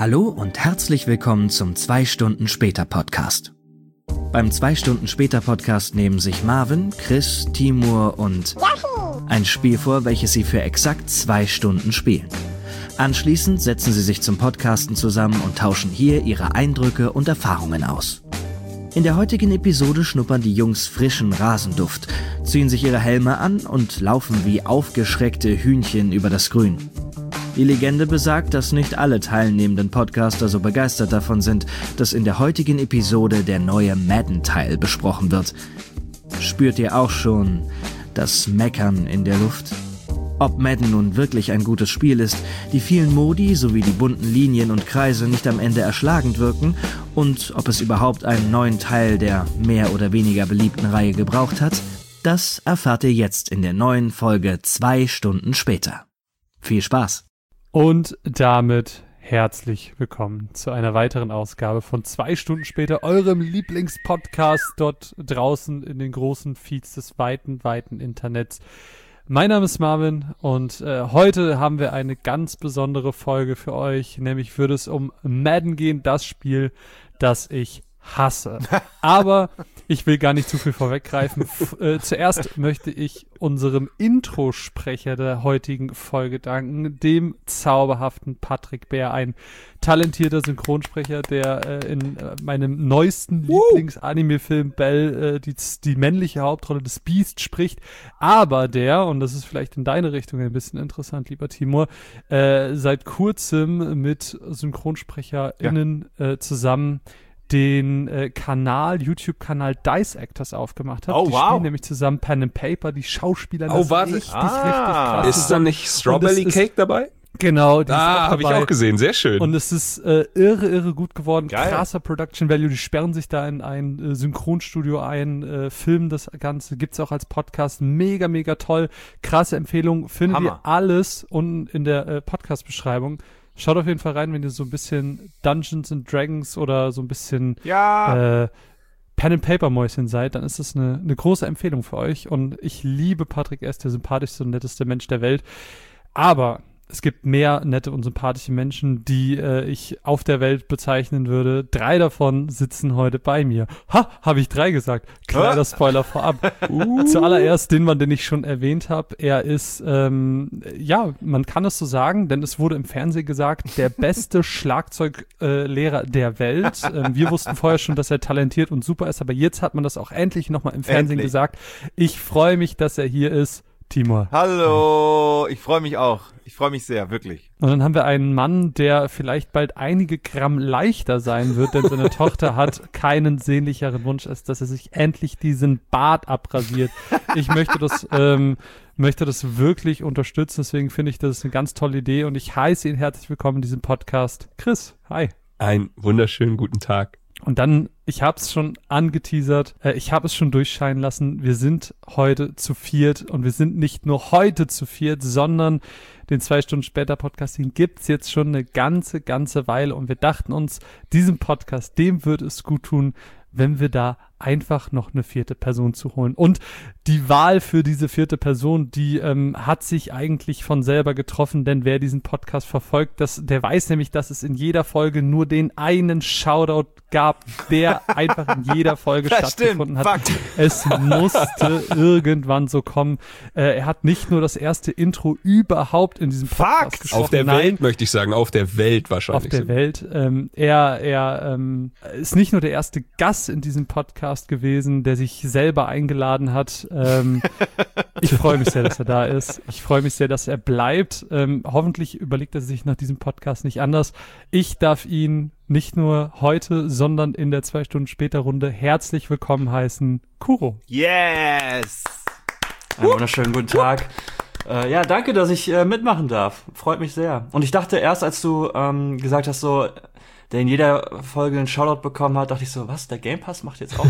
Hallo und herzlich willkommen zum 2 Stunden später Podcast. Beim 2 Stunden später Podcast nehmen sich Marvin, Chris, Timur und ein Spiel vor, welches sie für exakt 2 Stunden spielen. Anschließend setzen sie sich zum Podcasten zusammen und tauschen hier ihre Eindrücke und Erfahrungen aus. In der heutigen Episode schnuppern die Jungs frischen Rasenduft, ziehen sich ihre Helme an und laufen wie aufgeschreckte Hühnchen über das Grün. Die Legende besagt, dass nicht alle teilnehmenden Podcaster so begeistert davon sind, dass in der heutigen Episode der neue Madden-Teil besprochen wird. Spürt ihr auch schon das Meckern in der Luft? Ob Madden nun wirklich ein gutes Spiel ist, die vielen Modi sowie die bunten Linien und Kreise nicht am Ende erschlagend wirken und ob es überhaupt einen neuen Teil der mehr oder weniger beliebten Reihe gebraucht hat, das erfahrt ihr jetzt in der neuen Folge 2 Stunden später. Viel Spaß! Und damit herzlich willkommen zu einer weiteren Ausgabe von 2 Stunden später, eurem Lieblingspodcast dort draußen in den großen Feeds des weiten Internets. Mein Name ist Marvin und heute haben wir eine ganz besondere Folge für euch, nämlich wird es um Madden gehen, das Spiel, das ich hasse. Aber ich will gar nicht zu viel vorweggreifen. Zuerst möchte ich unserem Introsprecher der heutigen Folge danken, dem zauberhaften Patrick Bär, ein talentierter Synchronsprecher, der in meinem neuesten Lieblings-Anime-Film Bell die männliche Hauptrolle des Beast spricht, aber der, und das ist vielleicht in deine Richtung ein bisschen interessant, lieber Timur, seit kurzem mit SynchronsprecherInnen zusammen den YouTube-Kanal Dice Actors aufgemacht hat. Die spielen nämlich zusammen Pen and Paper, die Schauspieler. Richtig krass. Ist da nicht Strawberry Cake dabei? Genau, die ist auch dabei. Habe ich auch gesehen, sehr schön. Und es ist irre gut geworden. Geil. Krasser Production Value, die sperren sich da in ein Synchronstudio ein, filmen das Ganze, gibt's auch als Podcast, mega toll. Krasse Empfehlung, findet ihr alles unten in der Podcast-Beschreibung. Schaut auf jeden Fall rein, wenn ihr so ein bisschen Dungeons and Dragons oder so ein bisschen Pen-and-Paper-Mäuschen seid, dann ist das eine große Empfehlung für euch. Und ich liebe Patrick, er ist der sympathischste und netteste Mensch der Welt. Aber es gibt mehr nette und sympathische Menschen, die ich auf der Welt bezeichnen würde. 3 davon sitzen heute bei mir. Habe ich 3 gesagt. Kleiner Spoiler vorab. Zuallererst den Mann, den ich schon erwähnt habe. Er ist, man kann es so sagen, denn es wurde im Fernsehen gesagt, der beste Schlagzeuglehrer der Welt. Wir wussten vorher schon, dass er talentiert und super ist, aber jetzt hat man das auch endlich nochmal im Fernsehen gesagt. Ich freue mich, dass er hier ist. Timur. Hallo, ich freue mich auch. Ich freue mich sehr, wirklich. Und dann haben wir einen Mann, der vielleicht bald einige Gramm leichter sein wird, denn seine Tochter hat keinen sehnlicheren Wunsch, als dass er sich endlich diesen Bart abrasiert. Ich möchte das wirklich unterstützen, deswegen finde ich, das ist eine ganz tolle Idee und ich heiße ihn herzlich willkommen in diesem Podcast. Chris, hi. Einen wunderschönen guten Tag. Und dann, ich habe es schon angeteasert, ich habe es schon durchscheinen lassen, wir sind heute zu viert und wir sind nicht nur heute zu viert, sondern den 2 Stunden später Podcast, den gibt's jetzt schon eine ganze Weile und wir dachten uns, diesem Podcast, dem wird es gut tun, wenn wir da einfach noch eine 4. Person zu holen. Und die Wahl für diese 4. Person, die hat sich eigentlich von selber getroffen, denn wer diesen Podcast verfolgt, der weiß nämlich, dass es in jeder Folge nur den einen Shoutout gab, der einfach in jeder Folge stattgefunden hat. Fuck. Es musste irgendwann so kommen. Er hat nicht nur das erste Intro überhaupt in diesem Podcast gesprochen. Auf der Welt, möchte ich sagen, auf der Welt wahrscheinlich. Auf der Welt. Er ist nicht nur der erste Gast in diesem Podcast gewesen, der sich selber eingeladen hat. Ich freue mich sehr, dass er da ist. Ich freue mich sehr, dass er bleibt. Hoffentlich überlegt er sich nach diesem Podcast nicht anders. Ich darf ihn nicht nur heute, sondern in der 2 Stunden später Runde herzlich willkommen heißen, Kuro. Yes! Einen wunderschönen guten Tag. Danke, dass ich mitmachen darf. Freut mich sehr. Und ich dachte erst, als du gesagt hast, so, der in jeder Folge einen Shoutout bekommen hat, dachte ich so, was, der Game Pass macht jetzt auch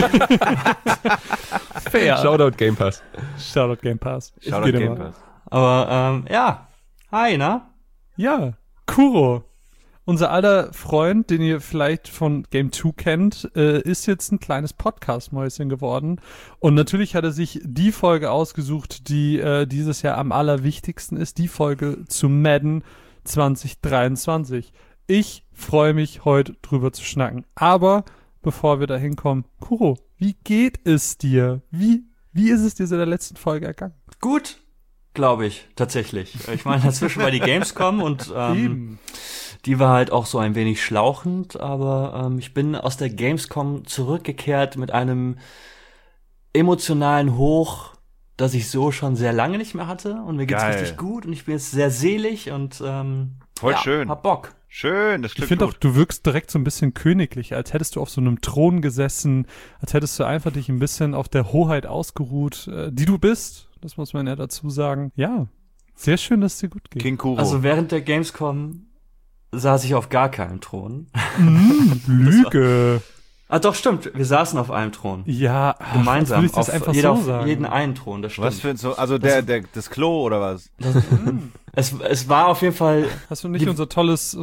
Fair. Shoutout Game Pass. Shoutout Game Pass. Shoutout Game Pass. Aber, hi, na? Ja, Kuro. Unser alter Freund, den ihr vielleicht von Game 2 kennt, ist jetzt ein kleines Podcast-Mäuschen geworden. Und natürlich hat er sich die Folge ausgesucht, die dieses Jahr am allerwichtigsten ist, die Folge zu Madden 2023. Ich freue mich, heute drüber zu schnacken. Aber bevor wir da hinkommen, Kuro, wie geht es dir? Wie ist es dir seit der letzten Folge ergangen? Gut, glaube ich, tatsächlich. Ich meine, dazwischen war die Gamescom und die war halt auch so ein wenig schlauchend, aber ich bin aus der Gamescom zurückgekehrt mit einem emotionalen Hoch, das ich so schon sehr lange nicht mehr hatte, und mir geht's richtig gut und ich bin jetzt sehr selig und voll schön. Hab Bock. Schön, das klingt Ich finde auch, gut. du wirkst direkt so ein bisschen königlich, als hättest du auf so einem Thron gesessen, als hättest du einfach dich ein bisschen auf der Hoheit ausgeruht, die du bist. Das muss man ja dazu sagen. Ja, sehr schön, dass es dir gut geht. King Kuro. Also während der Gamescom saß ich auf gar keinem Thron. Lüge. Doch, stimmt. Wir saßen auf einem Thron. Ja, Gemeinsam. würde ich das auf einfach jeder so auf sagen. jeden einen Thron, das stimmt. was für ein also das Klo oder was? Es war auf jeden Fall. Hast du nicht unser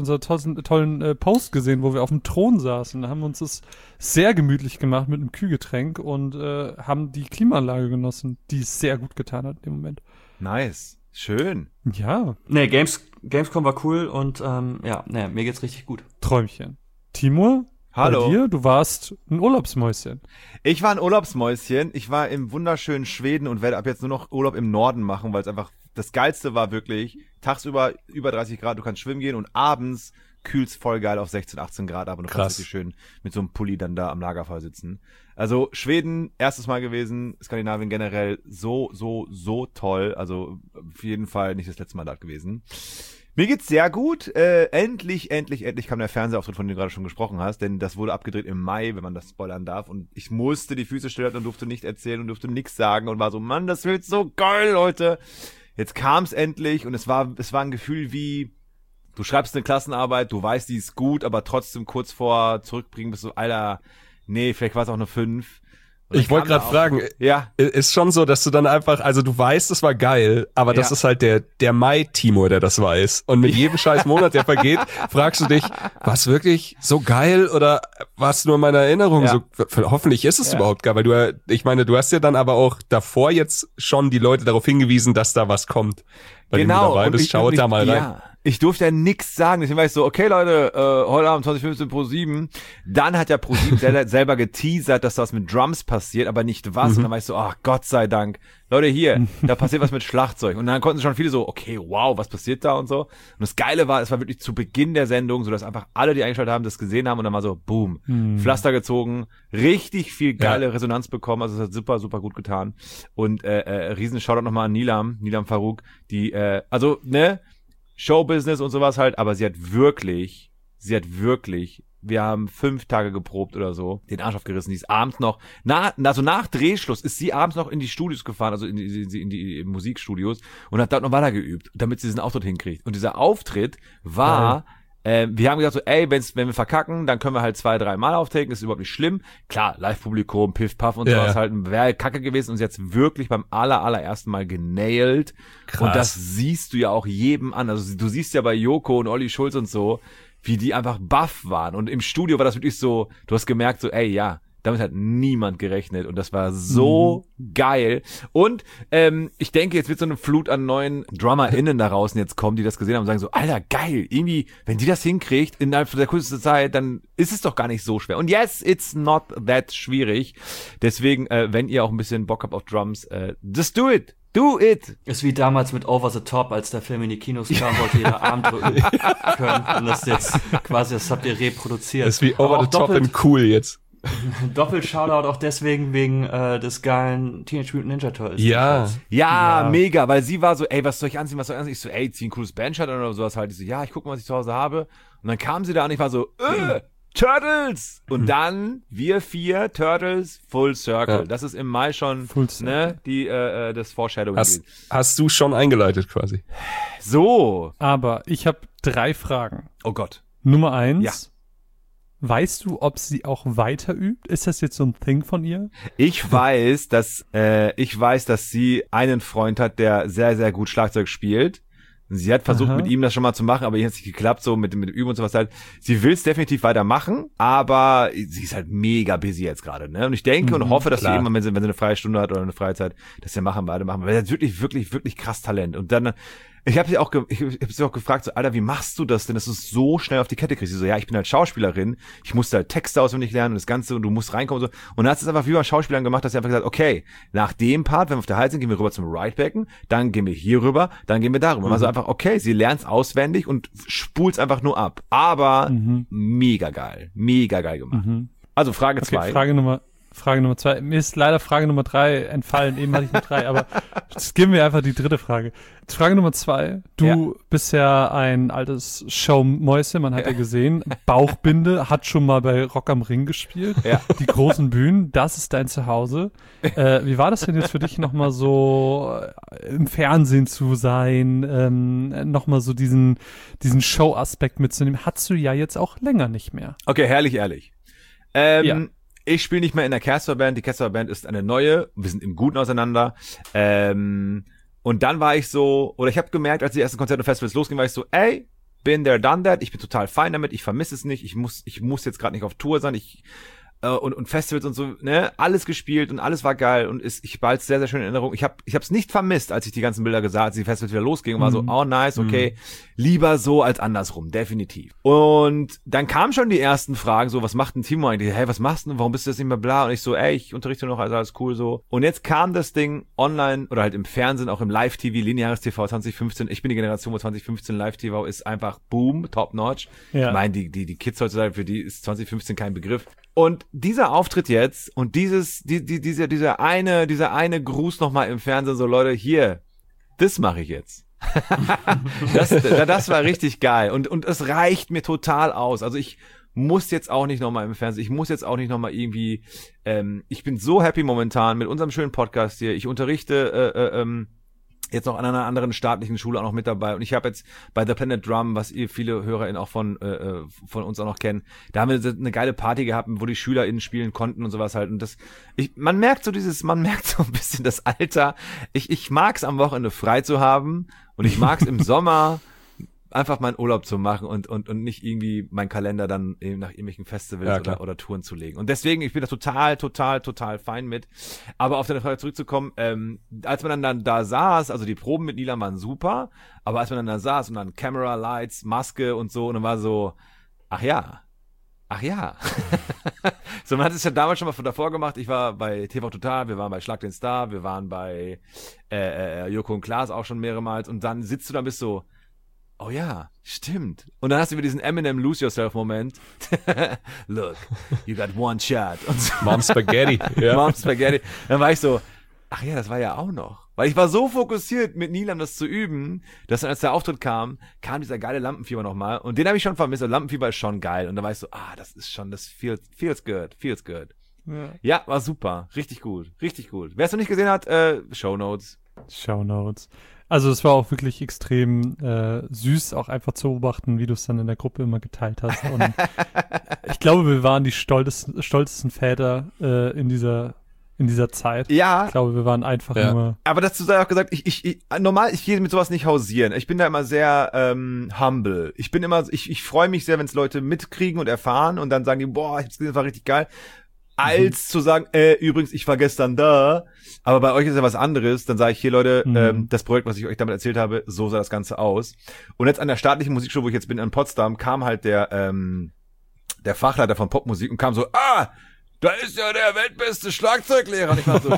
tollen Post gesehen, wo wir auf dem Thron saßen? Da haben wir uns das sehr gemütlich gemacht mit einem Kühlgetränk und haben die Klimaanlage genossen, die es sehr gut getan hat im Moment. Nice. Schön. Ja, Nee, Gamescom war cool und mir geht's richtig gut. Träumchen. Timur, Hallo. bei dir, du warst ein Urlaubsmäuschen. Ich war ein Urlaubsmäuschen. Ich war im wunderschönen Schweden und werde ab jetzt nur noch Urlaub im Norden machen, weil es einfach das Geilste war wirklich. Tagsüber über 30 Grad, du kannst schwimmen gehen und abends kühlt's voll geil auf 16, 18 Grad, aber du kannst richtig schön mit so einem Pulli dann da am Lagerfeuer sitzen. Also Schweden, erstes Mal gewesen, Skandinavien generell so toll. Also auf jeden Fall nicht das letzte Mal dort gewesen. Mir geht's sehr gut. Endlich kam der Fernsehauftritt, von dem du gerade schon gesprochen hast, denn das wurde abgedreht im Mai, wenn man das spoilern darf. Und ich musste die Füße stillhalten und durfte nicht erzählen und durfte nichts sagen und war so, Mann, das wird so geil, Leute. Jetzt kam's endlich und es war ein Gefühl wie, du schreibst eine Klassenarbeit, du weißt, die ist gut, aber trotzdem kurz vor zurückbringen bist du, Alter, nee, vielleicht war es auch eine 5. Ich wollte gerade fragen, ja, ist schon so, dass du dann einfach, also du weißt, es war geil, aber das ist halt der Mai-Timur, der das weiß. Und mit jedem scheiß Monat, der vergeht, fragst du dich, war es wirklich so geil oder war es nur in meiner Erinnerung so? Hoffentlich ist es überhaupt geil, weil du hast ja dann aber auch davor jetzt schon die Leute darauf hingewiesen, dass da was kommt. Bei dem du dabei bist, schaut da mal rein. Ja. Ich durfte ja nichts sagen, deswegen war ich so, okay Leute, heute Abend 20:15 Pro7. Dann hat ja Pro7 selber geteasert, dass das mit Drums passiert, aber nicht was. Und dann war ich so, ach Gott sei Dank. Leute, hier, da passiert was mit Schlagzeug. Und dann konnten schon viele so, okay, wow, was passiert da und so. Und das Geile war, es war wirklich zu Beginn der Sendung, so dass einfach alle, die eingeschaltet haben, das gesehen haben und dann war so, boom, Pflaster gezogen, richtig viel geile Resonanz bekommen, also es hat super, super gut getan. Und riesen Shoutout nochmal an Nilam Farouk, die, Showbusiness und sowas halt, aber sie hat wirklich, wir haben 5 Tage geprobt oder so, den Arsch aufgerissen, die ist abends noch, nach Drehschluss ist sie abends noch in die Studios gefahren, also in die Musikstudios und hat dort noch weiter geübt, damit sie diesen Auftritt hinkriegt. Und dieser Auftritt war, wir haben gesagt so, ey, wenn wir verkacken, dann können wir halt 2-3 Mal auftreten, das ist überhaupt nicht schlimm. Klar, Live-Publikum, Piff, Puff und sowas halt, wäre kacke gewesen und sie hat's wirklich beim allerersten Mal genailt. Krass. Und das siehst du ja auch jedem an. Also du siehst ja bei Joko und Olli Schulz und so, wie die einfach baff waren. Und im Studio war das wirklich so, du hast gemerkt so, ey, ja, damit hat niemand gerechnet und das war so geil. Und ich denke, jetzt wird so eine Flut an neuen DrummerInnen da draußen jetzt kommen, die das gesehen haben und sagen so, Alter, geil, irgendwie, wenn die das hinkriegt innerhalb der kürzesten Zeit, dann ist es doch gar nicht so schwer. Und yes, it's not that schwierig. Deswegen, wenn ihr auch ein bisschen Bock habt auf Drums, just do it. Do it! Ist wie damals mit Over the Top, als der Film in die Kinos kam, wollte jeder Arm drücken können. Und das jetzt quasi, das habt ihr reproduziert. Das ist wie Over the Top in cool jetzt. Doppelt Shoutout auch deswegen wegen des geilen Teenage Mutant Ninja Turtles. Ja, mega, weil sie war so, ey, was soll ich anziehen? Ich so, ey, zieh ein cooles Bandshirt oder sowas halt. Ich so, ja, ich guck mal, was ich zu Hause habe. Und dann kam sie da und ich war so, Turtles! Und dann, wir 4 Turtles, Full Circle. Ja. Das ist im Mai schon, das Foreshadowing. Hast du schon eingeleitet quasi? So. Aber ich habe 3 Fragen. Oh Gott. Nummer 1. Ja. Weißt du, ob sie auch weiter übt? Ist das jetzt so ein Thing von ihr? Ich weiß, dass sie einen Freund hat, der sehr, sehr gut Schlagzeug spielt. Sie hat versucht, mit ihm das schon mal zu machen, aber ihr hat es nicht geklappt, so mit dem Üben und sowas halt. Sie will es definitiv weitermachen, aber sie ist halt mega busy jetzt gerade, ne? Und ich denke und hoffe, dass sie irgendwann, wenn sie eine freie Stunde hat oder eine freie Zeit, dass sie weitermachen. Weil sie hat wirklich, wirklich, wirklich krass Talent. Und dann, Ich habe sie auch gefragt, so, Alter, wie machst du das denn, dass du es so schnell auf die Kette kriegst? Sie so, ja, ich bin halt Schauspielerin, ich musste halt Texte auswendig lernen und das Ganze und du musst reinkommen und so. Und dann hat es einfach wie bei Schauspielern gemacht, dass sie einfach gesagt, okay, nach dem Part, wenn wir auf der Hals sind, gehen wir rüber zum Right-Becken, dann gehen wir hier rüber, dann gehen wir darüber. Also einfach, okay, sie lernt's auswendig und spult's einfach nur ab. Aber mega geil gemacht. Also Frage 2. Frage Nummer 2. Mir ist leider Frage Nummer 3 entfallen. Eben hatte ich nur 3, aber jetzt geben wir einfach die dritte Frage. Frage Nummer 2. Du bist ja ein altes Showmäuschen, man hat ja gesehen. Bauchbinde, hat schon mal bei Rock am Ring gespielt. Ja. Die großen Bühnen, das ist dein Zuhause. Wie war das denn jetzt für dich nochmal so im Fernsehen zu sein, nochmal so diesen Show-Aspekt mitzunehmen? Hattest du ja jetzt auch länger nicht mehr. Okay, herrlich, ehrlich. Ich spiele nicht mehr in der Casper Band. Die Casper Band ist eine neue. Wir sind im Guten auseinander. Und dann war ich so, oder ich habe gemerkt, als die ersten Konzerte und Festivals losgingen, war ich so, ey, been there, done that. Ich bin total fein damit. Ich vermisse es nicht. Ich muss jetzt gerade nicht auf Tour sein. Und Festivals und so, ne, alles gespielt und alles war geil und ich behalte es sehr, sehr schön in Erinnerung. Ich hab's nicht vermisst, als ich die ganzen Bilder gesah, als die Festivals wieder losgingen, war so, oh nice, okay, lieber so als andersrum, definitiv. Und dann kamen schon die ersten Fragen, so, was macht ein Timo eigentlich? Hey, was machst du? Warum bist du das nicht mehr bla? Und ich so, ey, ich unterrichte noch, also alles cool so. Und jetzt kam das Ding online oder halt im Fernsehen, auch im Live-TV, lineares TV 2015. Ich bin die Generation, wo 2015 Live-TV ist einfach boom, top-notch. Ja. Ich meine, die Kids heutzutage, für die ist 2015 kein Begriff. Und dieser Auftritt jetzt und dieser eine Gruß nochmal im Fernsehen, so Leute, hier, das mache ich jetzt. das war richtig geil und es reicht mir total aus. Also ich muss jetzt auch nicht nochmal im Fernsehen, ich muss jetzt auch nicht nochmal irgendwie, ich bin so happy momentan mit unserem schönen Podcast hier. Ich unterrichte jetzt noch an einer anderen staatlichen Schule auch noch mit dabei. Und ich habe jetzt bei The Planet Drum, was ihr viele HörerInnen auch von uns auch noch kennen, da haben wir eine geile Party gehabt, wo die SchülerInnen spielen konnten und sowas halt. Und man merkt so ein bisschen das Alter. Ich mag's am Wochenende frei zu haben und ich mag's im Sommer einfach meinen Urlaub zu machen und nicht irgendwie meinen Kalender dann eben nach irgendwelchen Festivals oder Touren zu legen. Und deswegen, ich bin da total fein mit. Aber auf deine Frage zurückzukommen, als man dann da saß, also die Proben mit Nilan waren super, aber als man dann da saß und dann Camera, Lights, Maske und so, und dann war so, ach ja. So, man hat es ja damals schon mal von davor gemacht. Ich war bei TV Total, wir waren bei Schlag den Star, wir waren bei Joko und Klaas auch schon mehrmals und dann sitzt du da und bist so, oh ja, stimmt. Und dann hast du wieder diesen Eminem Lose Yourself Moment. Look, you got one shot. Und so. Mom Spaghetti. Ja. Mom Spaghetti. Dann war ich so, ach ja, das war ja auch noch. Weil ich war so fokussiert, mit Nilan das zu üben, dass dann, als der Auftritt kam dieser geile Lampenfieber nochmal. Und den habe ich schon vermisst. Und Lampenfieber ist schon geil. Und da war ich so, das feels good. Ja, war super. Richtig gut. Wer es noch nicht gesehen hat, Shownotes. Also es war auch wirklich extrem süß, auch einfach zu beobachten, wie du es dann in der Gruppe immer geteilt hast. Und ich glaube, wir waren die stolzesten Väter in dieser Zeit. Ja. Ich glaube, wir waren einfach nur... Aber dazu sei auch gesagt, ich gehe mit sowas nicht hausieren. Ich bin da immer sehr humble. Ich freue mich sehr, wenn es Leute mitkriegen und erfahren und dann sagen die, boah, ich hab's gesehen, das war richtig geil. Als zu sagen, übrigens, ich war gestern da, aber bei euch ist ja was anderes, dann sage ich hier, Leute, das Projekt, was ich euch damit erzählt habe, so sah das Ganze aus. Und jetzt an der staatlichen Musikschule, wo ich jetzt bin, in Potsdam, kam halt der Fachleiter von Popmusik und kam so, da ist ja der weltbeste Schlagzeuglehrer. Und ich war so,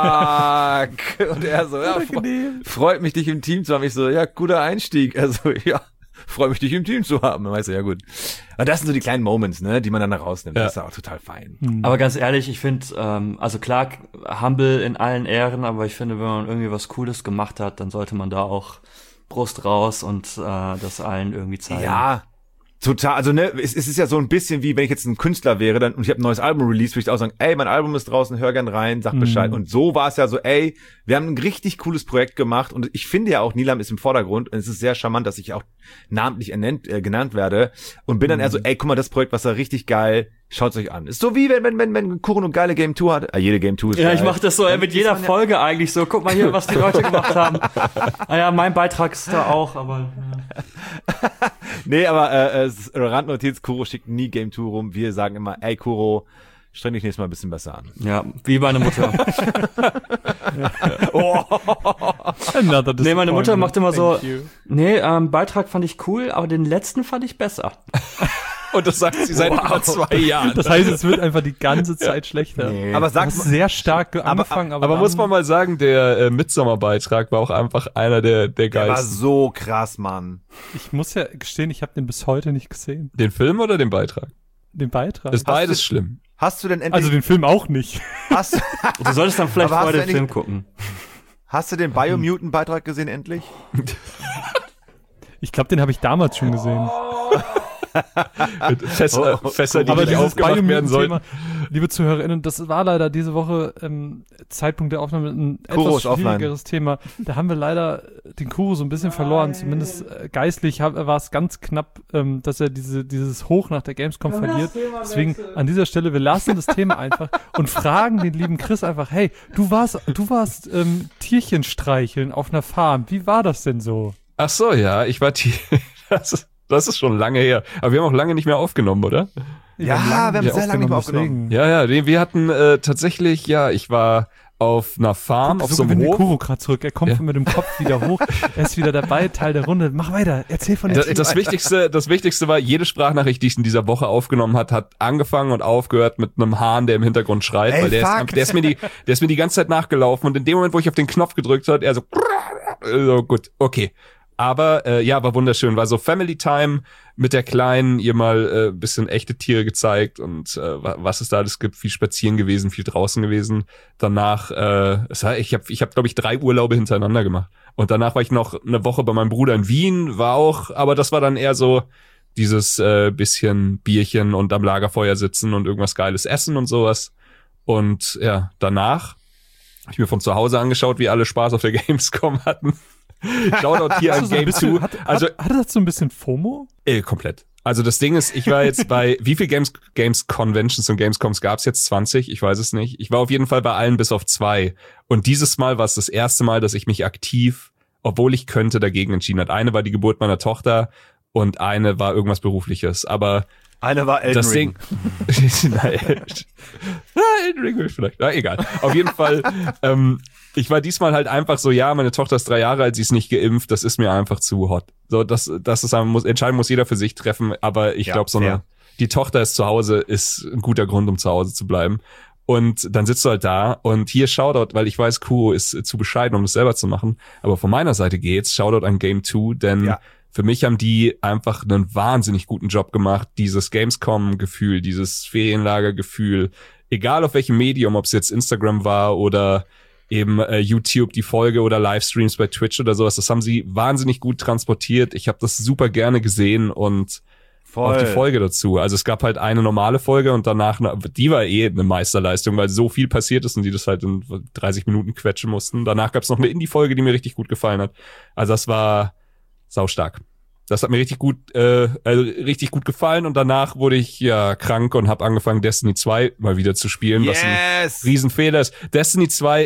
fuck. Und er so, ja, freut mich, dich im Team zu haben. Ich so, ja, guter Einstieg. Also, ja, freue mich, dich im Team zu haben. Dann weißt du, ja gut. Aber das sind so die kleinen Moments, ne, die man dann rausnimmt. Ja. Das ist auch total fein. Aber ganz ehrlich, ich finde, also klar, humble in allen Ehren, aber ich finde, wenn man irgendwie was Cooles gemacht hat, dann sollte man da auch Brust raus und das allen irgendwie zeigen. Ja, total. Also ne, es ist ja so ein bisschen wie, wenn ich jetzt ein Künstler wäre und ich habe ein neues Album released, würde ich auch sagen, ey, mein Album ist draußen, hör gern rein, sag Bescheid. Und so war es ja so, ey, wir haben ein richtig cooles Projekt gemacht und ich finde ja auch, Nilam ist im Vordergrund und es ist sehr charmant, dass ich auch namentlich genannt werde und bin dann eher so, ey, guck mal, das Projekt, was war richtig geil, schaut's euch an. Ist so wie, wenn Kuchen und geile Game 2 hat. Jede Game 2 ist geil. Ja, ich mach das so mit jeder Folge eigentlich so. Guck mal hier, was die Leute gemacht haben. Ja, mein Beitrag ist da auch, aber... Ja. Nee, aber Randnotiz, Kuro schickt nie Game 2 rum. Wir sagen immer, ey Kuro, streng dich nächstes Mal ein bisschen besser an. Ja, wie meine Mutter. Nee, meine Mutter macht immer so, Beitrag fand ich cool, aber den letzten fand ich besser. Und das sagt sie seit über 2 Jahren. Das heißt, es wird einfach die ganze Zeit schlechter. Nee. Aber Du sag hast sehr stark angefangen, aber muss man mal sagen, der Midsommar-Beitrag war auch einfach einer der der war geilsten. so krass, Mann. ich muss ja gestehen, ich habe den bis heute nicht gesehen. Den Film oder den Beitrag? Den Beitrag. Ist beides schlimm. Hast du denn endlich... Also den Film auch nicht. hast, Du solltest dann vielleicht Aber hast vorher du den endlich- Film gucken. hast du den Biomutant-Beitrag gesehen endlich? Ich glaube, den habe ich damals schon gesehen. Mit Fässer, die Aber nicht dieses aufgemacht werden sollten. Biomutant-Thema, liebe ZuhörerInnen, das war leider diese Woche Zeitpunkt der Aufnahme ein Kuro etwas ist offline. schwierigeres Thema. Da haben wir leider den Kuro so ein bisschen verloren. Zumindest geistlich war es ganz knapp, dass er dieses Hoch nach der Gamescom verliert. Deswegen an dieser Stelle, wir lassen das Thema einfach und fragen den lieben Chris einfach, hey, du warst Tierchen streicheln auf einer Farm. Wie war das denn so? Ach so, ja, ich war das ist schon lange her. Aber wir haben auch lange nicht mehr aufgenommen, oder? Ja, wir haben sehr lange nicht mehr aufgenommen. Ja, wir hatten tatsächlich, ich war auf einer Farm, auf so einem der Hof. Kuro gerade zurück. Er kommt mit dem Kopf wieder hoch. Er ist wieder dabei, Teil der Runde. Mach weiter. Erzähl von der Das Wichtigste war, jede Sprachnachricht, die ich in dieser Woche aufgenommen hat angefangen und aufgehört mit einem Hahn, der im Hintergrund schreit, Ey, weil der fuck. ist mir die ganze Zeit nachgelaufen und in dem Moment, wo ich auf den Knopf gedrückt hat, er so gut, okay. Aber war wunderschön, war so Family Time mit der Kleinen, ihr mal bisschen echte Tiere gezeigt und was es da alles gibt, viel spazieren gewesen, viel draußen gewesen. Danach, ich hab glaube ich 3 Urlaube hintereinander gemacht. Und danach war ich noch eine Woche bei meinem Bruder in Wien, aber das war dann eher so dieses bisschen Bierchen und am Lagerfeuer sitzen und irgendwas Geiles essen und sowas. Und ja, danach habe ich mir von zu Hause angeschaut, wie alle Spaß auf der Gamescom hatten. Shoutout hier an Game 2. Hatte das so ein bisschen FOMO? Komplett. Also das Ding ist, ich war jetzt bei, wie viel Games Conventions und Gamescoms gab's jetzt? 20? Ich weiß es nicht. Ich war auf jeden Fall bei allen bis auf 2. Und dieses Mal war es das erste Mal, dass ich mich aktiv, obwohl ich könnte, dagegen entschieden hat. Eine war die Geburt meiner Tochter und eine war irgendwas Berufliches. Aber Eine war Elden das Ring. Ding. Elden Ring vielleicht. Na, egal. Auf jeden Fall, ich war diesmal halt einfach so, meine Tochter ist 3 Jahre alt, sie ist nicht geimpft, das ist mir einfach zu hot. So, das ist Entscheidung muss jeder für sich treffen, aber ich glaube, die Tochter ist zu Hause, ist ein guter Grund, um zu Hause zu bleiben. Und dann sitzt du halt da und hier Shoutout, weil ich weiß, Kuro ist zu bescheiden, um das selber zu machen, aber von meiner Seite geht's, Shoutout an Game 2, denn für mich haben die einfach einen wahnsinnig guten Job gemacht, dieses Gamescom-Gefühl, dieses Ferienlager-Gefühl, egal auf welchem Medium, ob es jetzt Instagram war oder eben YouTube, die Folge oder Livestreams bei Twitch oder sowas, das haben sie wahnsinnig gut transportiert. Ich habe das super gerne gesehen und auch die Folge dazu. Also es gab halt eine normale Folge und danach, die war eine Meisterleistung, weil so viel passiert ist und die das halt in 30 Minuten quetschen mussten. Danach gab es noch eine Indie-Folge, die mir richtig gut gefallen hat. Also das war saustark. Das hat mir richtig gut gefallen und danach wurde ich krank und habe angefangen Destiny 2 mal wieder zu spielen, was ein Riesenfehler ist. Destiny 2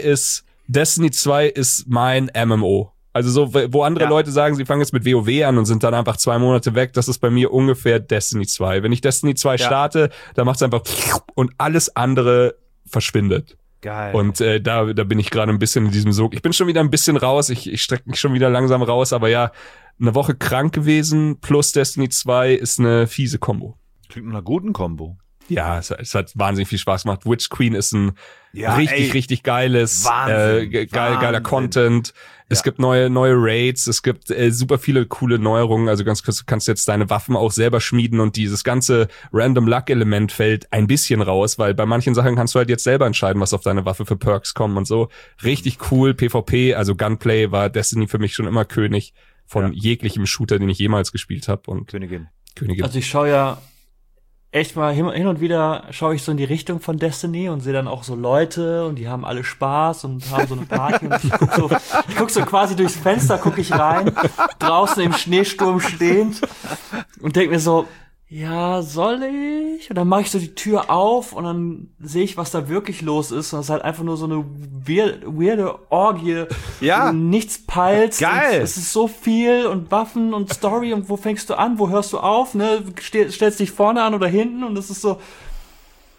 ist mein MMO. Also so, wo andere Leute sagen, sie fangen jetzt mit WoW an und sind dann einfach 2 Monate weg, das ist bei mir ungefähr Destiny 2. Wenn ich Destiny 2 starte, dann macht's einfach und alles andere verschwindet. Geil. Und da bin ich gerade ein bisschen in diesem Sog. Ich bin schon wieder ein bisschen raus, ich strecke mich schon wieder langsam raus, aber eine Woche krank gewesen plus Destiny 2 ist eine fiese Kombo. Klingt nach einer guten Kombo. Ja, es hat wahnsinnig viel Spaß gemacht. Witch Queen ist ein richtig geiles, geiler Content. Es gibt neue Raids, es gibt super viele coole Neuerungen. Also kannst jetzt deine Waffen auch selber schmieden und dieses ganze Random Luck Element fällt ein bisschen raus, weil bei manchen Sachen kannst du halt jetzt selber entscheiden, was auf deine Waffe für Perks kommen und so. Richtig cool. PvP, also Gunplay war Destiny für mich schon immer König von jeglichem Shooter, den ich jemals gespielt habe. Und Königin. Also ich schaue ja echt mal hin und wieder schaue ich so in die Richtung von Destiny und sehe dann auch so Leute und die haben alle Spaß und haben so eine Party und ich guck so quasi durchs Fenster, gucke ich rein, draußen im Schneesturm stehend und denk mir so, ja, soll ich? Und dann mache ich so die Tür auf und dann sehe ich, was da wirklich los ist und das ist halt einfach nur so eine weirde Orgie, Ja. wo du nichts peilst. Geil. Es ist so viel und Waffen und Story und wo fängst du an, wo hörst du auf, ne? Stellst dich vorne an oder hinten und es ist so,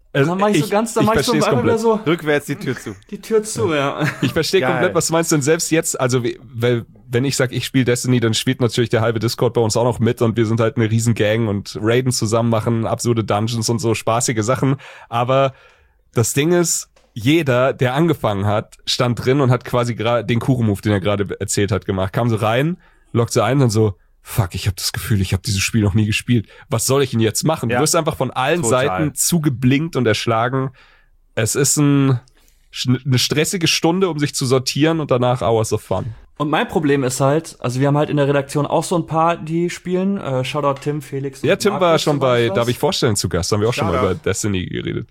Und dann mach ich so ganz, dann mach ich so einfach wieder so Rückwärts die Tür zu. die Tür zu, ja. Ich verstehe Geil. komplett, was du meinst, denn selbst jetzt, also weil wenn ich sage, ich spiele Destiny, dann spielt natürlich der halbe Discord bei uns auch noch mit und wir sind halt eine riesen Gang und raiden zusammen, machen absurde Dungeons und so spaßige Sachen, aber das Ding ist, jeder, der angefangen hat, stand drin und hat quasi gerade den Kuro-Move, den er gerade erzählt hat, gemacht, kam so rein, lockt so ein und dann so, fuck, ich habe das Gefühl, ich habe dieses Spiel noch nie gespielt. Was soll ich denn jetzt machen? Ja. Du wirst einfach von allen Total. Seiten zugeblinkt und erschlagen. Es ist eine stressige Stunde, um sich zu sortieren und danach Hours of Fun. Und mein Problem ist halt, also wir haben halt in der Redaktion auch so ein paar, die spielen. Shoutout Tim, Felix. Ja, und Tim Markus, war schon soweit bei ich weiß. Darf ich vorstellen zu Gast, haben wir auch schon mal Shoutout. über Destiny geredet.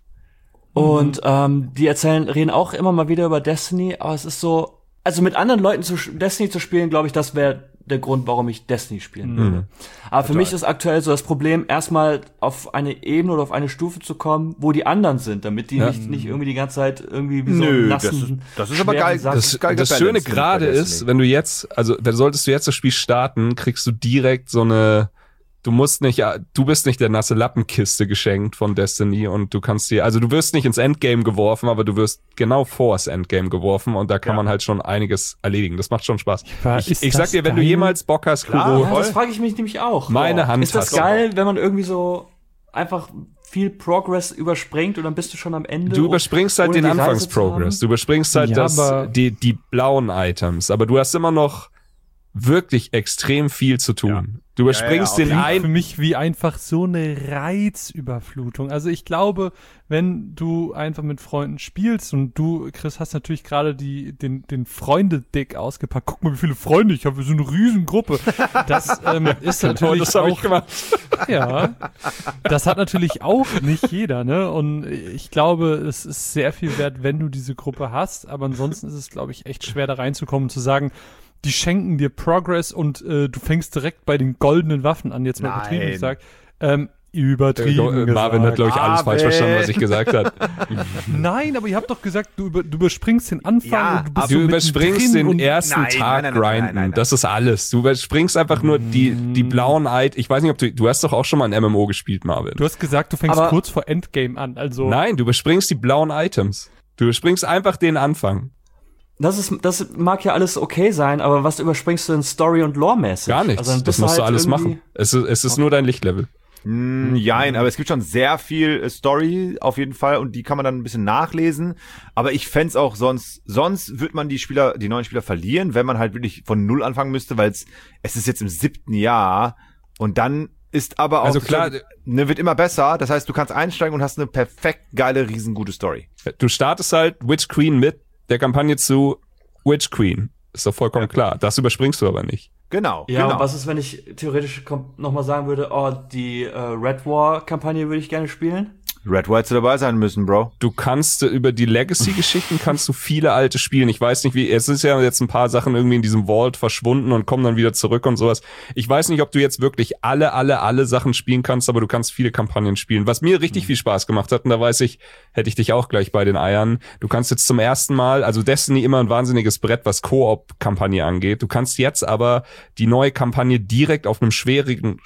Und die reden auch immer mal wieder über Destiny, aber es ist so, also mit anderen Leuten Destiny zu spielen, glaube ich, das wäre der Grund, warum ich Destiny spielen würde. Aber für mich ist aktuell so das Problem, erstmal auf eine Ebene oder auf eine Stufe zu kommen, wo die anderen sind, damit die mich nicht irgendwie die ganze Zeit irgendwie wie so einen nassen, das ist aber schweren geil. Sack- Das Schöne gerade ist, wenn du jetzt, also solltest du jetzt das Spiel starten, kriegst du direkt so eine, du bist nicht der nasse Lappenkiste geschenkt von Destiny und du kannst also du wirst nicht ins Endgame geworfen, aber du wirst genau vors Endgame geworfen und da kann man halt schon einiges erledigen. Das macht schon Spaß. Ich sag dir, wenn du jemals Bock hast, Kuro, Ja, das frage ich mich nämlich auch. Meine Hand ist das hast du. geil, wenn man irgendwie so einfach viel Progress überspringt und dann bist du schon am Ende? du überspringst halt ohne den die Reise zu Anfangsprogress. haben? Du überspringst halt Ja, aber- die blauen Items, aber du hast immer noch wirklich extrem viel zu tun. Ja. Du überspringst Ja, den Klingt einen. für mich wie einfach so eine Reizüberflutung. Also ich glaube, wenn du einfach mit Freunden spielst und du, Chris, hast natürlich gerade den Freunde-Dick ausgepackt. Guck mal, wie viele Freunde ich habe. Wir sind eine Riesengruppe. Das ist natürlich Das habe ich auch, gemacht. ja, das hat natürlich auch nicht jeder, ne? Und ich glaube, es ist sehr viel wert, wenn du diese Gruppe hast. Aber ansonsten ist es, glaube ich, echt schwer da reinzukommen und zu sagen, die schenken dir Progress und du fängst direkt bei den goldenen Waffen an, jetzt mal Nein. übertrieben gesagt. Übertrieben Marvin hat, glaube ich, alles falsch verstanden, was ich gesagt habe. Nein, aber ihr habt doch gesagt, du überspringst den Anfang Ja, und du bist Du so überspringst mittendrin den und ersten Nein, Tag nein, nein, nein, grinden. nein. Das ist alles. Du überspringst einfach nur die blauen Ich weiß nicht, ob du hast doch auch schon mal ein MMO gespielt, Marvin. du hast gesagt, du fängst Aber- kurz vor Endgame an, also Nein, du überspringst die blauen Items. Du überspringst einfach den Anfang. Das mag ja alles okay sein, aber was überspringst du denn Story- und Lore-mäßig? Gar nichts. Also dann Das bist musst du halt alles irgendwie- machen. Es ist nur dein Lichtlevel. Jein, aber es gibt schon sehr viel Story auf jeden Fall und die kann man dann ein bisschen nachlesen. Aber ich fänd's auch sonst wird man die neuen Spieler verlieren, wenn man halt wirklich von Null anfangen müsste, weil es ist jetzt im 7. Jahr und dann ist aber auch, Also klar, wird immer besser. Das heißt, du kannst einsteigen und hast eine perfekt geile, riesengute Story. du startest halt Witch Queen mit der Kampagne zu Witch Queen. Ist doch vollkommen klar. Das überspringst du aber nicht. Genau. Ja, genau. und was ist, wenn ich theoretisch nochmal sagen würde, die Red War-Kampagne würde ich gerne spielen? Red War hättest du dabei sein müssen, Bro. Du kannst über die Legacy-Geschichten kannst du viele alte spielen. Ich weiß nicht, es ist ja jetzt ein paar Sachen irgendwie in diesem Vault verschwunden und kommen dann wieder zurück und sowas. Ich weiß nicht, ob du jetzt wirklich alle Sachen spielen kannst, aber du kannst viele Kampagnen spielen. Was mir richtig viel Spaß gemacht hat, und da weiß ich, hätte ich dich auch gleich bei den Eiern. Du kannst jetzt zum ersten Mal, also Destiny immer ein wahnsinniges Brett, was Koop-Kampagne angeht. Du kannst jetzt aber die neue Kampagne direkt auf einem schweren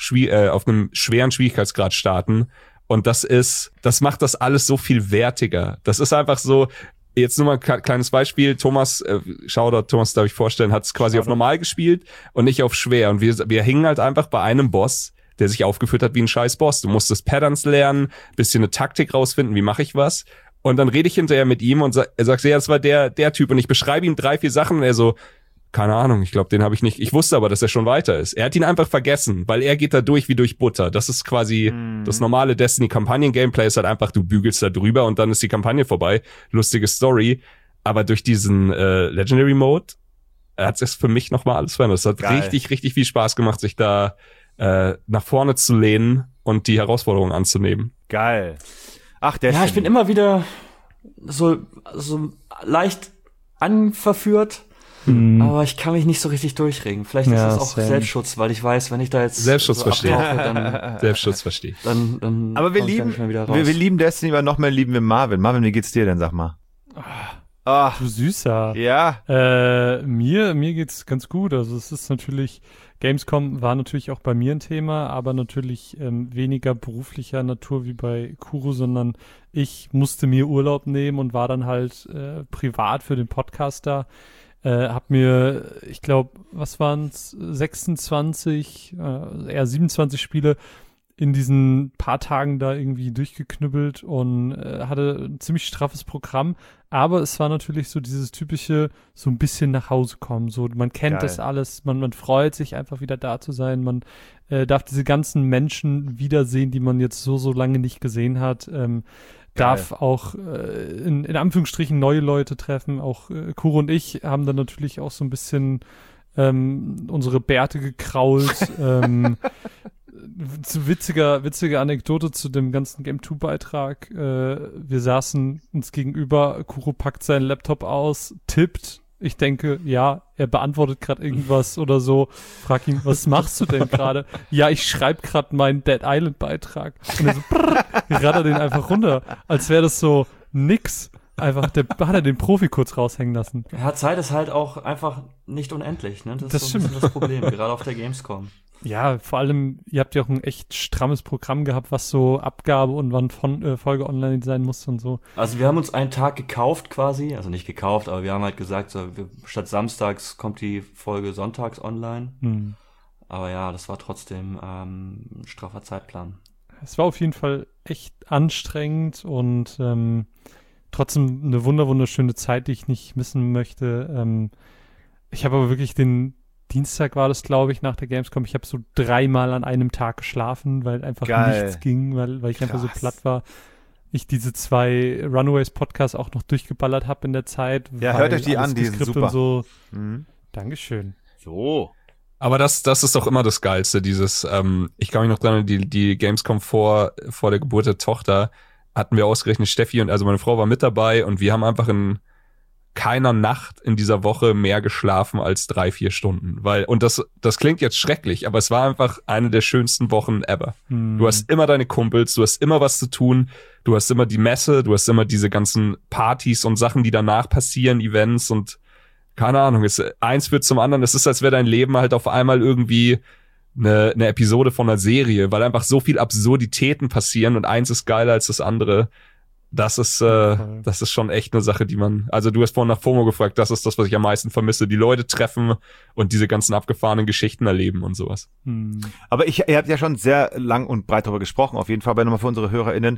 Schwierigkeitsgrad starten. Und das macht das alles so viel wertiger. Das ist einfach so, jetzt nur mal ein kleines Beispiel. Thomas, Thomas, darf ich vorstellen, hat es quasi auf normal gespielt und nicht auf schwer. Und wir hingen halt einfach bei einem Boss, der sich aufgeführt hat wie ein scheiß Boss. Du musstest Patterns lernen, bisschen eine Taktik rausfinden, wie mache ich was. Und dann rede ich hinterher mit ihm und er sagt, ja, das war der Typ. Und ich beschreibe ihm 3, 4 Sachen und er so, keine Ahnung, ich glaube, den habe ich nicht. Ich wusste aber, dass er schon weiter ist. Er hat ihn einfach vergessen, weil er geht da durch wie durch Butter. Das ist quasi das normale Destiny-Kampagnen-Gameplay ist halt einfach, du bügelst da drüber und dann ist die Kampagne vorbei. Lustige Story. Aber durch diesen Legendary-Mode hat es für mich nochmal alles verändert. Es hat Geil. richtig, richtig viel Spaß gemacht, sich da nach vorne zu lehnen und die Herausforderung anzunehmen. Geil. Ach, der Ja, ich bin immer wieder so leicht anverführt. Aber ich kann mich nicht so richtig durchregen. Vielleicht ist Ja, das auch same. Selbstschutz, weil ich weiß, wenn ich da jetzt Selbstschutz so verstehe. abtauche, dann Selbstschutz verstehe ich. Aber wir komm ich da lieben, nicht mehr wieder raus. wir lieben Destiny, aber noch mehr lieben wir Marvin. Marvin, wie geht's dir denn, sag mal? Ach, Du Süßer. ja. Mir geht's ganz gut. Also es ist natürlich, Gamescom war natürlich auch bei mir ein Thema, aber natürlich weniger beruflicher Natur wie bei Kuro, sondern ich musste mir Urlaub nehmen und war dann halt privat für den Podcast da. Hab mir, ich glaube, was waren's, 26, eher 27 Spiele in diesen paar Tagen da irgendwie durchgeknüppelt und hatte ein ziemlich straffes Programm, aber es war natürlich so dieses typische, so ein bisschen nach Hause kommen, so man kennt Geil. das alles, man freut sich einfach wieder da zu sein, man darf diese ganzen Menschen wiedersehen, die man jetzt so lange nicht gesehen hat, darf auch in Anführungsstrichen neue Leute treffen, auch Kuro und ich haben dann natürlich auch so ein bisschen unsere Bärte gekrault, witzige Anekdote zu dem ganzen Game 2 Beitrag. Wir saßen uns gegenüber, Kuro packt seinen Laptop aus, tippt. Ich denke, ja, er beantwortet gerade irgendwas oder so. Frag ihn, was machst du denn gerade? Ja, ich schreibe gerade meinen Dead Island Beitrag. Und er so, rattert den einfach runter, als wäre das so nix. Einfach, hat er den Profi kurz raushängen lassen. Ja, Zeit ist halt auch einfach nicht unendlich, ne? Das Das ist so ein bisschen stimmt. das Problem, gerade auf der Gamescom. Ja, vor allem, ihr habt ja auch ein echt strammes Programm gehabt, was so Abgabe und wann Folge online sein muss und so. Also wir haben uns einen Tag gekauft quasi, also nicht gekauft, aber wir haben halt gesagt, so, statt samstags kommt die Folge sonntags online. Hm. Aber ja, das war trotzdem ein straffer Zeitplan. Es war auf jeden Fall echt anstrengend und trotzdem eine wunderschöne Zeit, die ich nicht missen möchte. Ich habe aber wirklich den Dienstag war das, glaube ich, nach der Gamescom. Ich habe so 3-mal an einem Tag geschlafen, weil einfach Geil. nichts ging, weil ich einfach so Krass. platt war. Ich diese 2 Runaways-Podcasts auch noch durchgeballert habe in der Zeit. Ja, weil hört euch die alles an, die sind geskript super. und so. Mhm. Dankeschön. So. Aber das ist doch immer das Geilste, dieses, ich kann mich noch dran, die Gamescom vor der Geburt der Tochter hatten wir ausgerechnet Steffi und also meine Frau war mit dabei und wir haben einfach in keiner Nacht in dieser Woche mehr geschlafen als 3-4 Stunden. Und das klingt jetzt schrecklich, aber es war einfach eine der schönsten Wochen ever. Du hast immer deine Kumpels, du hast immer was zu tun, du hast immer die Messe, du hast immer diese ganzen Partys und Sachen, die danach passieren, Events und keine Ahnung, eins wird zum anderen. Es ist, als wäre dein Leben halt auf einmal irgendwie eine Episode von einer Serie, weil einfach so viel Absurditäten passieren und eins ist geiler als das andere. Das ist schon echt eine Sache, die man, also du hast vorhin nach FOMO gefragt, das ist das, was ich am meisten vermisse. Die Leute treffen und diese ganzen abgefahrenen Geschichten erleben und sowas. Aber ihr habt ja schon sehr lang und breit darüber gesprochen, auf jeden Fall, aber nochmal für unsere HörerInnen.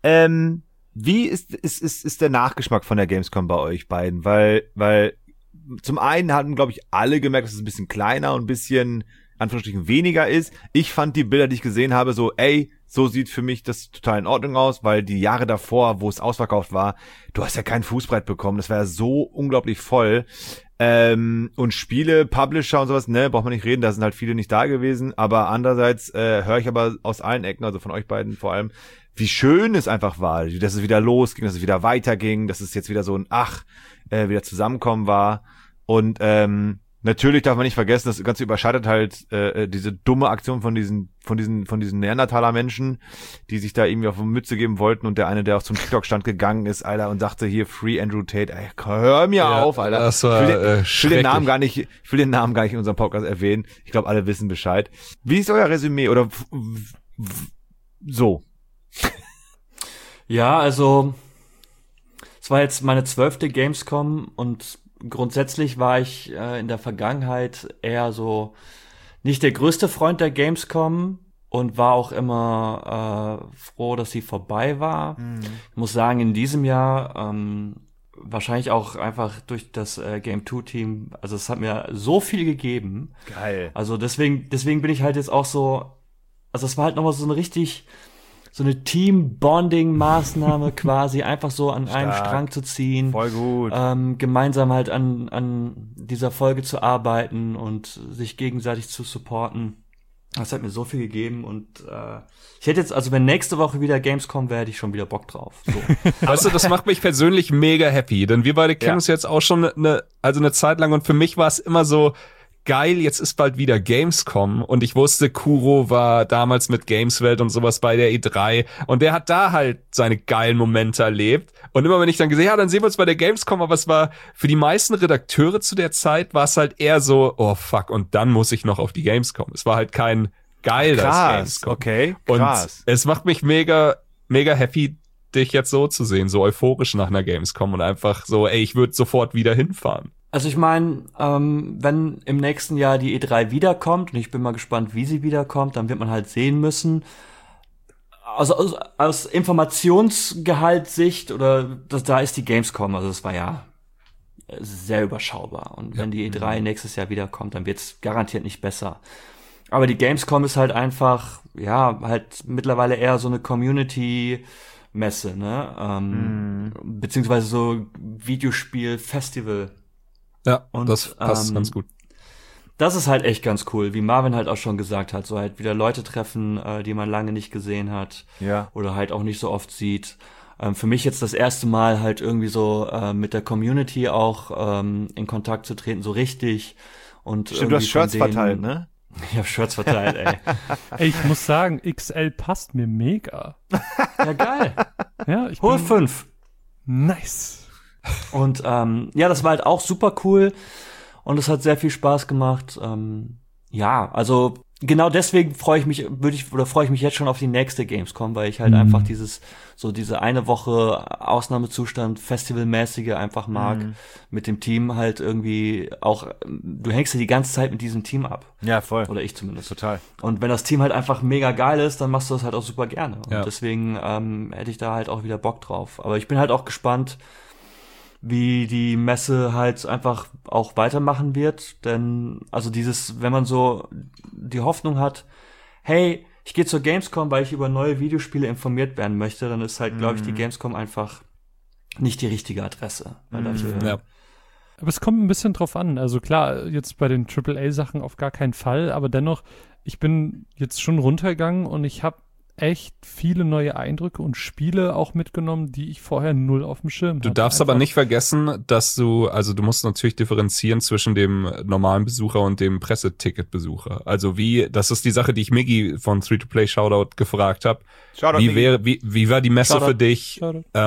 Wie ist der Nachgeschmack von der Gamescom bei euch beiden? Weil zum einen hatten, glaube ich, alle gemerkt, dass es ein bisschen kleiner und ein bisschen, Anführungsstrichen, weniger ist. Ich fand die Bilder, die ich gesehen habe, so, so sieht für mich das total in Ordnung aus, weil die Jahre davor, wo es ausverkauft war, du hast ja kein Fußbrett bekommen, das war ja so unglaublich voll. Und Spiele, Publisher und sowas, ne, braucht man nicht reden, da sind halt viele nicht da gewesen, aber andererseits höre ich aber aus allen Ecken, also von euch beiden vor allem, wie schön es einfach war, dass es wieder losging, dass es wieder weiterging, dass es jetzt wieder so ein wieder Zusammenkommen war und natürlich darf man nicht vergessen, das Ganze überschattet halt diese dumme Aktion von diesen Neandertaler-Menschen, die sich da irgendwie auf eine Mütze geben wollten und der eine, der auch zum TikTok-Stand gegangen ist, Alter, und sagte hier Free Andrew Tate, ey, hör mir auf, Alter. Das war ich will den Namen gar nicht in unserem Podcast erwähnen. Ich glaube, alle wissen Bescheid. Wie ist euer Resümee oder so? Ja, also es war jetzt meine 12. Gamescom und grundsätzlich war ich in der Vergangenheit eher so nicht der größte Freund der Gamescom und war auch immer froh, dass sie vorbei war. Ich muss sagen, in diesem Jahr wahrscheinlich auch einfach durch das Game 2 Team, also es hat mir so viel gegeben. Geil. Also deswegen bin ich halt jetzt auch so, also es war halt nochmal so eine Team-Bonding-Maßnahme quasi, einfach so an einem Strang zu ziehen. Voll gut. Gemeinsam halt an dieser Folge zu arbeiten und sich gegenseitig zu supporten. Das hat mir so viel gegeben und ich hätte jetzt, also wenn nächste Woche wieder Gamescom wäre, hätte ich schon wieder Bock drauf. So. Weißt du, das macht mich persönlich mega happy, denn wir beide kennen uns jetzt auch schon eine Zeit lang und für mich war es immer so, geil, jetzt ist bald wieder Gamescom und ich wusste, Kuro war damals mit Gameswelt und sowas bei der E3 und der hat da halt seine geilen Momente erlebt und immer wenn ich dann gesehen, ja, dann sehen wir uns bei der Gamescom, aber es war für die meisten Redakteure zu der Zeit war es halt eher so, oh fuck, und dann muss ich noch auf die Gamescom. Es war halt kein geil, das Gamescom. Okay, krass. Und es macht mich mega, mega happy, dich jetzt so zu sehen, so euphorisch nach einer Gamescom und einfach so, ey, ich würde sofort wieder hinfahren. Also ich meine, wenn im nächsten Jahr die E3 wiederkommt, und ich bin mal gespannt, wie sie wiederkommt, dann wird man halt sehen müssen, also aus Informationsgehaltssicht da ist die Gamescom, also das war ja sehr überschaubar. Und wenn die E3 nächstes Jahr wiederkommt, dann wird's garantiert nicht besser. Aber die Gamescom ist halt einfach, ja, halt mittlerweile eher so eine Community-Messe, ne? Beziehungsweise so Videospiel-Festival. Ja, Und, das passt ganz gut. Das ist halt echt ganz cool, wie Marvin halt auch schon gesagt hat, so halt wieder Leute treffen, die man lange nicht gesehen hat. Ja. Oder halt auch nicht so oft sieht. Für mich jetzt das erste Mal halt irgendwie so mit der Community auch in Kontakt zu treten, so richtig. Und Stimmt, du hast Shirts verteilt, ne? Ich hab Shirts verteilt, ey. Ey, ich muss sagen, XL passt mir mega. Ja, geil. Ja, Hol 5. Nice. Und ja, das war halt auch super cool und es hat sehr viel Spaß gemacht. Ja, also genau deswegen freue ich mich jetzt schon auf die nächste Gamescom, weil ich halt einfach diese eine Woche Ausnahmezustand, Festivalmäßige einfach mag, mit dem Team halt irgendwie auch, du hängst ja die ganze Zeit mit diesem Team ab. Ja, voll. Oder ich zumindest. Total. Und wenn das Team halt einfach mega geil ist, dann machst du das halt auch super gerne. Ja. Und deswegen hätte ich da halt auch wieder Bock drauf. Aber ich bin halt auch gespannt, wie die Messe halt einfach auch weitermachen wird. Denn, also wenn man so die Hoffnung hat, hey, ich gehe zur Gamescom, weil ich über neue Videospiele informiert werden möchte, dann ist halt, glaube ich, die Gamescom einfach nicht die richtige Adresse. Weil dafür, Ja. Aber es kommt ein bisschen drauf an. Also klar, jetzt bei den AAA-Sachen auf gar keinen Fall, aber dennoch, ich bin jetzt schon runtergegangen und ich habe echt viele neue Eindrücke und Spiele auch mitgenommen, die ich vorher null auf dem Schirm hatte. Du darfst aber nicht vergessen, dass du musst natürlich differenzieren zwischen dem normalen Besucher und dem Presseticketbesucher. Also das ist die Sache, die ich Miggy von 3-to-Play Shoutout gefragt habe. Wie war die Messe Shoutout. für dich,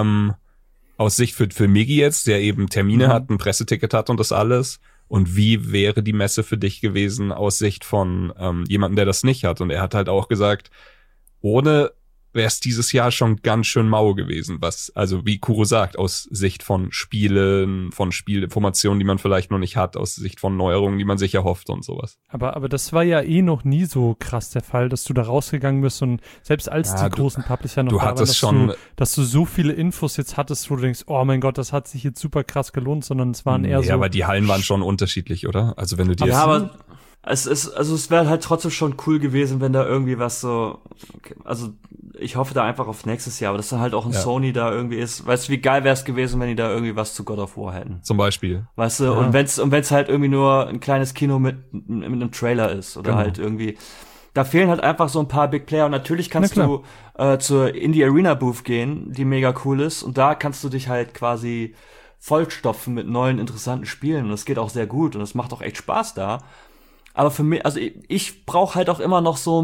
aus Sicht für Miggy jetzt, der eben Termine hat, ein Presseticket hat und das alles? Und wie wäre die Messe für dich gewesen aus Sicht von jemandem, der das nicht hat? Und er hat halt auch gesagt, ohne wäre es dieses Jahr schon ganz schön mau gewesen, also wie Kuro sagt, aus Sicht von Spielen, von Spielinformationen, die man vielleicht noch nicht hat, aus Sicht von Neuerungen, die man sich erhofft und sowas. Aber das war ja noch nie so krass der Fall, dass du da rausgegangen bist und selbst als die großen Publisher noch da waren, dass du so viele Infos jetzt hattest, wo du denkst, oh mein Gott, das hat sich jetzt super krass gelohnt, sondern es waren eher so... Ja, aber die Hallen waren schon unterschiedlich, oder? Also wenn du die aber es wäre halt trotzdem schon cool gewesen, wenn da irgendwie was so, okay, also ich hoffe da einfach auf nächstes Jahr, aber dass da halt auch ein Sony da irgendwie ist. Weißt du, wie geil wäre es gewesen, wenn die da irgendwie was zu God of War hätten? Zum Beispiel. Weißt du, und wenn's halt irgendwie nur ein kleines Kino mit einem Trailer ist oder halt irgendwie, da fehlen halt einfach so ein paar Big Player und natürlich kannst du zur Indie Arena Booth gehen, die mega cool ist und da kannst du dich halt quasi vollstopfen mit neuen interessanten Spielen und das geht auch sehr gut und das macht auch echt Spaß da. Aber für mich, also ich brauche halt auch immer noch so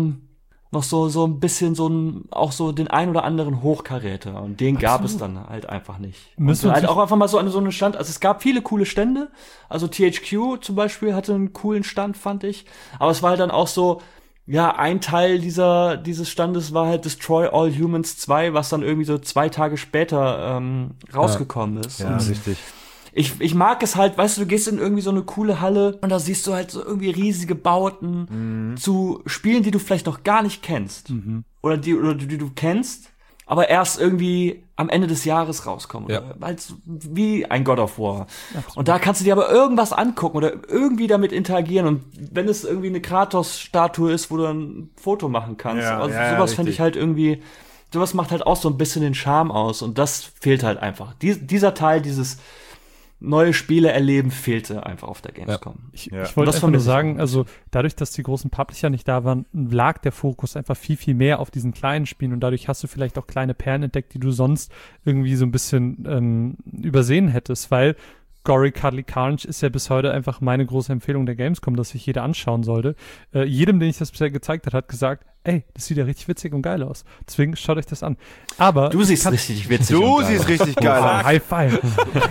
ein bisschen auch so den ein oder anderen Hochkaräter und den gab es dann halt einfach nicht. Und halt auch einfach mal so einen Stand, also es gab viele coole Stände, also THQ zum Beispiel hatte einen coolen Stand, fand ich, aber es war halt dann auch so, ja, ein Teil dieses Standes war halt Destroy All Humans 2, was dann irgendwie so 2 Tage später rausgekommen ist. Ja, richtig. Ich mag es halt, weißt du, du gehst in irgendwie so eine coole Halle und da siehst du halt so irgendwie riesige Bauten zu Spielen, die du vielleicht noch gar nicht kennst. Oder die du kennst, aber erst irgendwie am Ende des Jahres rauskommen. Ja. Halt wie ein God of War. Absolut. Und da kannst du dir aber irgendwas angucken oder irgendwie damit interagieren. Und wenn es irgendwie eine Kratos-Statue ist, wo du ein Foto machen kannst. Ja, also sowas fände ich halt irgendwie, sowas macht halt auch so ein bisschen den Charme aus. Und das fehlt halt einfach. Dieser Teil, dieses neue Spiele erleben, fehlte einfach auf der Gamescom. Ich wollte einfach nur sagen, also dadurch, dass die großen Publisher nicht da waren, lag der Fokus einfach viel, viel mehr auf diesen kleinen Spielen und dadurch hast du vielleicht auch kleine Perlen entdeckt, die du sonst irgendwie so ein bisschen übersehen hättest, weil Gory Cuddly Carnage ist ja bis heute einfach meine große Empfehlung der Gamescom, dass sich jeder anschauen sollte. Jedem, den ich das bisher gezeigt hat gesagt, ey, das sieht ja richtig witzig und geil aus. Deswegen schaut euch das an. Aber du siehst richtig witzig Du siehst richtig geil aus. High five.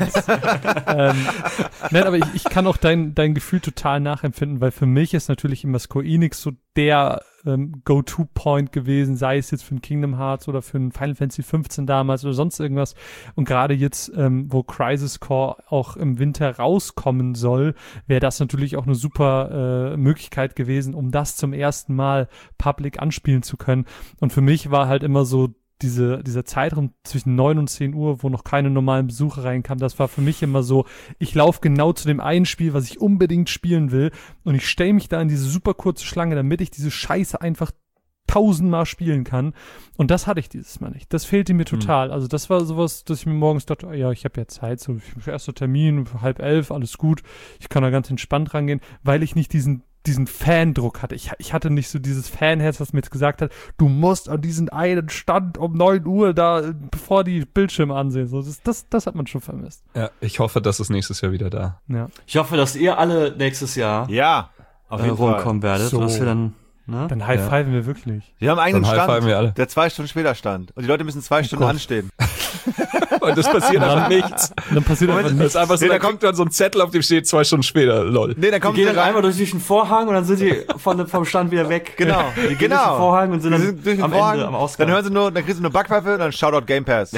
Nein, aber ich kann auch dein Gefühl total nachempfinden, weil für mich ist natürlich immer Square Enix so der Go-To-Point gewesen, sei es jetzt für ein Kingdom Hearts oder für ein Final Fantasy 15 damals oder sonst irgendwas. Und gerade jetzt, wo Crisis Core auch im Winter rauskommen soll, wäre das natürlich auch eine super Möglichkeit gewesen, um das zum ersten Mal public anspielen zu können. Und für mich war halt immer so dieser Zeitraum zwischen 9 und 10 Uhr, wo noch keine normalen Besucher reinkamen, das war für mich immer so, ich laufe genau zu dem einen Spiel, was ich unbedingt spielen will und ich stelle mich da in diese super kurze Schlange, damit ich diese Scheiße einfach 1000-mal spielen kann. Und das hatte ich dieses Mal nicht. Das fehlte mir total. Also das war sowas, dass ich mir morgens dachte, ja, ich habe ja Zeit, so erster Termin, 10:30, alles gut. Ich kann da ganz entspannt rangehen, weil ich nicht diesen Fandruck hatte. Ich hatte nicht so dieses Fanherz, was mir jetzt gesagt hat, du musst an diesen einen Stand um 9 Uhr da, bevor die Bildschirme ansehen. So, das hat man schon vermisst. Ja, ich hoffe, das ist nächstes Jahr wieder da. Ja. Ich hoffe, dass ihr alle nächstes Jahr Auf jeden Fall. rumkommen werdet. So. Und dass wir dann, Dann high-fiven wir wirklich. Wir haben einen eigenen Dann high-fiven wir alle. Stand, der 2 Stunden später stand. Und die Leute müssen 2 Stunden Gott. anstehen. Und das passiert einfach nichts. Dann passiert einfach Das nichts. ist einfach so, Nee, da da kommt- kommt dann so ein Zettel, auf dem steht 2 Stunden später, lol. Nee, dann Die kommen gehen sie dann rein. einmal durch den Vorhang und dann sind sie vom Stand wieder weg. Genau, Die gehen durch den genau. Vorhang und sind Die dann sind durch den am Vorhang, Ende, am Ausgang. dann hören sie nur, dann kriegst du eine Backpfeife und dann Shoutout Game Pass.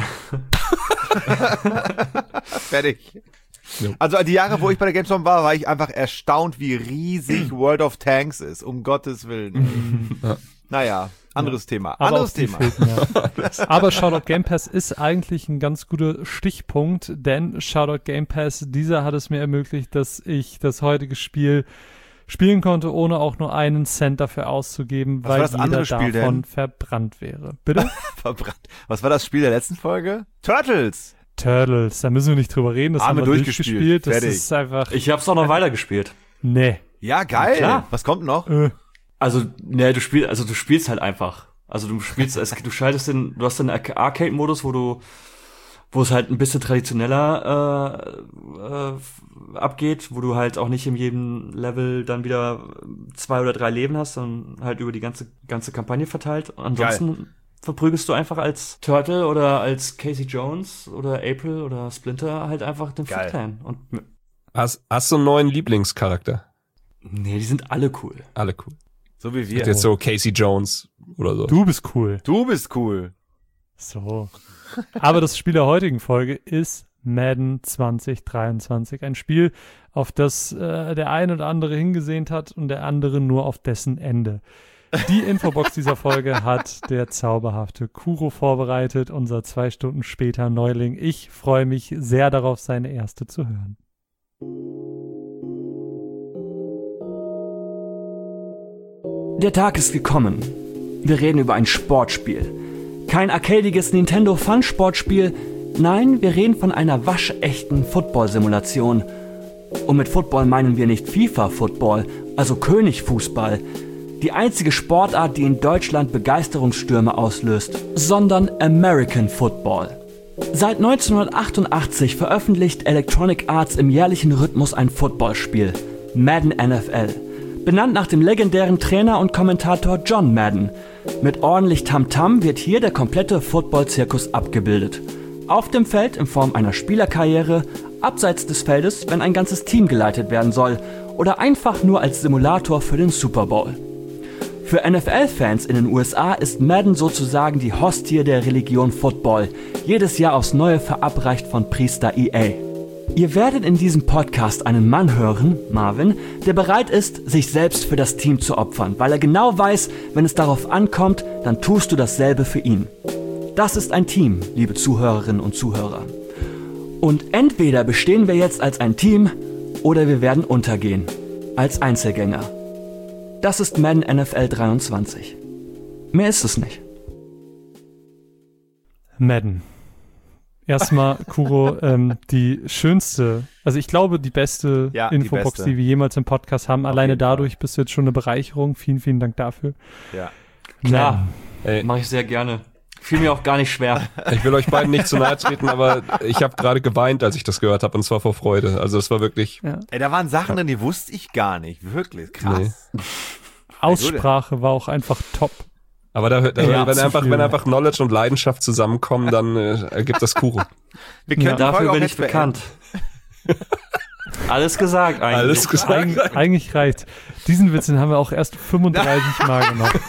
Fertig. Jo. Also die Jahre, wo ich bei der Gamescom war ich einfach erstaunt, wie riesig World of Tanks ist. Um Gottes Willen. Naja, anderes Thema. Aber Anderes auch die Thema. fehlten, ja. Aber Shoutout Game Pass ist eigentlich ein ganz guter Stichpunkt, denn Shoutout Game Pass, dieser hat es mir ermöglicht, dass ich das heutige Spiel spielen konnte, ohne auch nur einen Cent dafür auszugeben, Was weil war das jeder andere Spiel davon denn? verbrannt wäre. Bitte? Verbrannt. Was war das Spiel der letzten Folge? Turtles. Turtles, da müssen wir nicht drüber reden, das Haben haben wir wir durchgespielt. durchgespielt. Das Fertig. ist einfach, Ich hab's auch noch weitergespielt. nee. Ja, geil. Klar. Was kommt noch? Also, du spielst halt einfach. Also du schaltest du hast den Arcade-Modus, wo es halt ein bisschen traditioneller abgeht, wo du halt auch nicht in jedem Level dann wieder 2 oder 3 Leben hast, sondern halt über die ganze Kampagne verteilt. Ansonsten verprügelst du einfach als Turtle oder als Casey Jones oder April oder Splinter halt einfach den Geil. Foot Clan. Und Hast du einen neuen Lieblingscharakter? nee, die sind alle cool. Alle cool. So wie wir. Jetzt so Casey Jones oder so. Du bist cool. Du bist cool. So. Aber das Spiel der heutigen Folge ist Madden 2023. Ein Spiel, auf das der ein oder andere hingesehnt hat und der andere nur auf dessen Ende. Die Infobox dieser Folge hat der zauberhafte Kuro vorbereitet, unser 2 Stunden später Neuling. Ich freue mich sehr darauf, seine erste zu hören. Der Tag ist gekommen. Wir reden über ein Sportspiel. Kein arcadiges Nintendo Fun-Sportspiel. Nein, wir reden von einer waschechten Football-Simulation. Und mit Football meinen wir nicht FIFA-Football, also König-Fußball. Die einzige Sportart, die in Deutschland Begeisterungsstürme auslöst, sondern American Football. Seit 1988 veröffentlicht Electronic Arts im jährlichen Rhythmus ein Footballspiel, Madden NFL. Benannt nach dem legendären Trainer und Kommentator John Madden. Mit ordentlich Tamtam wird hier der komplette Football-Zirkus abgebildet. Auf dem Feld in Form einer Spielerkarriere, abseits des Feldes, wenn ein ganzes Team geleitet werden soll oder einfach nur als Simulator für den Super Bowl. Für NFL-Fans in den USA ist Madden sozusagen die Hostie der Religion Football, jedes Jahr aufs Neue verabreicht von Priester EA. Ihr werdet in diesem Podcast einen Mann hören, Marvin, der bereit ist, sich selbst für das Team zu opfern, weil er genau weiß, wenn es darauf ankommt, dann tust du dasselbe für ihn. Das ist ein Team, liebe Zuhörerinnen und Zuhörer. Und entweder bestehen wir jetzt als ein Team oder wir werden untergehen, als Einzelgänger. Das ist Madden NFL 23. Mehr ist es nicht. Madden. Erstmal, Kuro, die schönste, also ich glaube, die beste Ja, die Infobox, beste. die wir jemals im Podcast haben. Alleine jeden dadurch bist du jetzt schon eine Bereicherung. Vielen, vielen Dank dafür. Ja. Klar, Ey, mache ich sehr gerne. Fiel mir auch gar nicht schwer. Ich will euch beiden nicht zu nahe treten, aber ich habe gerade geweint, als ich das gehört habe, und zwar vor Freude. Also das war wirklich... Ja. Ey, da waren Sachen drin, die wusste ich gar nicht. Wirklich, krass. Nee. Aussprache war auch einfach top. Aber Ja, wenn einfach Knowledge und Leidenschaft zusammenkommen, dann ergibt das Kuchen. Wir können die Folge Dafür auch bin jetzt ich bekannt. Alles gesagt eigentlich. Alles gesagt. Eigentlich reicht. Diesen Witz, den haben wir auch erst 35 Mal gemacht.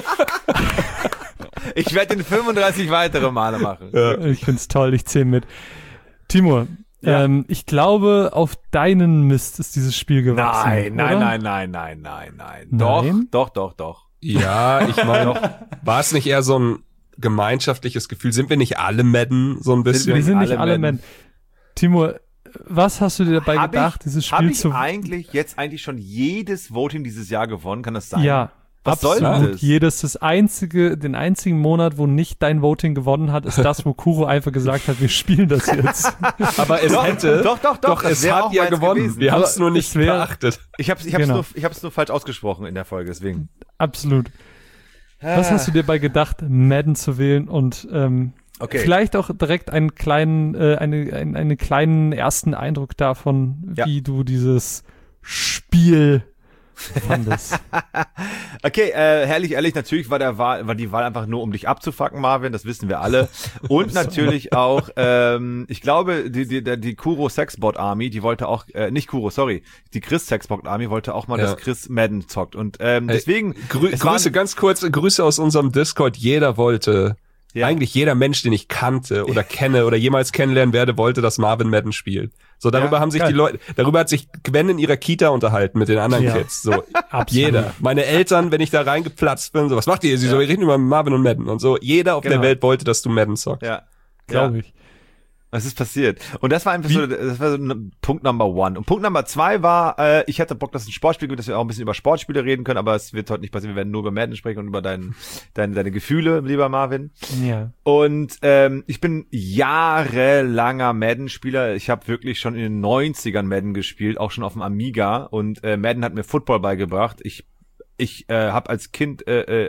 Ich werde den 35 weitere Male machen. Ja. Ich find's toll, ich zähle mit. Timur, Ja. ich glaube, auf deinen Mist ist dieses Spiel gewachsen. Nein. Nein? Doch. Ja, ich meine, war es nicht eher so ein gemeinschaftliches Gefühl? Sind wir nicht alle Madden so ein bisschen? Wir sind nicht alle alle Madden. Men. Timur, was hast du dir dabei gedacht, dieses Habe Spiel ich zu... eigentlich schon jedes Voting dieses Jahr gewonnen? Kann das sein? Ja, Was soll absolut. das? Den einzigen Monat, wo nicht dein Voting gewonnen hat, ist das, wo Kuro einfach gesagt hat, wir spielen das jetzt. Aber es hätte... Doch, Doch, das es wäre hat auch ja meins gewonnen. gewesen. Wir haben es Aber nur nicht es wär- beachtet. Ich hab's Genau. nur falsch ausgesprochen in der Folge, deswegen. Absolut. Was hast du dir dabei gedacht, Madden zu wählen und Okay. vielleicht auch direkt einen kleinen ersten Eindruck davon, Ja. wie du dieses Spiel fandest? Okay, herrlich, ehrlich, natürlich war die Wahl einfach nur, um dich abzufucken, Marvin, das wissen wir alle. Und natürlich auch, ich glaube, die Kuro Sexbot Army, die wollte auch, nicht Kuro, sorry, die Chris Sexbot Army wollte auch mal, dass Chris Madden zockt. Und deswegen... Grüße aus unserem Discord. Jeder wollte... Ja. Eigentlich jeder Mensch, den ich kannte oder kenne oder jemals kennenlernen werde, wollte, dass Marvin Madden spielt. So, darüber Ja, haben sich geil. die Leute, darüber hat sich Gwen in ihrer Kita unterhalten mit den anderen Ja. Kids. So, Absolut. jeder. Meine Eltern, wenn ich da reingeplatzt bin, so, was macht ihr? Sie so, wir reden über Marvin und Madden und so. Jeder auf der Genau. Welt wollte, dass du Madden zockst. Ja. Glaube ich. Was ist passiert? Und das war einfach so, das war so Punkt Number 1. Und Punkt Number 2 war, ich hatte Bock, dass es ein Sportspiel gibt, dass wir auch ein bisschen über Sportspiele reden können, aber es wird heute nicht passieren. Wir werden nur über Madden sprechen und über deine Gefühle, lieber Marvin. Ja. Und ich bin jahrelanger Madden-Spieler. Ich habe wirklich schon in den 90ern Madden gespielt, auch schon auf dem Amiga. Und Madden hat mir Football beigebracht. Ich habe als Kind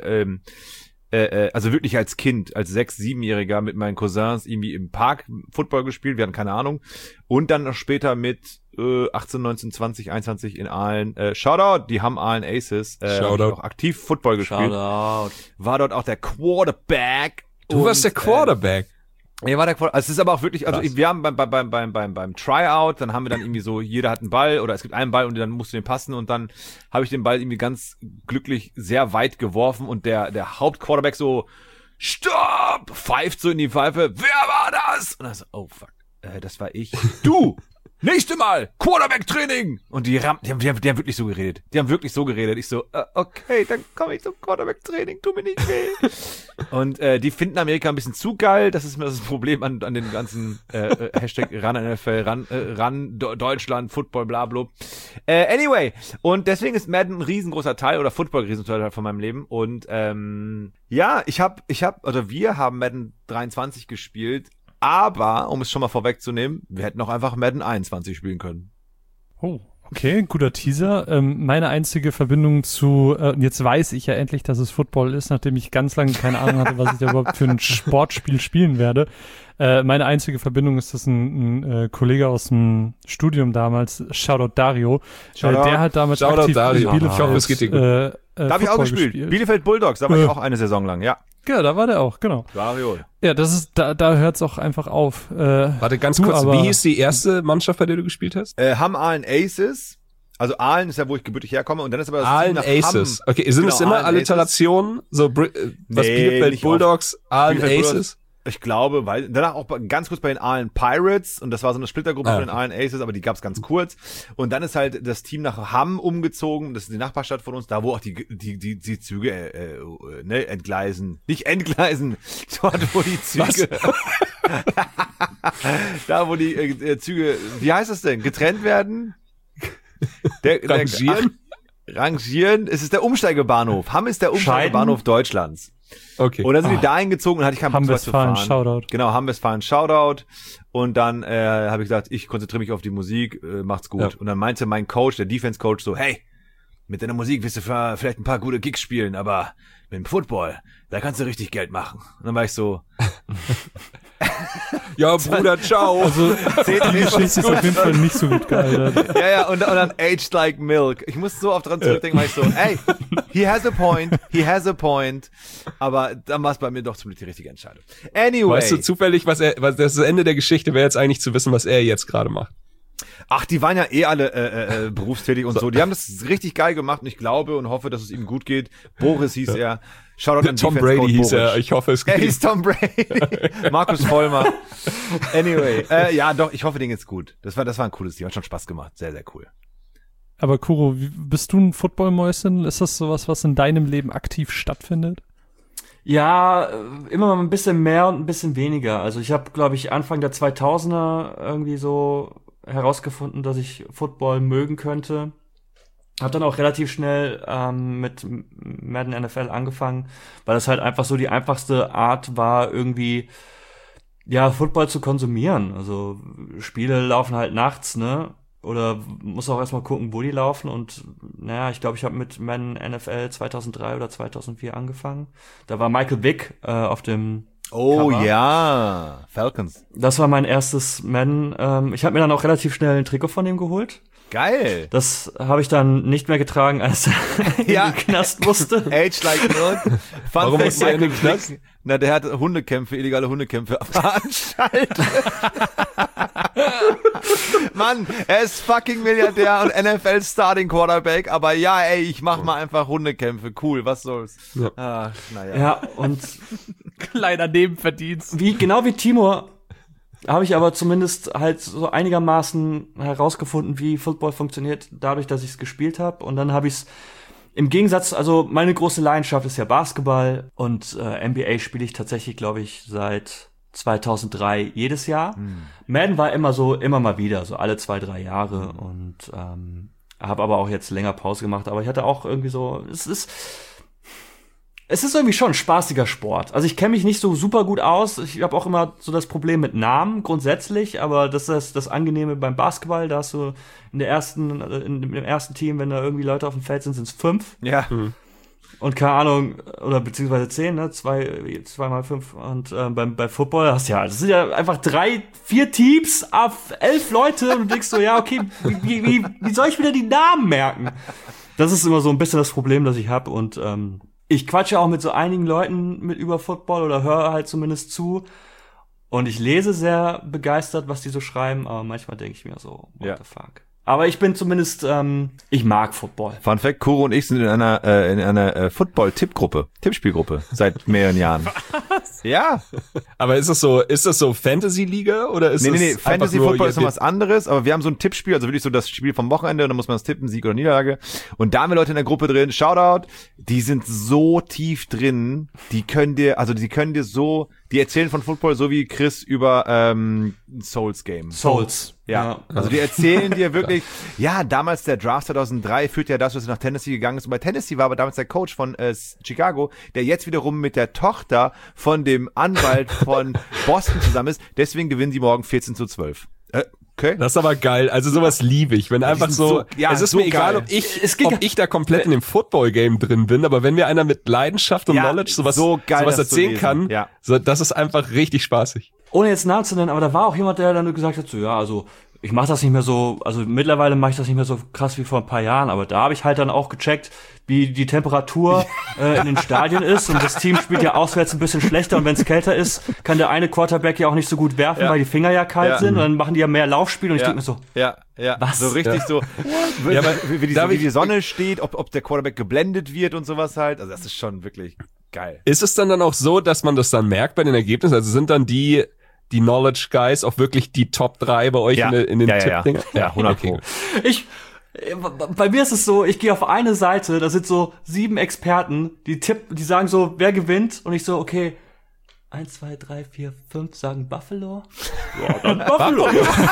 also wirklich als Kind, als 6-, 7-Jähriger mit meinen Cousins irgendwie im Park Football gespielt, wir hatten keine Ahnung. Und dann noch später mit 18, 19, 20, 21 in Aalen. Shoutout, die haben Aalen Aces. Shoutout. Auch aktiv Football gespielt. Shoutout. War dort auch der Quarterback. Du warst der Quarterback. Ja, war der Quarterback. Also es ist aber auch wirklich, also Krass. wir haben beim Tryout, dann haben wir dann irgendwie so, jeder hat einen Ball oder es gibt einen Ball und dann musst du den passen und dann habe ich den Ball irgendwie ganz glücklich sehr weit geworfen und der Hauptquarterback so, Stopp! Pfeift so in die Pfeife, wer war das? Und dann so, oh fuck, das war ich. Du! Nächste Mal! Quarterback-Training! Und die haben wirklich so geredet. Die haben wirklich so geredet. Ich so, okay, dann komme ich zum Quarterback-Training, tu mir nicht weh. Und die finden Amerika ein bisschen zu geil. Das ist mir das Problem an den ganzen Hashtag ran NFL, ran Deutschland, Football, bla bla. Anyway, und deswegen ist Madden ein riesengroßer Teil oder Football ein riesengroßer Teil von meinem Leben. Und ja, wir haben Madden 23 gespielt. Aber, um es schon mal vorwegzunehmen, wir hätten auch einfach Madden 21 spielen können. Oh, okay, guter Teaser. Meine einzige Verbindung zu, jetzt weiß ich ja endlich, dass es Football ist, nachdem ich ganz lange keine Ahnung hatte, was ich da überhaupt für ein Sportspiel spielen werde. Meine einzige Verbindung ist, dass ein Kollege aus dem Studium damals, Shoutout Dario, Shoutout. der hat damals Shoutout aktiv Dario. in Bielefeld, Ich hoffe, es geht dir gut. Da habe ich auch Football gespielt. Bielefeld Bulldogs, da war ich Äh. auch eine Saison lang, ja. Ja, da war der auch, genau. Dario. Ja, das ist, da hört's auch einfach auf. Warte, ganz Du, kurz, aber- wie hieß die erste Mannschaft, bei der du gespielt hast? Haben Aalen Aces. Also Aalen ist ja, wo ich gebürtig herkomme. Und dann ist aber das Aalen Team nach Aces. Hamm. Okay, sind es Genau, immer Aalen Alliterationen? So, was Nee, Bielefeld nicht Bulldogs, Aalen Bielefeld Aces? Bulldogs. Ich glaube, weil danach auch ganz kurz bei den Aalen Pirates und das war so eine Splittergruppe Ah. von den Aalen Aces, aber die gab's ganz kurz. Und dann ist halt das Team nach Hamm umgezogen, das ist die Nachbarstadt von uns, da wo auch die Züge entgleisen. Nicht entgleisen, dort wo die Züge. Da wo die Züge, wie heißt das denn? Getrennt werden? Rangieren? Rangieren. Es ist der Umsteigebahnhof. Hamm ist der Umsteigebahnhof Deutschlands. Okay. Und dann sind die dahin gezogen und hatte ich keinen Bock, so weit zu Hamm-Westfalen, fahren. Shoutout. Genau, Hamm-Westfalen, Shoutout. Und dann habe ich gesagt, ich konzentriere mich auf die Musik, macht's gut. Ja. Und dann meinte mein Coach, der Defense-Coach so, hey, mit deiner Musik wirst du vielleicht ein paar gute Gigs spielen, aber mit dem Football, da kannst du richtig Geld machen. Und dann war ich so, ja, Bruder, ciao. Also, die Geschichte ist auf jeden Fall nicht so gut gealtert. ja, und dann aged like milk. Ich muss so oft dran zurückdenken, weil ich so, ey, he has a point. Aber dann war es bei mir doch ziemlich die richtige Entscheidung. Anyway. Weißt du zufällig, was das Ende der Geschichte wäre jetzt eigentlich zu wissen, was er jetzt gerade macht? Ach, die waren ja alle berufstätig und so. Die haben das richtig geil gemacht und ich glaube und hoffe, dass es ihm gut geht. Boris hieß er. Shoutout an Tom Defense Brady Coach hieß Boris. er. Ich hoffe, es geht. Er hieß Tom Brady. Markus Vollmer. Anyway. Ja, doch, ich hoffe, denen geht's gut. Das war ein cooles Team. Hat schon Spaß gemacht. Sehr, sehr cool. Aber Kuro, bist du ein Football-Mäuschen? Ist das sowas, was in deinem Leben aktiv stattfindet? Ja, immer mal ein bisschen mehr und ein bisschen weniger. Also ich habe, glaube ich, Anfang der 2000er irgendwie so herausgefunden, dass ich Football mögen könnte. Hab dann auch relativ schnell mit Madden NFL angefangen, weil das halt einfach so die einfachste Art war, irgendwie ja Football zu konsumieren. Also Spiele laufen halt nachts, ne? Oder muss auch erstmal gucken, wo die laufen. Und naja, ich glaube, ich habe mit Madden NFL 2003 oder 2004 angefangen. Da war Michael Vick auf dem Cover. Ja, Falcons. Das war mein erstes Madden. Ich habe mir dann auch relativ schnell ein Trikot von ihm geholt. Geil. Das habe ich dann nicht mehr getragen, als er in den Knast musste. Age like milk. Warum musste er in den Knast? Na, der hat illegale Hundekämpfe veranstaltet. Mann, er ist fucking Milliardär und NFL Starting Quarterback, aber ja, ey, ich mach mal einfach Hundekämpfe. Cool, was soll's. Ja. Ach, naja. Ja, und Kleiner Nebenverdienst. genau wie Timur habe ich aber zumindest halt so einigermaßen herausgefunden, wie Football funktioniert, dadurch, dass ich es gespielt habe. Und dann habe ich es im Gegensatz, also meine große Leidenschaft ist ja Basketball und NBA spiele ich tatsächlich, glaube ich, seit 2003 jedes Jahr. Madden war immer mal wieder, so alle 2-3 Jahre und habe aber auch jetzt länger Pause gemacht. Aber ich hatte auch irgendwie so, es ist irgendwie schon ein spaßiger Sport. Also ich kenne mich nicht so super gut aus. Ich habe auch immer so das Problem mit Namen grundsätzlich, aber das ist das Angenehme beim Basketball. Da hast du im ersten Team, wenn da irgendwie Leute auf dem Feld sind, sind es 5. Ja. Und keine Ahnung, oder beziehungsweise 10, ne? 2 mal 5. Und bei Football hast du ja, das sind ja einfach 3, 4 Teams auf 11 Leute und du denkst so, ja, okay, wie soll ich wieder die Namen merken? Das ist immer so ein bisschen das Problem, das ich habe. Und ich quatsche auch mit so einigen Leuten mit über Football oder höre halt zumindest zu. Und ich lese sehr begeistert, was die so schreiben, aber manchmal denke ich mir so, what the fuck. Aber ich bin zumindest, ich mag Football. Fun Fact, Kuro und ich sind in einer Football-Tippgruppe, Tippspielgruppe seit mehreren Jahren. Was? Ja. Aber ist das so Fantasy-Liga oder ist es Nee, Fantasy nur, Football ist noch was anderes, aber wir haben so ein Tippspiel, also wirklich so das Spiel vom Wochenende und dann muss man das tippen, Sieg oder Niederlage. Und da haben wir Leute in der Gruppe drin, Shoutout, die sind so tief drin, die erzählen von Football so wie Chris über Souls Game. Souls. Ja, also die erzählen dir wirklich, ja, damals der Draft 2003 führt ja das, was nach Tennessee gegangen ist. Und bei Tennessee war aber damals der Coach von Chicago, der jetzt wiederum mit der Tochter von dem Anwalt von Boston zusammen ist. Deswegen gewinnen sie morgen 14-12. Okay. Das ist aber geil. Also sowas liebe ich. Wenn einfach so, es ist so mir egal, geil. ob ich da komplett in dem Football-Game drin bin, aber wenn mir einer mit Leidenschaft und Knowledge sowas erzählen kann, so, das ist einfach richtig spaßig. Ohne jetzt Namen zu nennen, aber da war auch jemand, der dann gesagt hat, so, ja, also ich mache das nicht mehr so, also mittlerweile mache ich das nicht mehr so krass wie vor ein paar Jahren, aber da habe ich halt dann auch gecheckt, wie die Temperatur in den Stadien ist und das Team spielt ja auswärts ein bisschen schlechter und wenn es kälter ist, kann der eine Quarterback ja auch nicht so gut werfen, weil die Finger ja kalt sind und dann machen die ja mehr Laufspiel und ich denke mir so, was? So richtig so, wie die Sonne steht, ob der Quarterback geblendet wird und sowas halt, also das ist schon wirklich geil. Ist es dann auch so, dass man das dann merkt bei den Ergebnissen, also sind dann die Knowledge Guys auch wirklich die Top 3 bei euch in den Tippdingern? Ja, 100%. Bei mir ist es so, ich gehe auf eine Seite, da sind so 7 Experten, die sagen so, wer gewinnt? Und ich so, okay, 1, 2, 3, 4, 5 sagen Buffalo. Ja, dann Buffalo.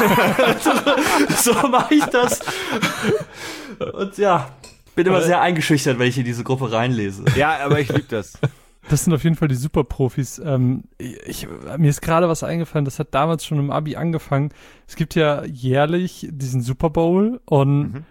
So mache ich das. Und ja, bin immer sehr eingeschüchtert, wenn ich in diese Gruppe reinlese. Ja, aber ich liebe das. Das sind auf jeden Fall die Superprofis. Mir ist gerade was eingefallen, das hat damals schon im Abi angefangen. Es gibt ja jährlich diesen Super Bowl und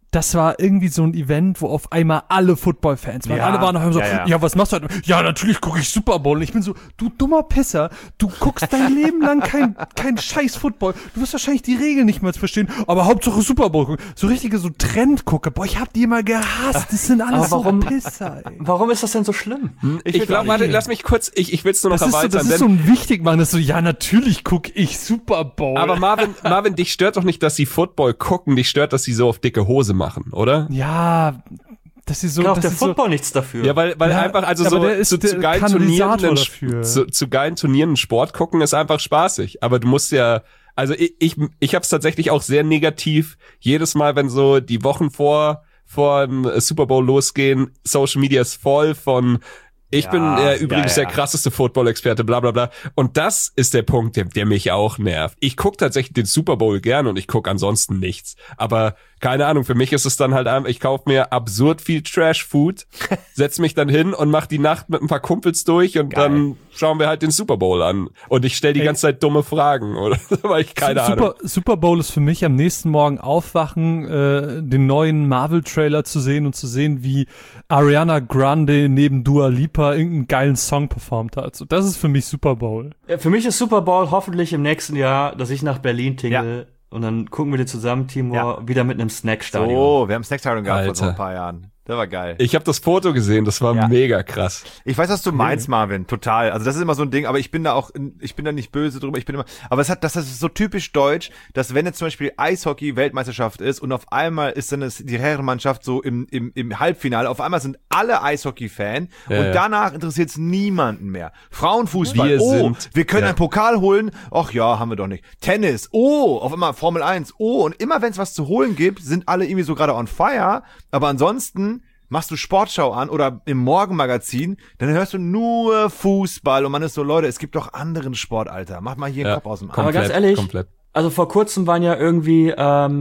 das war irgendwie so ein Event, wo auf einmal alle Football-Fans waren. Ja, Alle waren noch so, ja. Was machst du heute? Ja, natürlich gucke ich Super Bowl. Und ich bin so, du dummer Pisser, du guckst dein Leben lang kein scheiß Football. Du wirst wahrscheinlich die Regeln nicht mehr verstehen, aber Hauptsache Super Bowl gucken. So richtige so Trendgucke. Boah, ich hab die immer gehasst. Das sind alles so Pisser, ey. Warum ist das denn so schlimm? Ich glaube, warte, lass mich kurz, ich will's nur noch erweitern. Das ist so ein Wichtigmachen, das ist so, ja, natürlich guck ich Super Bowl. Aber Marvin, dich stört doch nicht, dass sie Football gucken, dich stört, dass sie so auf dicke Hose machen, oder? Ja, das ist so. Kann auch das der ist Football nichts dafür. Ja, weil einfach, also aber so der ist zu der geilen Katalysator Turnieren, dafür. zu geilen Turnieren Sport gucken ist einfach spaßig. Aber du musst ja, also ich hab's tatsächlich auch sehr negativ. Jedes Mal, wenn so die Wochen vor dem Super Bowl losgehen, Social Media ist voll von ich bin übrigens der krasseste Football-Experte, bla bla bla. Und das ist der Punkt, der mich auch nervt. Ich guck tatsächlich den Super Bowl gern und ich guck ansonsten nichts. Aber keine Ahnung, für mich ist es dann halt einfach, ich kaufe mir absurd viel Trash-Food, setz mich dann hin und mach die Nacht mit ein paar Kumpels durch und dann schauen wir halt den Super Bowl an. Und ich stelle die ganze Zeit dumme Fragen, oder? Weil ich keine Ahnung. Super Bowl ist für mich am nächsten Morgen aufwachen, den neuen Marvel-Trailer zu sehen und zu sehen, wie Ariana Grande neben Dua Lipa irgendeinen geilen Song performt hat. So, das ist für mich Super Bowl. Für mich ist Super Bowl hoffentlich im nächsten Jahr, dass ich nach Berlin tingle und dann gucken wir den zusammen, Timur, wieder mit einem Snackstadion. Oh, wir haben Snackstadion gehabt vor so Alter. ein paar Jahren. Das war geil. Ich habe das Foto gesehen, das war mega krass. Ich weiß, was du meinst, Marvin, total. Also das ist immer so ein Ding, aber ich bin da nicht böse drüber, aber das ist so typisch deutsch, dass wenn jetzt zum Beispiel Eishockey-Weltmeisterschaft ist und auf einmal ist dann die Herrenmannschaft so im Halbfinale, auf einmal sind alle Eishockey-Fan und danach interessiert es niemanden mehr. Frauenfußball, wir können einen Pokal holen, ach ja, haben wir doch nicht. Tennis, auf einmal Formel 1, und immer wenn es was zu holen gibt, sind alle irgendwie so gerade on fire, aber ansonsten machst du Sportschau an oder im Morgenmagazin, dann hörst du nur Fußball und man ist so, Leute, es gibt doch anderen Sport, Alter. Mach mal hier den Kopf aus dem Arm. Aber ganz ehrlich, also vor kurzem waren ja irgendwie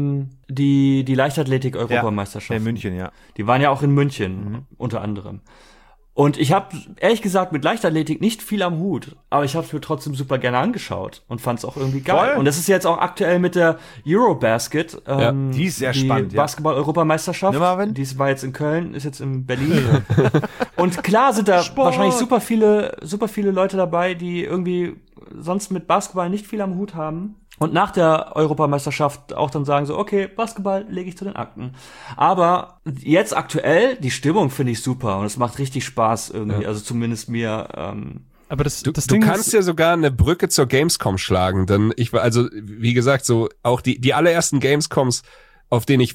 die Leichtathletik-Europameisterschaft. In München, ja. Die waren ja auch in München, unter anderem. Und ich habe ehrlich gesagt mit Leichtathletik nicht viel am Hut, aber ich habe es mir trotzdem super gerne angeschaut und fand es auch irgendwie geil. Voll. Und das ist jetzt auch aktuell mit der Eurobasket, die ist sehr spannend, Basketball-Europameisterschaft. Ne, Marvin? Die war jetzt in Köln, ist jetzt in Berlin. Und klar sind da wahrscheinlich super viele Leute dabei, die irgendwie sonst mit Basketball nicht viel am Hut haben. Und nach der Europameisterschaft auch dann sagen so, okay, Basketball lege ich zu den Akten. Aber jetzt aktuell, die Stimmung finde ich super und es macht richtig Spaß irgendwie, also zumindest mir. Aber das Du Ding kannst ist, ja sogar eine Brücke zur Gamescom schlagen, denn wie gesagt, so auch die allerersten Gamescoms, auf denen ich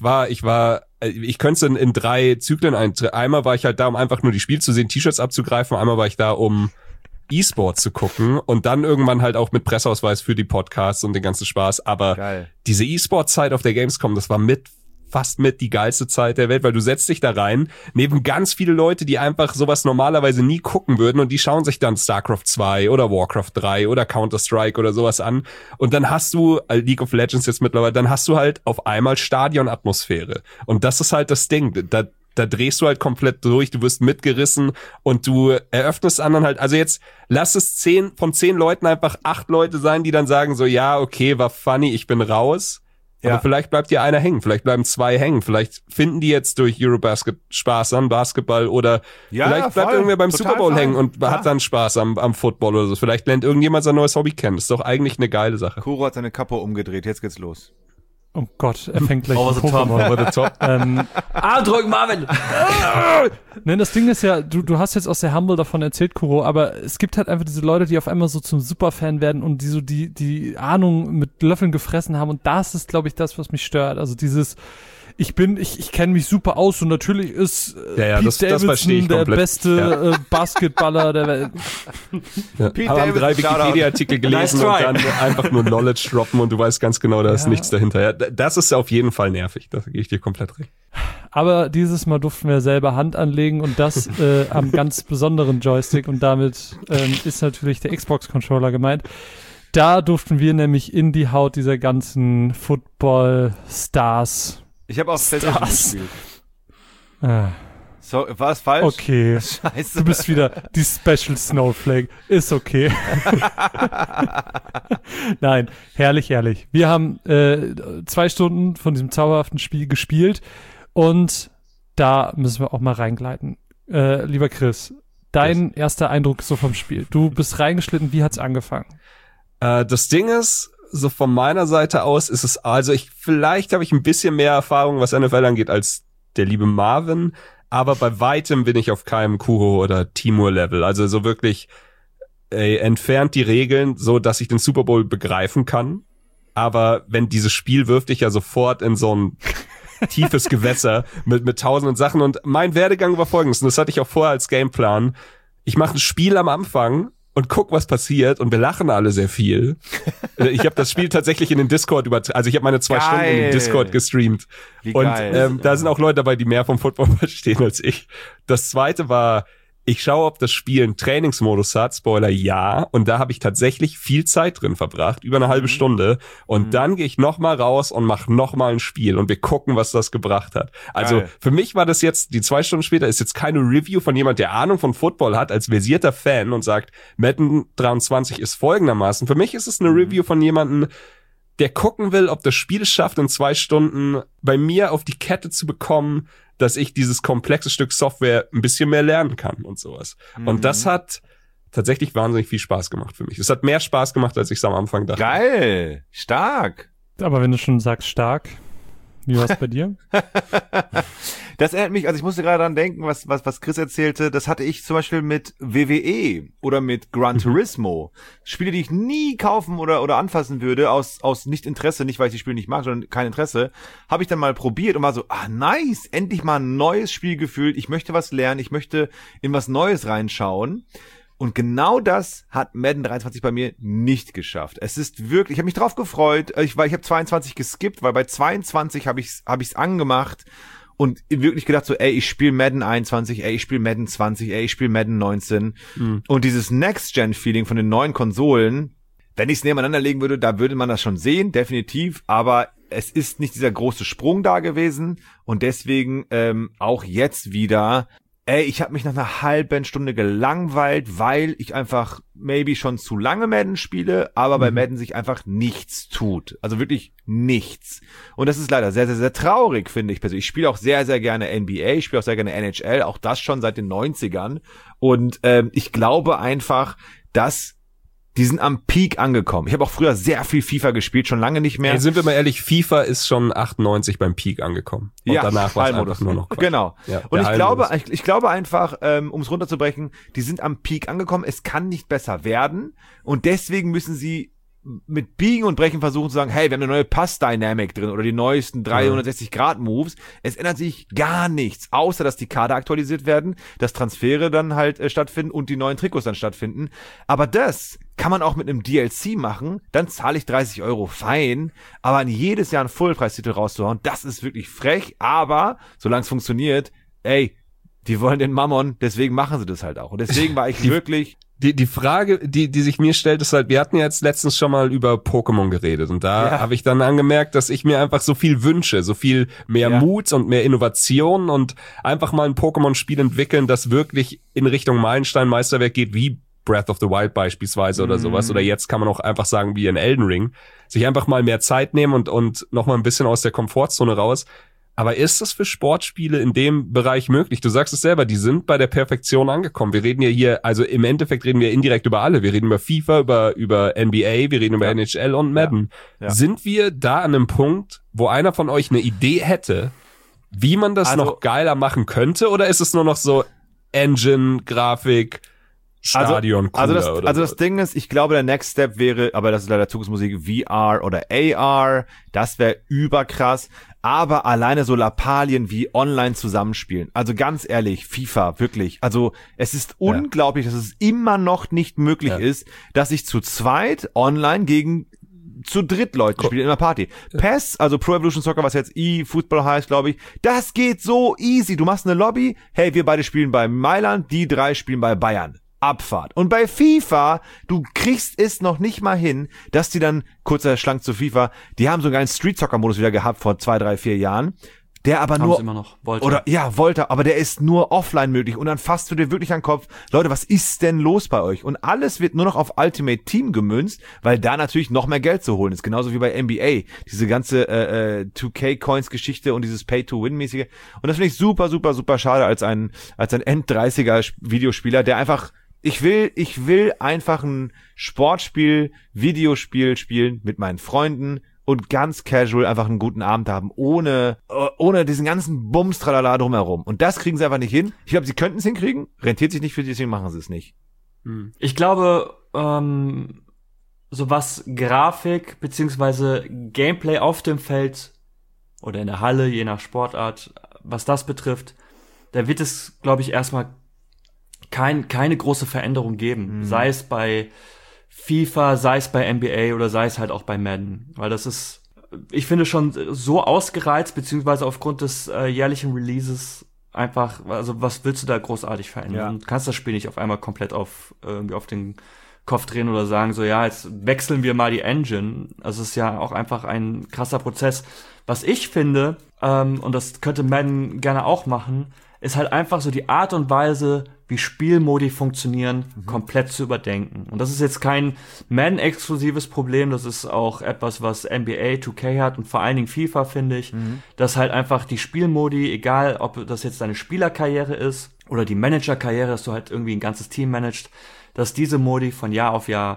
könnte es in 3 Zyklen einmal war ich halt da, um einfach nur die Spiele zu sehen, T-Shirts abzugreifen, einmal war ich da, um E-Sport zu gucken und dann irgendwann halt auch mit Presseausweis für die Podcasts und den ganzen Spaß. Aber diese E-Sport-Zeit auf der Gamescom, das war fast mit die geilste Zeit der Welt, weil du setzt dich da rein, neben ganz viele Leute, die einfach sowas normalerweise nie gucken würden und die schauen sich dann StarCraft 2 oder Warcraft 3 oder Counter-Strike oder sowas an und dann hast du, League of Legends jetzt mittlerweile, dann hast du halt auf einmal Stadionatmosphäre und das ist halt das Ding, da drehst du halt komplett durch, du wirst mitgerissen und du eröffnest anderen halt, also jetzt lass es 10 von 10 Leuten einfach 8 Leute sein, die dann sagen so, ja, okay, war funny, ich bin raus. Aber vielleicht bleibt dir einer hängen, vielleicht bleiben 2 hängen, vielleicht finden die jetzt durch Eurobasket Spaß an Basketball oder vielleicht bleibt irgendwer beim Super Bowl hängen und hat dann Spaß am Football oder so. Vielleicht lernt irgendjemand sein neues Hobby kennen. Das ist doch eigentlich eine geile Sache. Kuro hat seine Kappe umgedreht, jetzt geht's los. oh Gott, er fängt gleich Over the top. Over the top. Drück, Marvin! Ne, das Ding ist ja, du hast jetzt aus der Humble davon erzählt, Kuro, aber es gibt halt einfach diese Leute, die auf einmal so zum Superfan werden und die so die Ahnung mit Löffeln gefressen haben und das ist, glaube ich, das, was mich stört. Also dieses, ich kenne mich super aus und natürlich ist Pete das verstehe ich Davidson der komplett. beste Basketballer der Welt. Aber haben 3 Wikipedia-Artikel gelesen Nice und try. dann einfach nur Knowledge droppen und du weißt ganz genau, da ist nichts dahinter. Ja, das ist auf jeden Fall nervig, da gehe ich dir komplett recht. Aber dieses Mal durften wir selber Hand anlegen und das am ganz besonderen Joystick und damit ist natürlich der Xbox-Controller gemeint. Da durften wir nämlich in die Haut dieser ganzen Football-Stars. Ich habe auf PlayStation gespielt. Ah, So, war es falsch? okay, Scheiße. du bist wieder die Special Snowflake. Ist okay. Nein, herrlich. Wir haben 2 Stunden von diesem zauberhaften Spiel gespielt Und da müssen wir auch mal reingleiten. Lieber Chris, dein erster Eindruck so vom Spiel. Du bist reingeschlitten, wie hat's angefangen? Das Ding ist, so von meiner Seite aus ist es, also vielleicht habe ich ein bisschen mehr Erfahrung, was NFL angeht, als der liebe Marvin, aber bei weitem bin ich auf keinem Kuro oder Timur-Level. Also so wirklich entfernt die Regeln, so dass ich den Super Bowl begreifen kann. Aber wenn dieses Spiel wirft dich ja sofort in so ein tiefes Gewässer mit tausenden Sachen. Und mein Werdegang war folgendes, und das hatte ich auch vorher als Gameplan. Ich mache ein Spiel am Anfang und guck, was passiert, und wir lachen alle sehr viel. Ich habe das Spiel tatsächlich in den Discord also ich habe meine 2 Stunden in den Discord gestreamt. Wie und geil. Da sind auch Leute dabei, die mehr vom Football verstehen als ich. Das zweite war, ich schaue, ob das Spiel einen Trainingsmodus hat, Spoiler, ja, und da habe ich tatsächlich viel Zeit drin verbracht, über eine halbe Stunde, und dann gehe ich nochmal raus und mache nochmal ein Spiel und wir gucken, was das gebracht hat. Also Geil. für mich war das jetzt, die 2 Stunden später, ist jetzt keine Review von jemand, der Ahnung von Football hat, als versierter Fan, und sagt, Madden 23 ist folgendermaßen. Für mich ist es eine Review von jemandem, der gucken will, ob das Spiel es schafft, in 2 Stunden bei mir auf die Kette zu bekommen, dass ich dieses komplexe Stück Software ein bisschen mehr lernen kann und sowas. Und das hat tatsächlich wahnsinnig viel Spaß gemacht für mich. Es hat mehr Spaß gemacht, als ich es am Anfang dachte. Geil, stark. Aber wenn du schon sagst stark, wie war's bei dir? Das erinnert mich, also ich musste gerade dran denken, was Chris erzählte, das hatte ich zum Beispiel mit WWE oder mit Gran Turismo. Spiele, die ich nie kaufen oder anfassen würde, aus nicht Interesse, nicht weil ich die Spiele nicht mag, sondern kein Interesse, habe ich dann mal probiert und war so, nice, endlich mal ein neues Spiel gefühlt, ich möchte was lernen, ich möchte in was Neues reinschauen. Und genau das hat Madden 23 bei mir nicht geschafft. Es ist wirklich, ich habe mich drauf gefreut, ich habe 22 geskippt, weil bei 22 habe ich's angemacht und wirklich gedacht so, ey, ich spiele Madden 21, ey, ich spiele Madden 20, ey, ich spiele Madden 19. Und dieses Next-Gen-Feeling von den neuen Konsolen, wenn ich es nebeneinander legen würde, da würde man das schon sehen, definitiv, aber es ist nicht dieser große Sprung da gewesen und deswegen auch jetzt wieder, ich habe mich nach einer halben Stunde gelangweilt, weil ich einfach maybe schon zu lange Madden spiele, aber bei Madden sich einfach nichts tut. Also wirklich nichts. Und das ist leider sehr, sehr, sehr traurig, finde ich persönlich. Ich spiele auch sehr, sehr gerne NBA, ich spiele auch sehr gerne NHL, auch das schon seit den 90ern. Und ich glaube einfach, dass die sind am Peak angekommen. Ich habe auch früher sehr viel FIFA gespielt, schon lange nicht mehr. Ey, sind wir mal ehrlich, FIFA ist schon 98 beim Peak angekommen. Und ja, danach war es einfach nur noch Quatsch. Genau. Ja, und ich ich glaube einfach, um es runterzubrechen, die sind am Peak angekommen. Es kann nicht besser werden. Und deswegen müssen sie mit Biegen und Brechen versuchen zu sagen, hey, wir haben eine neue Pass-Dynamic drin oder die neuesten 360-Grad-Moves. Es ändert sich gar nichts, außer dass die Kader aktualisiert werden, dass Transfere dann halt stattfinden und die neuen Trikots dann stattfinden. Aber das kann man auch mit einem DLC machen, dann zahle ich 30 €, fein, aber an jedes Jahr einen Fullpreistitel rauszuhauen, das ist wirklich frech, aber solange es funktioniert, die wollen den Mammon, deswegen machen sie das halt auch. Und deswegen war ich wirklich... Die Frage, die sich mir stellt, ist halt, wir hatten ja jetzt letztens schon mal über Pokémon geredet und da habe ich dann angemerkt, dass ich mir einfach so viel wünsche, so viel mehr Mut und mehr Innovation und einfach mal ein Pokémon-Spiel entwickeln, das wirklich in Richtung Meilenstein-Meisterwerk geht, wie Breath of the Wild beispielsweise oder sowas. Oder jetzt kann man auch einfach sagen, wie in Elden Ring. Sich einfach mal mehr Zeit nehmen und noch mal ein bisschen aus der Komfortzone raus. Aber ist es für Sportspiele in dem Bereich möglich? Du sagst es selber, die sind bei der Perfektion angekommen. Wir reden ja hier, also im Endeffekt reden wir indirekt über alle. Wir reden über FIFA, über NBA, wir reden über NHL und Madden. Ja. Sind wir da an einem Punkt, wo einer von euch eine Idee hätte, wie man das noch geiler machen könnte? Oder ist es nur noch so Engine, Grafik, Stadion, also das Ding ist, ich glaube, der Next Step wäre, aber das ist leider Zukunftsmusik, VR oder AR, das wäre überkrass, aber alleine so Lappalien wie online zusammenspielen, also ganz ehrlich, FIFA, wirklich, also es ist unglaublich, dass es immer noch nicht möglich ist, dass ich zu zweit online gegen zu dritt Leute spielen in einer Party. PES, also Pro Evolution Soccer, was jetzt eFootball heißt, glaube ich, das geht so easy, du machst eine Lobby, hey, wir beide spielen bei Mailand, die 3 spielen bei Bayern. Abfahrt. Und bei FIFA, du kriegst es noch nicht mal hin, dass die dann, kurzer Schlank zu FIFA, die haben sogar einen Street-Soccer-Modus wieder gehabt vor 2, 3, 4 Jahren. der aber Haben's nur immer noch. Wollte. oder ja, wollte, aber der ist nur offline möglich und dann fasst du dir wirklich an den Kopf, Leute, was ist denn los bei euch? Und alles wird nur noch auf Ultimate Team gemünzt, weil da natürlich noch mehr Geld zu holen ist, genauso wie bei NBA, diese ganze 2K Coins Geschichte und dieses Pay to Win mäßige und das finde ich super super super schade als ein End-30er Videospieler, der einfach ich will einfach ein Sportspiel, Videospiel spielen mit meinen Freunden und ganz casual einfach einen guten Abend haben, ohne diesen ganzen Bums-Tralala drumherum. Und das kriegen sie einfach nicht hin. Ich glaube, sie könnten es hinkriegen, rentiert sich nicht für die, deswegen machen sie es nicht. Ich glaube, so was Grafik beziehungsweise Gameplay auf dem Feld oder in der Halle, je nach Sportart, was das betrifft, da wird es, glaube ich, erstmal keine große Veränderung geben. Sei es bei FIFA, sei es bei NBA oder sei es halt auch bei Madden. Weil das ist, ich finde, schon so ausgereizt, beziehungsweise aufgrund des jährlichen Releases einfach, also was willst du da großartig verändern? Du kannst das Spiel nicht auf einmal komplett irgendwie auf den Kopf drehen oder sagen so, ja, jetzt wechseln wir mal die Engine. Also es ist ja auch einfach ein krasser Prozess. Was ich finde, und das könnte Madden gerne auch machen, ist halt einfach so die Art und Weise, wie Spielmodi funktionieren, komplett zu überdenken. Und das ist jetzt kein Madden-exklusives Problem, das ist auch etwas, was NBA 2K hat und vor allen Dingen FIFA, finde ich, dass halt einfach die Spielmodi, egal ob das jetzt deine Spielerkarriere ist oder die Managerkarriere, dass du halt irgendwie ein ganzes Team managst, dass diese Modi von Jahr auf Jahr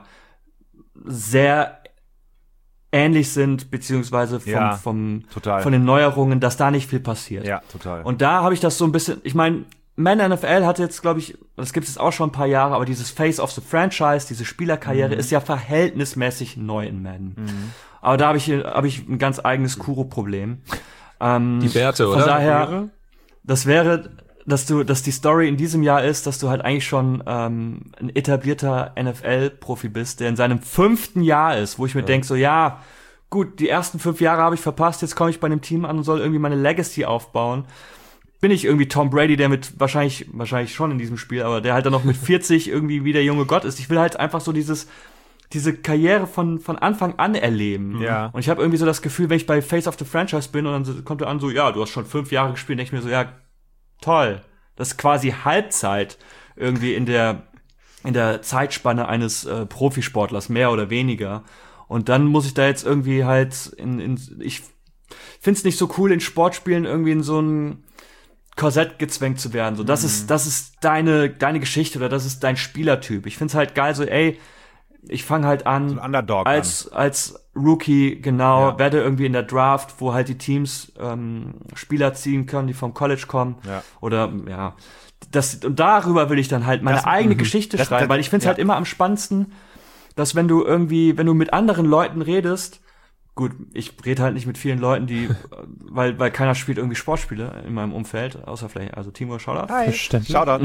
sehr ähnlich sind, beziehungsweise von den Neuerungen, dass da nicht viel passiert. Ja, total. Und da habe ich das so ein bisschen, ich meine, Madden NFL hat jetzt, glaube ich, das gibt es auch schon ein paar Jahre, aber dieses Face of the Franchise, diese Spielerkarriere ist ja verhältnismäßig neu in Madden. Aber da habe ich ein ganz eigenes Kuro-Problem. Die Werte, oder? Von daher, das wäre, dass die Story in diesem Jahr ist, dass du halt eigentlich schon ein etablierter NFL-Profi bist, der in seinem 5. Jahr ist, wo ich mir denke, so ja, gut, die ersten 5 Jahre habe ich verpasst, jetzt komme ich bei einem Team an und soll irgendwie meine Legacy aufbauen. Bin ich irgendwie Tom Brady, der mit wahrscheinlich schon in diesem Spiel, aber der halt dann noch mit 40 irgendwie wie der junge Gott ist. Ich will halt einfach so diese Karriere von Anfang an erleben. Ja. Und ich habe irgendwie so das Gefühl, wenn ich bei Face of the Franchise bin und dann kommt er an so, ja, du hast schon 5 Jahre gespielt, denke ich mir so, ja, toll. Das ist quasi Halbzeit irgendwie in der Zeitspanne eines Profisportlers, mehr oder weniger. Und dann muss ich da jetzt irgendwie halt ich find's nicht so cool, in Sportspielen irgendwie in so ein Korsett gezwängt zu werden. So, das ist deine Geschichte oder das ist dein Spielertyp. Ich find's halt geil, so, ey, ich fange halt an, so ein Underdog als Rookie, genau, werde irgendwie in der Draft, wo halt die Teams Spieler ziehen können, die vom College kommen. Ja. Oder, ja. Und darüber will ich dann halt meine eigene Geschichte schreiben, weil ich find's halt immer am spannendsten, dass wenn du mit anderen Leuten redest, gut, ich rede halt nicht mit vielen Leuten, die, weil keiner spielt irgendwie Sportspiele in meinem Umfeld, außer vielleicht, also Timo, Shoutout. Hi. Shoutout.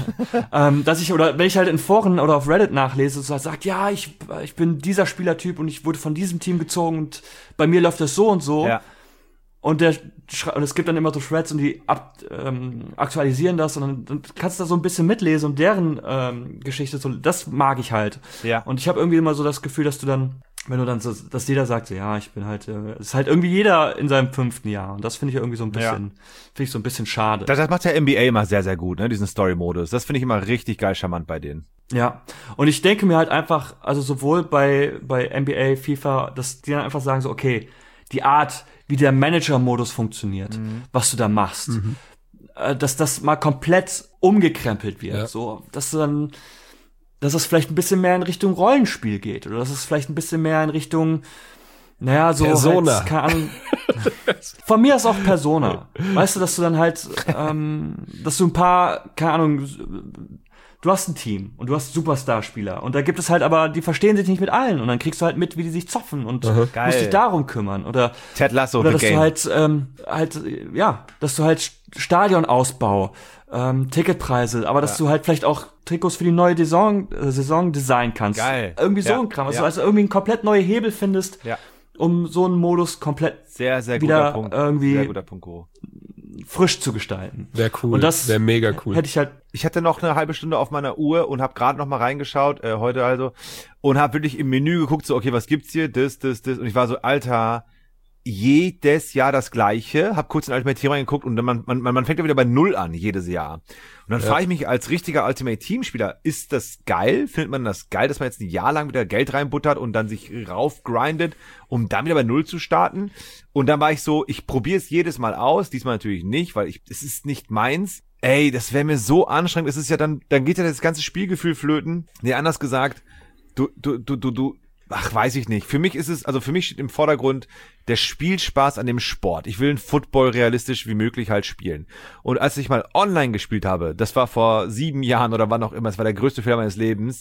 Wenn ich halt in Foren oder auf Reddit nachlese, so sagt, ja, ich bin dieser Spielertyp und ich wurde von diesem Team gezogen und bei mir läuft das so und so. Ja. Und es gibt dann immer so Threads und die aktualisieren das und dann kannst du da so ein bisschen mitlesen und deren Geschichte, so, das mag ich halt. Ja. Und ich habe irgendwie immer so das Gefühl, dass du dann, wenn du dann so, dass jeder sagt, so, ja, ich bin halt, es ist halt irgendwie jeder in seinem 5. Jahr. Und das finde ich irgendwie so ein bisschen, finde ich so ein bisschen schade. Das macht ja NBA immer sehr, sehr gut, ne, diesen Story-Modus. Das finde ich immer richtig geil charmant bei denen. Ja. Und ich denke mir halt einfach, also sowohl bei NBA, FIFA, dass die dann einfach sagen so, okay, die Art, wie der Manager-Modus funktioniert, was du da machst, dass das mal komplett umgekrempelt wird, so, dass es vielleicht ein bisschen mehr in Richtung Rollenspiel geht oder dass es vielleicht ein bisschen mehr in Richtung, naja, so Persona. Halt, keine Ahnung, von mir ist auch Persona. Weißt du, dass du dann halt, dass du ein paar, keine Ahnung, du hast ein Team und du hast Superstar-Spieler und da gibt es halt aber, die verstehen sich nicht mit allen und dann kriegst du halt mit, wie die sich zoffen und musst dich darum kümmern oder Ted Lasso, oder dass du dass du halt Stadionausbau, Ticketpreise, aber dass du halt vielleicht auch Trikots für die neue Saison designen kannst. Geil. Irgendwie so ein Kram, also irgendwie einen komplett neue Hebel findest, um so einen Modus komplett sehr, sehr wieder guter Punkt. irgendwie sehr guter Punkt, Goro. frisch zu gestalten. Wäre cool. Und das wäre mega cool. Hätte ich halt. Ich hatte noch eine halbe Stunde auf meiner Uhr und habe gerade noch mal reingeschaut, heute also, und habe wirklich im Menü geguckt, so, okay, was gibt's hier? Das. Und ich war so, Alter, jedes Jahr das Gleiche, hab kurz in Ultimate Team reingeguckt und dann man fängt ja wieder bei 0 an, jedes Jahr. Und dann frage ich mich als richtiger Ultimate Team Spieler, ist das geil? Findet man das geil, dass man jetzt ein Jahr lang wieder Geld reinbuttert und dann sich raufgrindet, um dann wieder bei 0 zu starten? Und dann war ich so, ich probiere es jedes Mal aus, diesmal natürlich nicht, weil es ist nicht meins. Ey, das wäre mir so anstrengend, es ist ja dann geht ja das ganze Spielgefühl flöten. Nee, anders gesagt, ach, weiß ich nicht. Für mich steht im Vordergrund der Spielspaß an dem Sport. Ich will den Football realistisch wie möglich halt spielen. Und als ich mal online gespielt habe, das war vor 7 Jahren oder wann auch immer, es war der größte Fehler meines Lebens,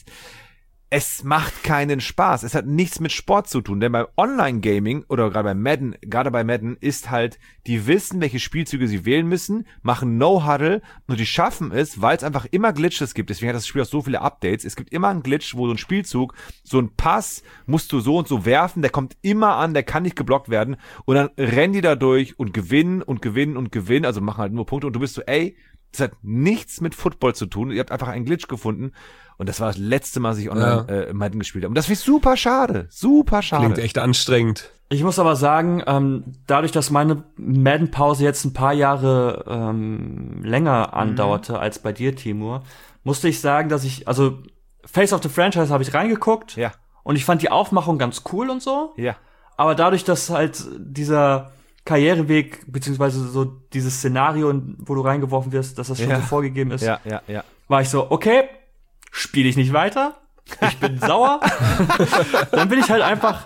es macht keinen Spaß. Es hat nichts mit Sport zu tun, denn beim Online-Gaming oder gerade bei Madden ist halt, die wissen, welche Spielzüge sie wählen müssen, machen No-Huddle und die schaffen es, weil es einfach immer Glitches gibt. Deswegen hat das Spiel auch so viele Updates. Es gibt immer einen Glitch, wo so ein Spielzug, so ein Pass musst du so und so werfen, der kommt immer an, der kann nicht geblockt werden und dann rennen die da durch und gewinnen, also machen halt nur Punkte und du bist so, ey, das hat nichts mit Football zu tun. Ihr habt einfach einen Glitch gefunden. Und das war das letzte Mal, dass ich online Madden gespielt habe. Und das finde ich super schade. Super schade. Klingt echt anstrengend. Ich muss aber sagen, dadurch, dass meine Madden-Pause jetzt ein paar Jahre länger andauerte als bei dir, Timur, musste ich sagen, dass also Face of the Franchise habe ich reingeguckt. Ja. Und ich fand die Aufmachung ganz cool und so. Ja. Aber dadurch, dass halt dieser Karriereweg, beziehungsweise so dieses Szenario, wo du reingeworfen wirst, dass das schon so vorgegeben ist, war ich so, okay, spiele ich nicht weiter, ich bin sauer. Dann habe ich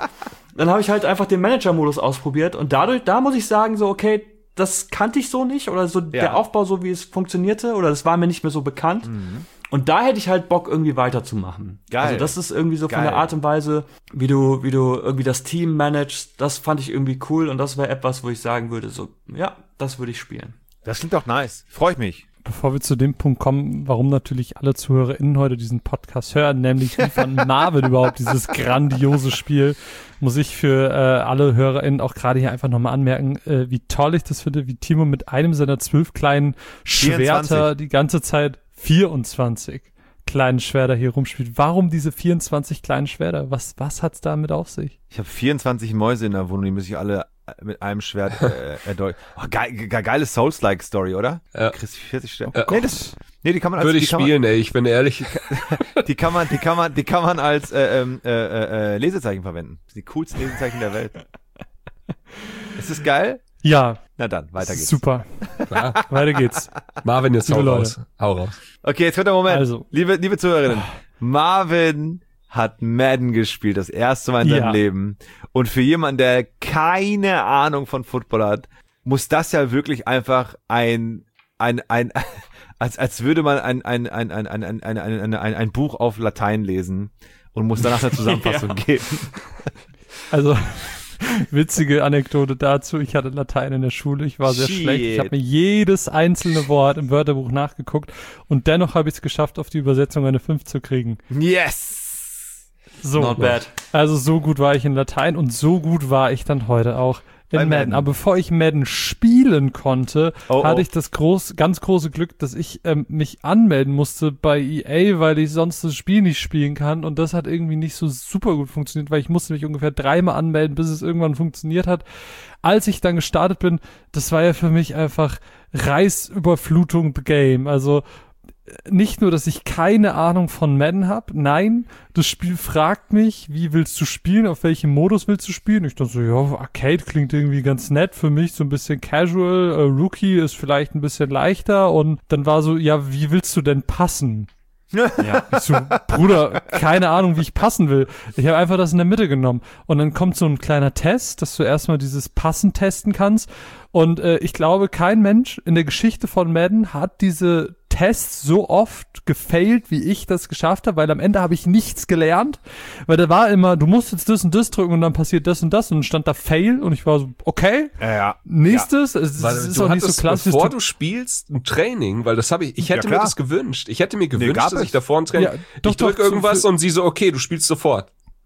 halt einfach den Manager-Modus ausprobiert und da muss ich sagen, so, okay, das kannte ich so nicht oder so der Aufbau, so wie es funktionierte oder das war mir nicht mehr so bekannt. Und da hätte ich halt Bock, irgendwie weiterzumachen. Geil. Also das ist irgendwie so von der Art und Weise, wie du irgendwie das Team managst, das fand ich irgendwie cool und das wäre etwas, wo ich sagen würde, so, ja, das würde ich spielen. Das klingt doch nice. Freue ich mich. Bevor wir zu dem Punkt kommen, warum natürlich alle ZuhörerInnen heute diesen Podcast hören, nämlich wie fand Marvin überhaupt dieses grandiose Spiel, muss ich für alle HörerInnen auch gerade hier einfach nochmal anmerken, wie toll ich das finde, wie Timo mit einem seiner 12 kleinen 24. Schwerter die ganze Zeit 24 kleinen Schwerter hier rumspielt. Warum diese 24 kleinen Schwerter? Was hat's damit auf sich? Ich habe 24 Mäuse in der Wohnung, die muss ich alle mit einem Schwert erdolchen. Oh, geile Souls-like-Story, oder? Ja. Kriegst 40 Sterne. Die kann man würde ich spielen, ey, ich bin ehrlich. Die kann man als Lesezeichen verwenden. Die coolsten Lesezeichen der Welt. Ist das geil? Ja. Na dann, weiter geht's. Super. Ja. Weiter geht's. Marvin, jetzt hau raus. Okay, jetzt kommt der Moment. Also. Liebe Zuhörerinnen. Marvin hat Madden gespielt, das erste Mal in seinem Leben. Und für jemanden, der keine Ahnung von Football hat, muss das ja wirklich einfach als würde man ein Buch auf Latein lesen und muss danach eine Zusammenfassung geben. Also, witzige Anekdote dazu. Ich hatte Latein in der Schule. Ich war sehr schlecht. Ich habe mir jedes einzelne Wort im Wörterbuch nachgeguckt und dennoch habe ich es geschafft, auf die Übersetzung eine 5 zu kriegen. Yes! So. Not bad. Also so gut war ich in Latein und so gut war ich dann heute auch in Madden. Aber bevor ich Madden spielen konnte, hatte ich das ganz große Glück, dass ich mich anmelden musste bei EA, weil ich sonst das Spiel nicht spielen kann. Und das hat irgendwie nicht so super gut funktioniert, weil ich musste mich ungefähr 3-mal anmelden, bis es irgendwann funktioniert hat. Als ich dann gestartet bin, das war ja für mich einfach Reizüberflutung the Game. Also nicht nur, dass ich keine Ahnung von Madden habe, nein, das Spiel fragt mich, wie willst du spielen, auf welchem Modus willst du spielen? Ich dachte so, ja, Arcade klingt irgendwie ganz nett für mich, so ein bisschen casual, Rookie ist vielleicht ein bisschen leichter und dann war so, ja, wie willst du denn passen? Ja. Ich so, Bruder, keine Ahnung, wie ich passen will. Ich habe einfach das in der Mitte genommen. Und dann kommt so ein kleiner Test, dass du erstmal dieses Passen testen kannst. Und ich glaube, kein Mensch in der Geschichte von Madden hat diese Tests so oft gefailt, wie ich das geschafft habe, weil am Ende habe ich nichts gelernt, weil da war immer, du musst jetzt das und das drücken und dann passiert das und das und dann stand da Fail und ich war so, okay, nächstes, es ist auch nicht so klassisch. Bevor du spielst, ein Training, weil das habe ich hätte mir das gewünscht. Ich hätte mir gewünscht, dass ich davor ein Training, ich drücke irgendwas und sie so, okay, du spielst sofort.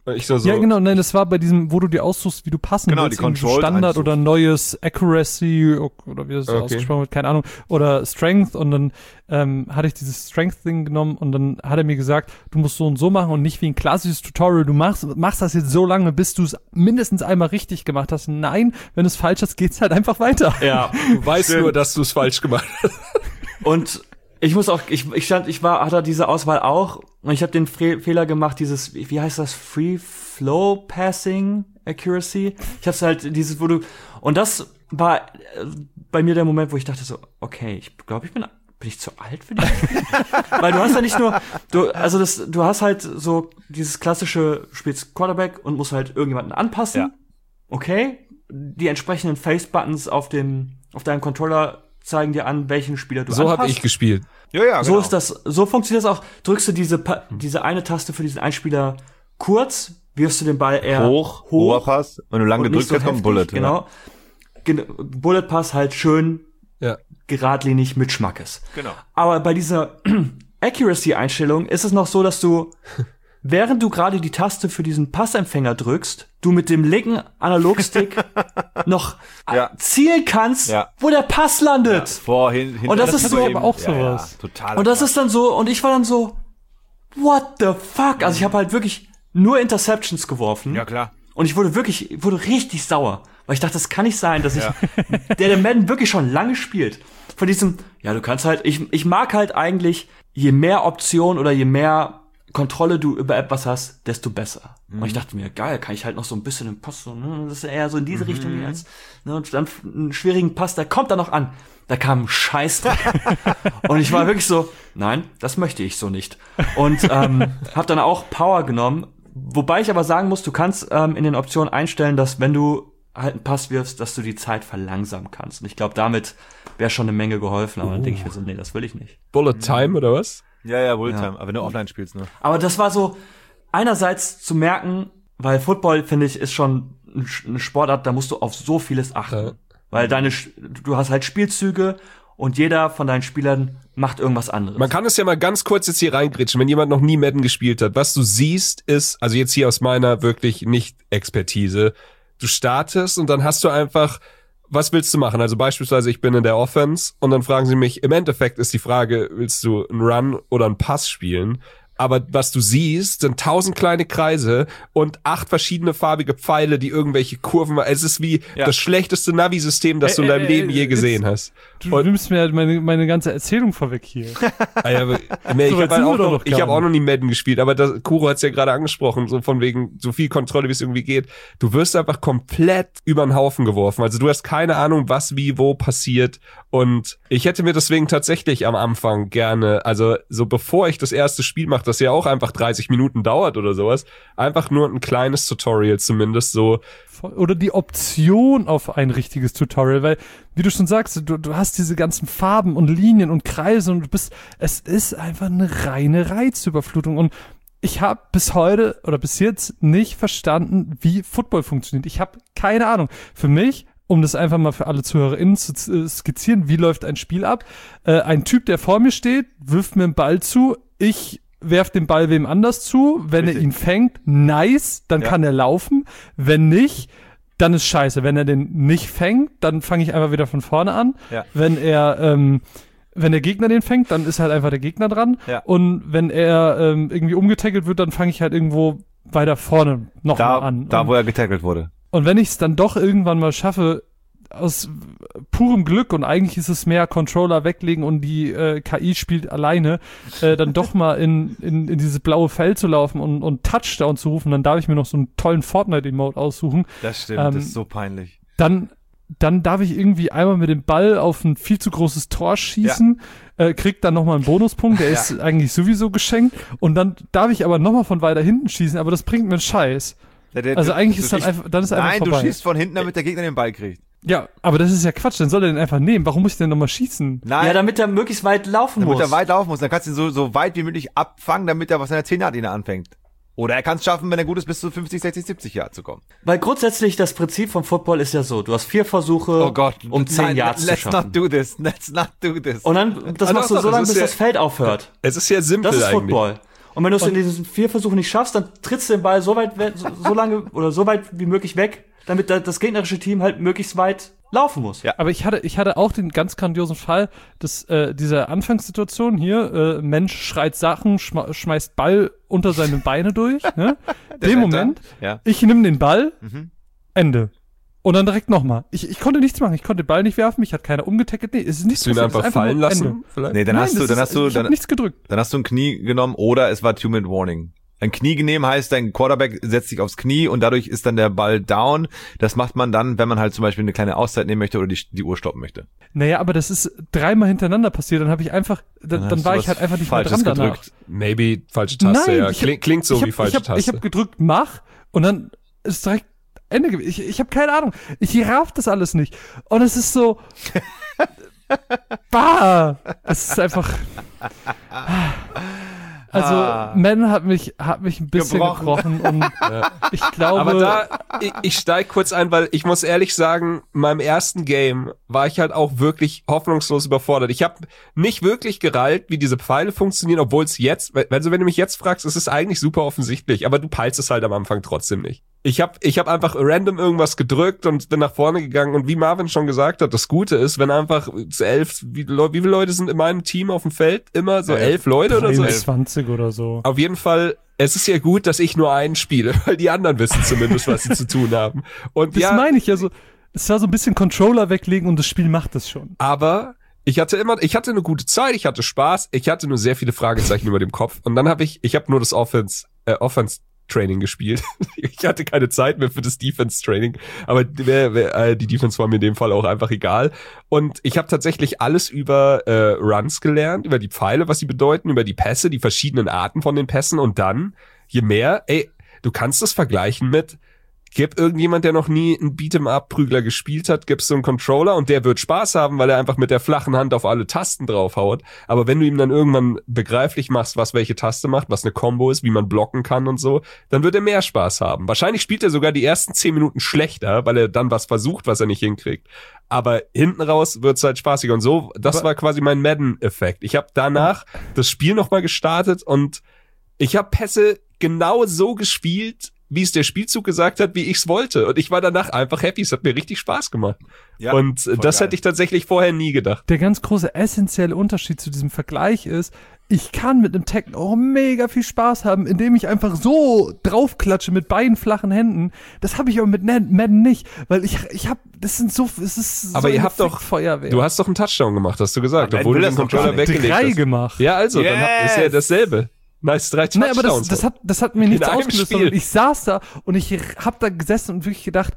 Und ich so, Ja, genau, nein, das war bei diesem, wo du dir aussuchst, wie du passen Genau, willst. die Control Standard einsuchst. oder neues Accuracy oder wie das ausgesprochen wird, keine Ahnung. Oder Strength und dann hatte ich dieses Strength-Ding genommen und dann hat er mir gesagt, du musst so und so machen und nicht wie ein klassisches Tutorial. Du machst das jetzt so lange, bis du es mindestens einmal richtig gemacht hast. Nein, wenn du es falsch hast, geht's halt einfach weiter. Ja. du weißt nur, dass du es falsch gemacht hast. Und ich muss auch, hatte diese Auswahl auch und ich habe den Fehler gemacht, dieses, wie heißt das, Free Flow Passing Accuracy. Ich hab's halt dieses, und das war bei mir der Moment, wo ich dachte so, okay, ich glaube, bin ich zu alt für dich? Weil du hast ja nicht nur, du hast halt so dieses klassische, spielst Quarterback und musst halt irgendjemanden anpassen. Ja. Okay, die entsprechenden Face-Buttons auf deinem Controller zeigen dir an, welchen Spieler du so anpasst. habe ich gespielt. Ja, genau. So ist das, so funktioniert das auch. Drückst du diese eine Taste für diesen Einspieler kurz, wirfst du den Ball eher hoch, hoher Pass. Wenn du lang gedrückt hast, kommt ein Bullet. Genau. Bullet Pass halt schön geradlinig mit Schmackes. Genau. Aber bei dieser Accuracy-Einstellung ist es noch so, dass du, während du gerade die Taste für diesen Passempfänger drückst, du mit dem linken Analogstick noch zielen kannst, wo der Pass landet. Ja, vorhin, und das ist so, aber auch sowas. Total. Und das ist dann so, und ich war dann so, what the fuck? Also ich habe halt wirklich nur Interceptions geworfen. Ja, klar. Und ich wurde richtig sauer. Weil ich dachte, das kann nicht sein, dass der Madden wirklich schon lange spielt. Von diesem, du kannst halt, ich mag halt eigentlich, je mehr Optionen oder je mehr Kontrolle du über etwas hast, desto besser. Und ich dachte mir, geil, kann ich halt noch so ein bisschen im Pass, das ist eher so in diese Richtung jetzt. Und dann einen schwierigen Pass, der kommt dann noch an. Da kam ein Scheißdreck. Und ich war wirklich so, nein, das möchte ich so nicht. Und hab dann auch Power genommen. Wobei ich aber sagen muss, du kannst in den Optionen einstellen, dass wenn du halt einen Pass wirfst, dass du die Zeit verlangsamen kannst. Und ich glaube, damit wäre schon eine Menge geholfen. Aber dann denke ich mir so, nee, das will ich nicht. Bullet Time oder was? Ja, Bullet Time. Aber wenn du offline spielst, ne? Aber das war so, einerseits zu merken, weil Football, finde ich, ist schon eine Sportart, da musst du auf so vieles achten. Weil du hast halt Spielzüge und jeder von deinen Spielern macht irgendwas anderes. Man kann es ja mal ganz kurz jetzt hier reingritschen, wenn jemand noch nie Madden gespielt hat. Was du siehst ist, also jetzt hier aus meiner wirklich Nicht-Expertise, du startest und dann hast du einfach, was willst du machen? Also beispielsweise, ich bin in der Offense und dann fragen sie mich, im Endeffekt ist die Frage, willst du einen Run oder einen Pass spielen? Aber was du siehst, sind 1000 kleine Kreise und 8 verschiedene farbige Pfeile, die irgendwelche Kurven machen. Es ist wie das schlechteste Navi-System, das du in deinem Leben je gesehen hast. Du nimmst mir meine ganze Erzählung vorweg hier. Ich habe auch noch nie Madden gespielt, aber Kuro hat es ja gerade angesprochen, so von wegen so viel Kontrolle, wie es irgendwie geht. Du wirst einfach komplett über den Haufen geworfen. Also du hast keine Ahnung, was wie wo passiert. Und ich hätte mir deswegen tatsächlich am Anfang gerne, also so bevor ich das erste Spiel mache, das ja auch einfach 30 Minuten dauert oder sowas, einfach nur ein kleines Tutorial zumindest so. Oder die Option auf ein richtiges Tutorial, weil, wie du schon sagst, du hast diese ganzen Farben und Linien und Kreise und es ist einfach eine reine Reizüberflutung und ich habe bis heute oder bis jetzt nicht verstanden, wie Football funktioniert. Ich habe keine Ahnung. Für mich, um das einfach mal für alle ZuhörerInnen zu skizzieren, wie läuft ein Spiel ab? Ein Typ, der vor mir steht, wirft mir einen Ball zu, ich werf den Ball wem anders zu, wenn er ihn fängt, nice, dann kann er laufen, wenn nicht, dann ist scheiße, wenn er den nicht fängt, dann fange ich einfach wieder von vorne an, wenn der Gegner den fängt, dann ist halt einfach der Gegner dran und wenn er irgendwie umgetackelt wird, dann fange ich halt irgendwo weiter vorne nochmal an. Da, wo er getackelt wurde. Und wenn ich es dann doch irgendwann mal schaffe, aus purem Glück und eigentlich ist es mehr Controller weglegen und die KI spielt alleine, dann doch mal in dieses blaue Feld zu laufen und Touchdown zu rufen, dann darf ich mir noch so einen tollen Fortnite-Emote aussuchen. Das stimmt, das ist so peinlich. Dann darf ich irgendwie einmal mit dem Ball auf ein viel zu großes Tor schießen, krieg dann nochmal einen Bonuspunkt, der ist eigentlich sowieso geschenkt und dann darf ich aber nochmal von weiter hinten schießen, aber das bringt mir einen Scheiß. Also eigentlich ist dann einfach vorbei. Nein, du schießt von hinten, damit der Gegner den Ball kriegt. Ja, aber das ist ja Quatsch, dann soll er den einfach nehmen. Warum muss ich denn nochmal schießen? Nein. Ja, damit er möglichst weit laufen muss. Damit er weit laufen muss, dann kannst du ihn so weit wie möglich abfangen, damit er was in der 10-Yard-Linie anfängt. Oder er kann es schaffen, wenn er gut ist, bis zu 50, 60, 70 Yard zu kommen. Weil grundsätzlich das Prinzip vom Football ist ja so, du hast 4 Versuche, um 10 Yards zu schaffen. Let's not do this. Und dann, das machst du so lange, bis das Feld aufhört. Es ist ja simpel Das ist eigentlich. Football. Und wenn du es in diesen 4 Versuchen nicht schaffst, dann trittst du den Ball so lange oder so weit wie möglich weg, damit das gegnerische Team halt möglichst weit laufen muss. Ja. Aber ich hatte auch den ganz grandiosen Fall, dass dieser Anfangssituation hier, Mensch schreit Sachen, schmeißt Ball unter seine Beine durch, ne? Dem Moment, ich nehme den Ball, Ende. Und dann direkt nochmal. Ich konnte nichts machen. Ich konnte den Ball nicht werfen. Mich hat keiner umgetackelt. Nee, es ist nichts passiert. Hast du ihn einfach fallen lassen? Vielleicht? Nee, dann hast du nichts gedrückt. Dann hast du ein Knie genommen oder es war 2-Minute Warning. Ein Knie genommen heißt, dein Quarterback setzt sich aufs Knie und dadurch ist dann der Ball down. Das macht man dann, wenn man halt zum Beispiel eine kleine Auszeit nehmen möchte oder die Uhr stoppen möchte. Naja, aber das ist 3-mal hintereinander passiert. Dann habe ich einfach, dann war ich halt einfach nicht mehr dran danach. Maybe falsche Taste, Nein, ja. Klingt so wie falsche Taste. Ich habe gedrückt, mach und dann ist direkt Ende gewesen. Ich habe keine Ahnung. Ich raff das alles nicht. Und es ist so es ist einfach also Man hat mich ein bisschen gebrochen und ich glaube... Aber ich steig kurz ein, weil ich muss ehrlich sagen, in meinem ersten Game war ich halt auch wirklich hoffnungslos überfordert. Ich habe nicht wirklich gerallt, wie diese Pfeile funktionieren, obwohl es jetzt, also wenn du mich jetzt fragst, ist es eigentlich super offensichtlich, aber du peilst es halt am Anfang trotzdem nicht. Ich hab einfach random irgendwas gedrückt und bin nach vorne gegangen und wie Marvin schon gesagt hat, das Gute ist, wenn einfach 11, wie viele Leute sind in meinem Team auf dem Feld? Immer so 11 Leute oder so? 20 oder so. Auf jeden Fall, es ist ja gut, dass ich nur einen spiele, weil die anderen wissen zumindest, was sie zu tun haben. Und das meine ich ja so, es war so ein bisschen Controller weglegen und das Spiel macht es schon. Aber ich hatte eine gute Zeit, ich hatte Spaß, ich hatte nur sehr viele Fragezeichen über dem Kopf und dann habe ich nur das Offense Training gespielt. Ich hatte keine Zeit mehr für das Defense-Training, aber die Defense war mir in dem Fall auch einfach egal. Und ich habe tatsächlich alles über Runs gelernt, über die Pfeile, was sie bedeuten, über die Pässe, die verschiedenen Arten von den Pässen und dann, je mehr, du kannst das vergleichen mit, gib irgendjemand, der noch nie einen Beat'em-up-Prügler gespielt hat, gibst so einen Controller und der wird Spaß haben, weil er einfach mit der flachen Hand auf alle Tasten draufhaut. Aber wenn du ihm dann irgendwann begreiflich machst, was welche Taste macht, was eine Combo ist, wie man blocken kann und so, dann wird er mehr Spaß haben. Wahrscheinlich spielt er sogar die ersten 10 Minuten schlechter, weil er dann was versucht, was er nicht hinkriegt. Aber hinten raus wird's halt spaßiger. Und so, das war quasi mein Madden-Effekt. Ich habe danach das Spiel nochmal gestartet und ich habe Pässe genau so gespielt, wie es der Spielzug gesagt hat, wie ich's wollte. Und ich war danach einfach happy. Es hat mir richtig Spaß gemacht. Ja, und das hätte ich tatsächlich vorher nie gedacht. Der ganz große essentielle Unterschied zu diesem Vergleich ist, ich kann mit einem Tekken auch mega viel Spaß haben, indem ich einfach so draufklatsche mit beiden flachen Händen. Das habe ich aber mit Madden nicht, weil ich habe, es ist aber so ihr habt doch Feuerwehr. Du hast doch einen Touchdown gemacht, hast du gesagt, obwohl du den Controller weggelegt hast. 3 gemacht. Ja, also, dann ist ja dasselbe. Nice, 3 Touchdowns. Nee, aber das hat mir nichts ausgelöst, sondern ich saß da und ich hab da gesessen und wirklich gedacht,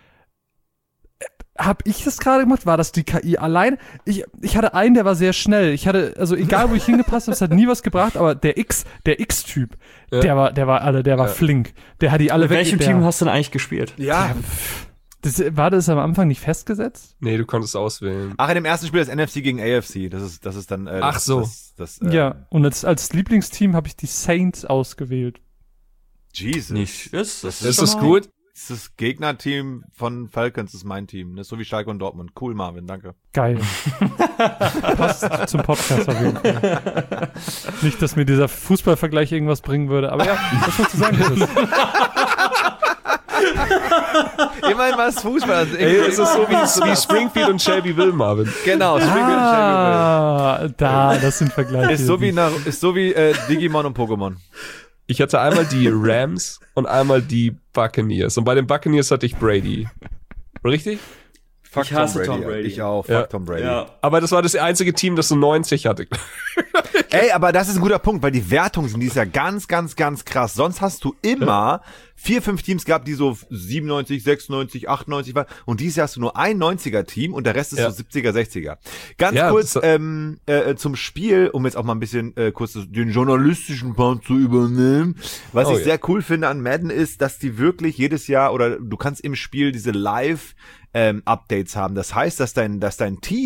hab ich das gerade gemacht? War das die KI allein? Ich hatte einen, der war sehr schnell. Also egal wo ich hingepasst habe, es hat nie was gebracht, aber der X-Typ, ja. der war flink. Der hat die alle weg. In welchem Team hast du denn eigentlich gespielt? Ja. War das am Anfang nicht festgesetzt? Nee, du konntest auswählen. Ach, in dem ersten Spiel das NFC gegen AFC. Das ist dann. Ach so. Ja, und als Lieblingsteam habe ich die Saints ausgewählt. Jesus. Nicht. Ist das gut? Das Gegnerteam von Falcons ist mein Team. Das ist so wie Schalke und Dortmund. Cool, Marvin, danke. Geil. Passt zum Podcast auf jeden Fall. Nicht, dass mir dieser Fußballvergleich irgendwas bringen würde, aber ja, was soll ich sagen, Chris? Immerhin war es Fußball. Es ist so wie Springfield und Shelbyville, Marvin. Genau, Springfield und Shelbyville. Das sind Vergleiche. Ist so wie Digimon und Pokémon. Ich hatte einmal die Rams und einmal die Buccaneers. Und bei den Buccaneers hatte ich Brady. Richtig? Ich hasse Tom Brady. Ich auch, fuck Tom Brady. Ja. Aber das war das einzige Team, das so 90 hatte. Ey, aber das ist ein guter Punkt, weil die Wertungen sind dieses Jahr ganz, ganz, ganz krass. Sonst hast du immer 4, 5 Teams gehabt, die so 97, 96, 98 waren. Und dieses Jahr hast du nur ein 90er-Team und der Rest ist so 70er, 60er. Ganz kurz zum Spiel, um jetzt auch mal ein bisschen kurz den journalistischen Part zu übernehmen. Was ich sehr cool finde an Madden ist, dass die wirklich jedes Jahr, oder du kannst im Spiel diese Live Updates haben. Das heißt, dass dein Team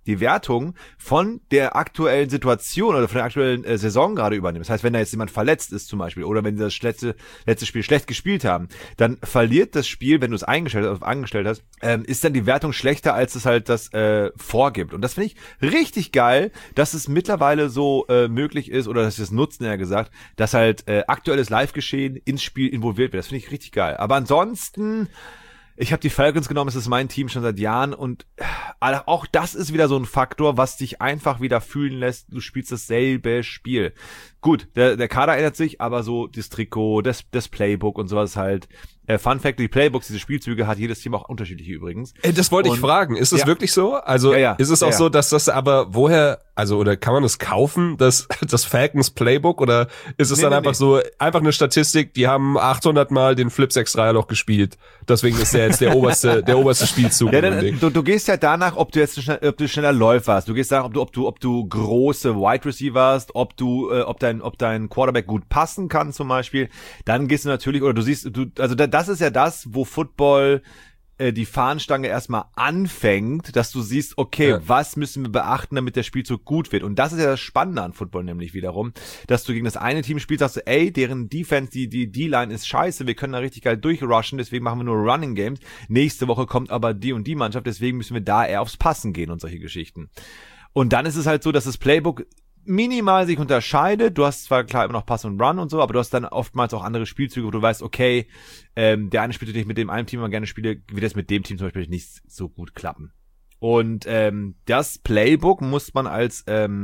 die Wertung von der aktuellen Situation oder von der aktuellen Saison gerade übernimmt. Das heißt, wenn da jetzt jemand verletzt ist zum Beispiel oder wenn sie das letzte Spiel schlecht gespielt haben, dann verliert das Spiel, wenn du es angestellt hast, ist dann die Wertung schlechter, als es halt das vorgibt. Und das finde ich richtig geil, dass es mittlerweile so möglich ist, oder dass sie es nutzen, ja gesagt, dass halt aktuelles Live-Geschehen ins Spiel involviert wird. Das finde ich richtig geil. Aber ansonsten, ich habe die Falcons genommen, es ist mein Team schon seit Jahren und auch das ist wieder so ein Faktor, was dich einfach wieder fühlen lässt, du spielst dasselbe Spiel. Gut, der Kader ändert sich, aber so das Trikot, das Playbook und sowas halt. Fun Fact, die Playbooks, diese Spielzüge hat jedes Team auch unterschiedliche übrigens. Das wollte ich fragen. Ist es wirklich so? Also ist es auch so, dass das aber woher, also oder kann man das kaufen, das Falcons Playbook, oder ist es einfach so, einfach eine Statistik, die haben 800 Mal den Flip 6-3er noch gespielt. Deswegen ist der jetzt der oberste Spielzug. Ja, du gehst ja danach, ob du schneller Läufer hast. Du gehst danach, ob du große Wide Receiver hast, ob dein Quarterback gut passen kann zum Beispiel. Dann gehst du natürlich, oder du siehst, also das ist ja das, wo Football die Fahnenstange erstmal anfängt, dass du siehst, okay, was müssen wir beachten, damit der Spielzug gut wird. Und das ist ja das Spannende an Football nämlich wiederum, dass du gegen das eine Team spielst, sagst du, ey, deren Defense, die D-Line ist scheiße, wir können da richtig geil durchrushen, deswegen machen wir nur Running Games. Nächste Woche kommt aber die und die Mannschaft, deswegen müssen wir da eher aufs Passen gehen und solche Geschichten. Und dann ist es halt so, dass das Playbook minimal sich unterscheidet. Du hast zwar klar immer noch Pass und Run und so, aber du hast dann oftmals auch andere Spielzüge, wo du weißt, okay, der eine spielt, den ich mit dem einen Team immer gerne spiele, wird das mit dem Team zum Beispiel nicht so gut klappen. Und das Playbook muss man als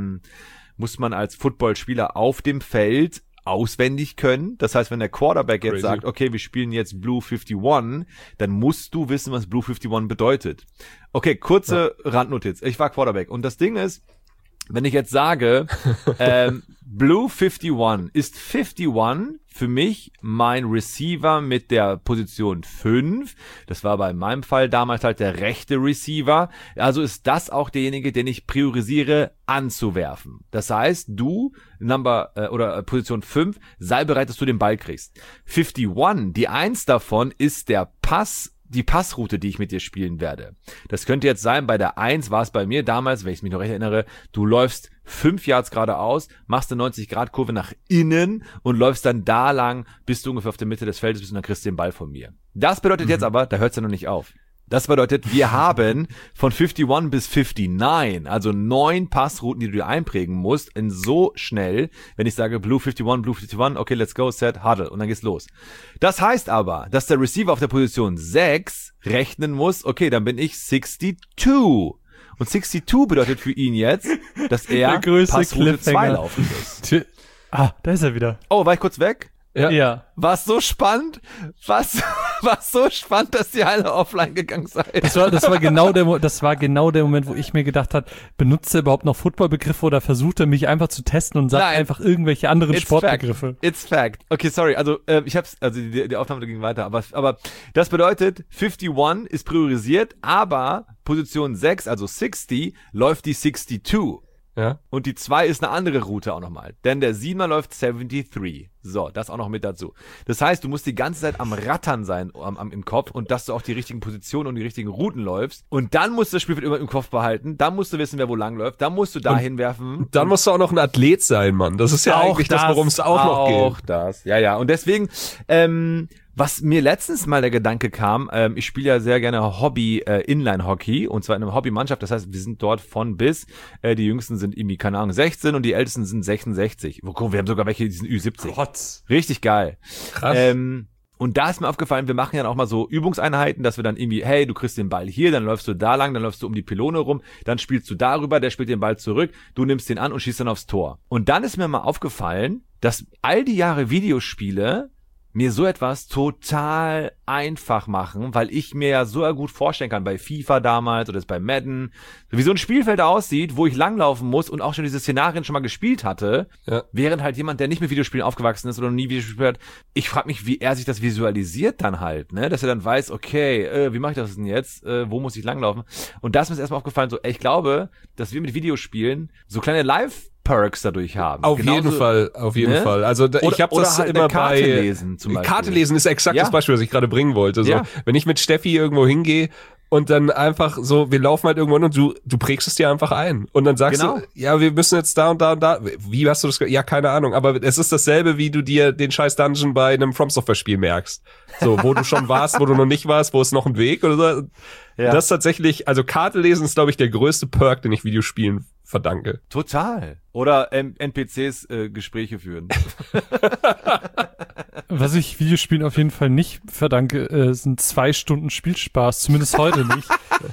Footballspieler auf dem Feld auswendig können. Das heißt, wenn der Quarterback jetzt sagt, okay, wir spielen jetzt Blue 51, dann musst du wissen, was Blue 51 bedeutet. Okay, kurze Randnotiz. Ich war Quarterback und das Ding ist, wenn ich jetzt sage, Blue 51 ist 51 für mich mein Receiver mit der Position 5. Das war bei meinem Fall damals halt der rechte Receiver. Also ist das auch derjenige, den ich priorisiere anzuwerfen. Das heißt, du, Position 5, sei bereit, dass du den Ball kriegst. 51, die 1 davon ist die Passroute, die ich mit dir spielen werde. Das könnte jetzt sein, bei der 1 war es bei mir damals, wenn ich mich noch recht erinnere, du läufst 5 Yards geradeaus, machst eine 90-Grad-Kurve nach innen und läufst dann da lang, bis du ungefähr auf der Mitte des Feldes bist und dann kriegst du den Ball von mir. Das bedeutet jetzt aber, da hört es ja noch nicht auf. Das bedeutet, wir haben von 51 bis 59, also 9 Passrouten, die du dir einprägen musst, in so schnell, wenn ich sage Blue 51, okay, let's go, set, huddle, und dann geht's los. Das heißt aber, dass der Receiver auf der Position 6 rechnen muss, okay, dann bin ich 62. Und 62 bedeutet für ihn jetzt, dass er Passroute 2 laufen muss. Da ist er wieder. Oh, war ich kurz weg? Ja. War so spannend? War so spannend, dass die alle offline gegangen seid. Das war genau der Moment, wo ich mir gedacht habe, benutzt er überhaupt noch Footballbegriffe oder versucht er mich einfach zu testen und sagt einfach irgendwelche anderen Sportbegriffe? It's fact. Okay, sorry, also die Aufnahme ging weiter, aber das bedeutet, 51 ist priorisiert, aber Position 6, also 60, läuft die 62. Ja. Und die 2 ist eine andere Route auch nochmal. Denn der 7er läuft 73. So, das auch noch mit dazu. Das heißt, du musst die ganze Zeit am Rattern sein im Kopf und dass du auch die richtigen Positionen und die richtigen Routen läufst. Und dann musst du das Spiel immer im Kopf behalten. Dann musst du wissen, wer wo lang läuft. Dann musst du da hinwerfen. Dann musst du auch noch ein Athlet sein, Mann. Das ist ja auch eigentlich das, worum es auch noch geht. Auch das. Ja. Und deswegen, was mir letztens mal der Gedanke kam, ich spiele ja sehr gerne Hobby-Inline-Hockey und zwar in einer Hobbymannschaft. Das heißt, wir sind dort von bis. Die Jüngsten sind irgendwie, keine Ahnung, 16 und die Ältesten sind 66. Wir haben sogar welche, die sind Ü70. Gott. Richtig geil. Krass. Und da ist mir aufgefallen, wir machen ja auch mal so Übungseinheiten, dass wir dann irgendwie, hey, du kriegst den Ball hier, dann läufst du da lang, dann läufst du um die Pylone rum, dann spielst du darüber, der spielt den Ball zurück, du nimmst den an und schießt dann aufs Tor. Und dann ist mir mal aufgefallen, dass all die Jahre Videospiele mir so etwas total einfach machen, weil ich mir ja so gut vorstellen kann, bei FIFA damals oder bei Madden, wie so ein Spielfeld aussieht, wo ich langlaufen muss und auch schon diese Szenarien schon mal gespielt hatte, während halt jemand, der nicht mit Videospielen aufgewachsen ist oder noch nie Videospiele hat, ich frage mich, wie er sich das visualisiert dann halt, ne, dass er dann weiß, okay, wie mache ich das denn jetzt, wo muss ich langlaufen? Und da ist mir erstmal aufgefallen, so, ich glaube, dass wir mit Videospielen so kleine Perks dadurch haben. Auf jeden Fall. Also ich habe das halt immer Karte bei lesen zum Beispiel. Karte lesen ist exakt das Beispiel, was ich gerade bringen wollte. So, wenn ich mit Steffi irgendwo hingehe und dann einfach so, wir laufen halt irgendwann und du prägst es dir einfach ein. Und dann sagst du, ja, wir müssen jetzt da und da und da. Wie hast du das? Ja, keine Ahnung. Aber es ist dasselbe, wie du dir den scheiß Dungeon bei einem From Software Spiel merkst. So, wo du schon warst, wo du noch nicht warst, wo ist noch ein Weg oder so. Ja. Das ist tatsächlich, also Karte lesen ist, glaube ich, der größte Perk, den ich Videospielen verdanke. Total. Oder NPCs Gespräche führen. Was ich Videospielen auf jeden Fall nicht verdanke, sind 2 Stunden Spielspaß, zumindest heute nicht.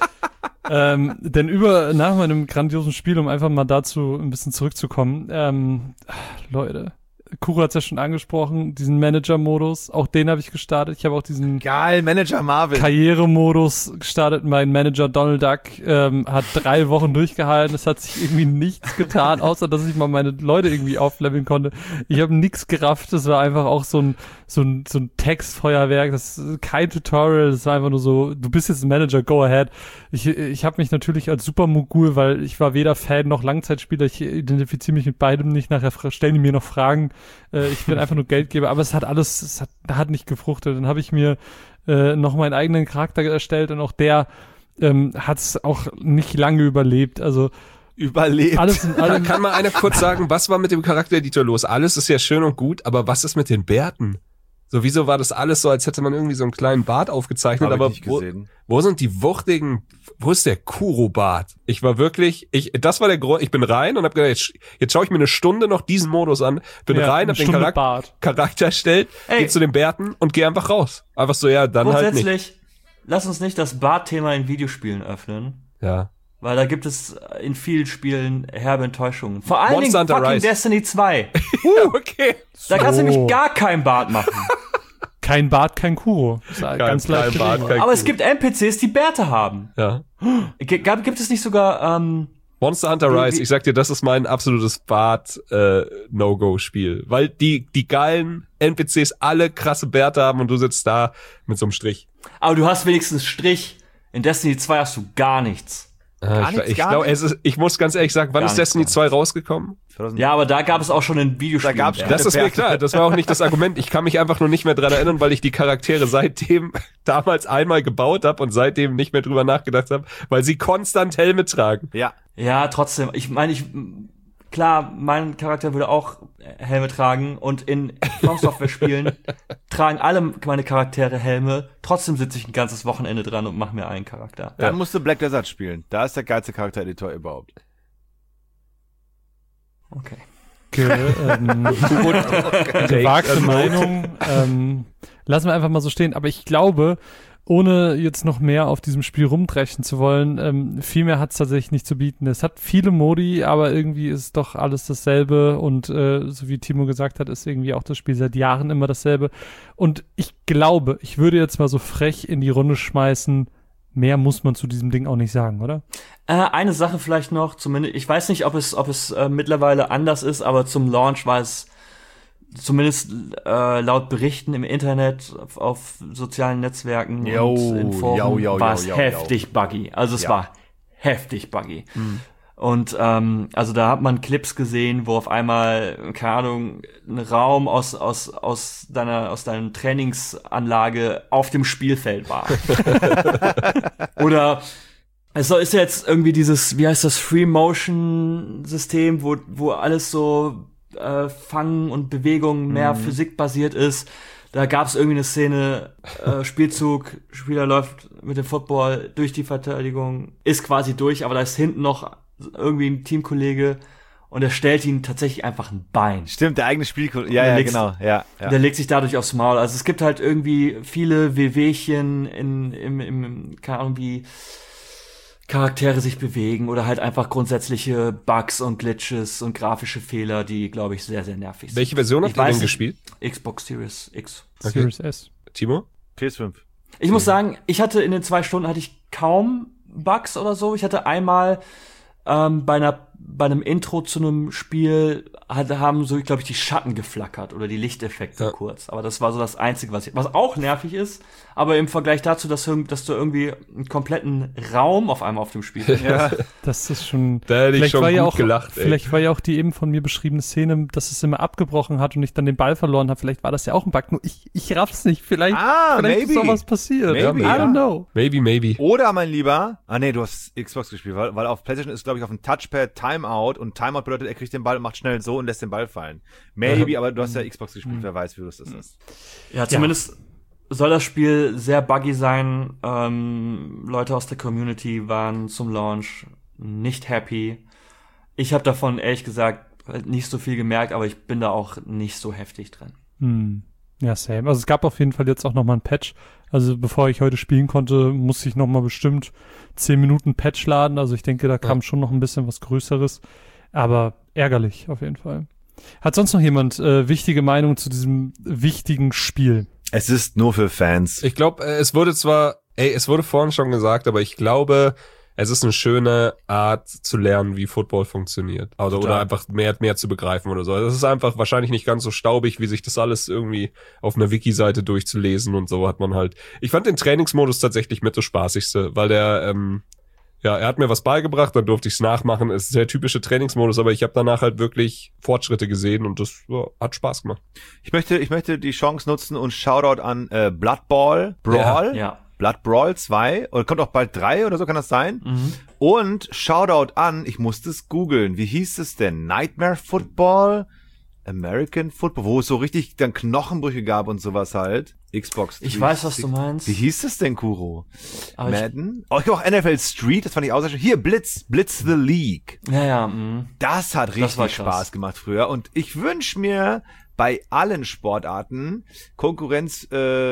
Denn nach meinem grandiosen Spiel, um einfach mal dazu ein bisschen zurückzukommen, Leute, Kuro hat's ja schon angesprochen, diesen Manager-Modus, auch den habe ich gestartet. Ich habe auch diesen Geil, Manager Marvin. Karrieremodus gestartet. Mein Manager Donald Duck hat 3 Wochen durchgehalten. Es hat sich irgendwie nichts getan, außer dass ich mal meine Leute irgendwie aufleveln konnte. Ich habe nichts gerafft. Das war einfach auch so ein Textfeuerwerk. Das ist kein Tutorial. Das war einfach nur so, du bist jetzt ein Manager, go ahead. Ich habe mich natürlich als Supermogul, weil ich war weder Fan noch Langzeitspieler. Ich identifiziere mich mit beidem nicht. Nachher stellen die mir noch Fragen. Ich bin einfach nur Geldgeber, aber es hat nicht gefruchtet. Dann habe ich mir noch meinen eigenen Charakter erstellt und auch der hat es auch nicht lange überlebt. Also überlebt. Alles in allem. Kann mal einer kurz sagen, was war mit dem Charaktereditor los? Alles ist ja schön und gut, aber was ist mit den Bärten? So, wieso war das alles so, als hätte man irgendwie so einen kleinen Bart aufgezeichnet, aber wo sind die wuchtigen, wo ist der Kuro-Bart? Ich war wirklich, das war der Grund, ich bin rein und hab gedacht, jetzt schaue ich mir eine Stunde noch diesen Modus an, bin rein, hab den Charakter erstellt, geh zu den Bärten und geh einfach raus. Einfach so, ja, dann halt nicht. Grundsätzlich, lass uns nicht das Bart-Thema in Videospielen öffnen. Ja. Weil da gibt es in vielen Spielen herbe Enttäuschungen. Vor allen Dingen fucking Destiny 2. Okay. Da kannst du nämlich gar keinen Bart machen. Kein Bart, kein Kuro. Ganz leicht. Aber es gibt NPCs, die Bärte haben. Ja. Gibt es nicht sogar Monster Hunter Rise, ich sag dir, das ist mein absolutes Bart-No-Go-Spiel. Weil die geilen NPCs alle krasse Bärte haben und du sitzt da mit so einem Strich. Aber du hast wenigstens Strich. In Destiny 2 hast du gar nichts. Ich glaube, ich muss ganz ehrlich sagen, wann ist Destiny 2 rausgekommen? Ja, aber da gab es auch schon ein Videospiel. Das ist mir klar, das war auch nicht das Argument. Ich kann mich einfach nur nicht mehr dran erinnern, weil ich die Charaktere seitdem damals einmal gebaut habe und seitdem nicht mehr drüber nachgedacht habe, weil sie konstant Helme tragen. Ja, trotzdem. Ich meine, klar, mein Charakter würde auch Helme tragen und in From Software Spielen tragen alle meine Charaktere Helme. Trotzdem sitze ich ein ganzes Wochenende dran und mache mir einen Charakter. Dann musst du Black Desert spielen. Da ist der geilste Charaktereditor überhaupt. Okay. Gewagte Meinung. Lassen wir einfach mal so stehen. Aber ich glaube, ohne jetzt noch mehr auf diesem Spiel rumdreschen zu wollen, viel mehr hat es tatsächlich nicht zu bieten. Es hat viele Modi, aber irgendwie ist doch alles dasselbe und so wie Timo gesagt hat, ist irgendwie auch das Spiel seit Jahren immer dasselbe. Und ich glaube, ich würde jetzt mal so frech in die Runde schmeißen, mehr muss man zu diesem Ding auch nicht sagen, oder? Eine Sache vielleicht noch, zumindest, ich weiß nicht, ob es mittlerweile anders ist, aber zum Launch war es zumindest laut Berichten im Internet, auf sozialen Netzwerken und in Foren war es heftig buggy. Also es war heftig buggy. Und also da hat man Clips gesehen, wo auf einmal, keine Ahnung, ein Raum aus deiner Trainingsanlage auf dem Spielfeld war. Oder es ist jetzt irgendwie dieses, wie heißt das, Free-Motion-System, wo alles so Fangen und Bewegungen mehr physikbasiert ist. Da gab es irgendwie eine Szene, Spielzug, Spieler läuft mit dem Football durch die Verteidigung, ist quasi durch, aber da ist hinten noch irgendwie ein Teamkollege und er stellt ihn tatsächlich einfach ein Bein. Stimmt, der eigene Spielkollege. Ja, genau. Ja. Der legt sich dadurch aufs Maul. Also es gibt halt irgendwie viele Wehwehchen im keine Ahnung, wie Charaktere sich bewegen oder halt einfach grundsätzliche Bugs und Glitches und grafische Fehler, die, glaube ich, sehr, sehr nervig sind. Welche Version habt ihr denn gespielt? Xbox Series X. Okay. Series S. Timo? PS5. Ich muss sagen, ich hatte in den 2 Stunden kaum Bugs oder so. Ich hatte einmal bei einer bei einem Intro zu einem Spiel haben so, glaube ich, die Schatten geflackert oder die Lichteffekte kurz. Aber das war so das Einzige, was auch nervig ist. Aber im Vergleich dazu, dass du irgendwie einen kompletten Raum auf einmal auf dem Spiel hast. Ja. Das ist schon. Da hätte ich schon gut gelacht, ey. Vielleicht war ja auch die eben von mir beschriebene Szene, dass es immer abgebrochen hat und ich dann den Ball verloren habe. Vielleicht war das ja auch ein Bug. Nur ich raff's nicht. Vielleicht ist doch was passiert. Maybe, I don't know. Maybe. Oder, mein Lieber, du hast Xbox gespielt, weil auf PlayStation ist, glaube ich, auf dem Touchpad Timeout und Timeout bedeutet, er kriegt den Ball und macht schnell so und lässt den Ball fallen. Maybe, aber du hast ja Xbox gespielt, wer weiß, wie das ist. Ja, zumindest soll das Spiel sehr buggy sein. Leute aus der Community waren zum Launch nicht happy. Ich habe davon, ehrlich gesagt, nicht so viel gemerkt, aber ich bin da auch nicht so heftig drin. Ja, same. Also es gab auf jeden Fall jetzt auch nochmal ein Patch. Also bevor ich heute spielen konnte, musste ich nochmal bestimmt 10 Minuten Patch laden. Also ich denke, da kam schon noch ein bisschen was Größeres. Aber ärgerlich auf jeden Fall. Hat sonst noch jemand wichtige Meinung zu diesem wichtigen Spiel? Es ist nur für Fans. Ich glaube, es wurde vorhin schon gesagt, aber ich glaube, es ist eine schöne Art zu lernen, wie Football funktioniert. Oder einfach mehr zu begreifen oder so. Das ist einfach wahrscheinlich nicht ganz so staubig, wie sich das alles irgendwie auf einer Wiki-Seite durchzulesen und so hat man halt. Ich fand den Trainingsmodus tatsächlich mit das Spaßigste, weil der, er hat mir was beigebracht, dann durfte ich es nachmachen. Es ist der typische Trainingsmodus, aber ich habe danach halt wirklich Fortschritte gesehen und das hat Spaß gemacht. Ich möchte die Chance nutzen und Shoutout an Blood Brawl. Ja. Blood Brawl 2, oder kommt auch bald 3 oder so, kann das sein? Und Shoutout an, ich musste es googeln, wie hieß es denn? Nightmare Football? American Football, wo es so richtig dann Knochenbrüche gab und sowas halt. Xbox. Ich weiß, was du meinst. Wie hieß es denn, Kuro? Aber Madden? Ich habe auch NFL Street, das fand ich auch sehr schön. Hier, Blitz the League. Ja. Das hat richtig Spaß gemacht früher und ich wünsche mir bei allen Sportarten Konkurrenz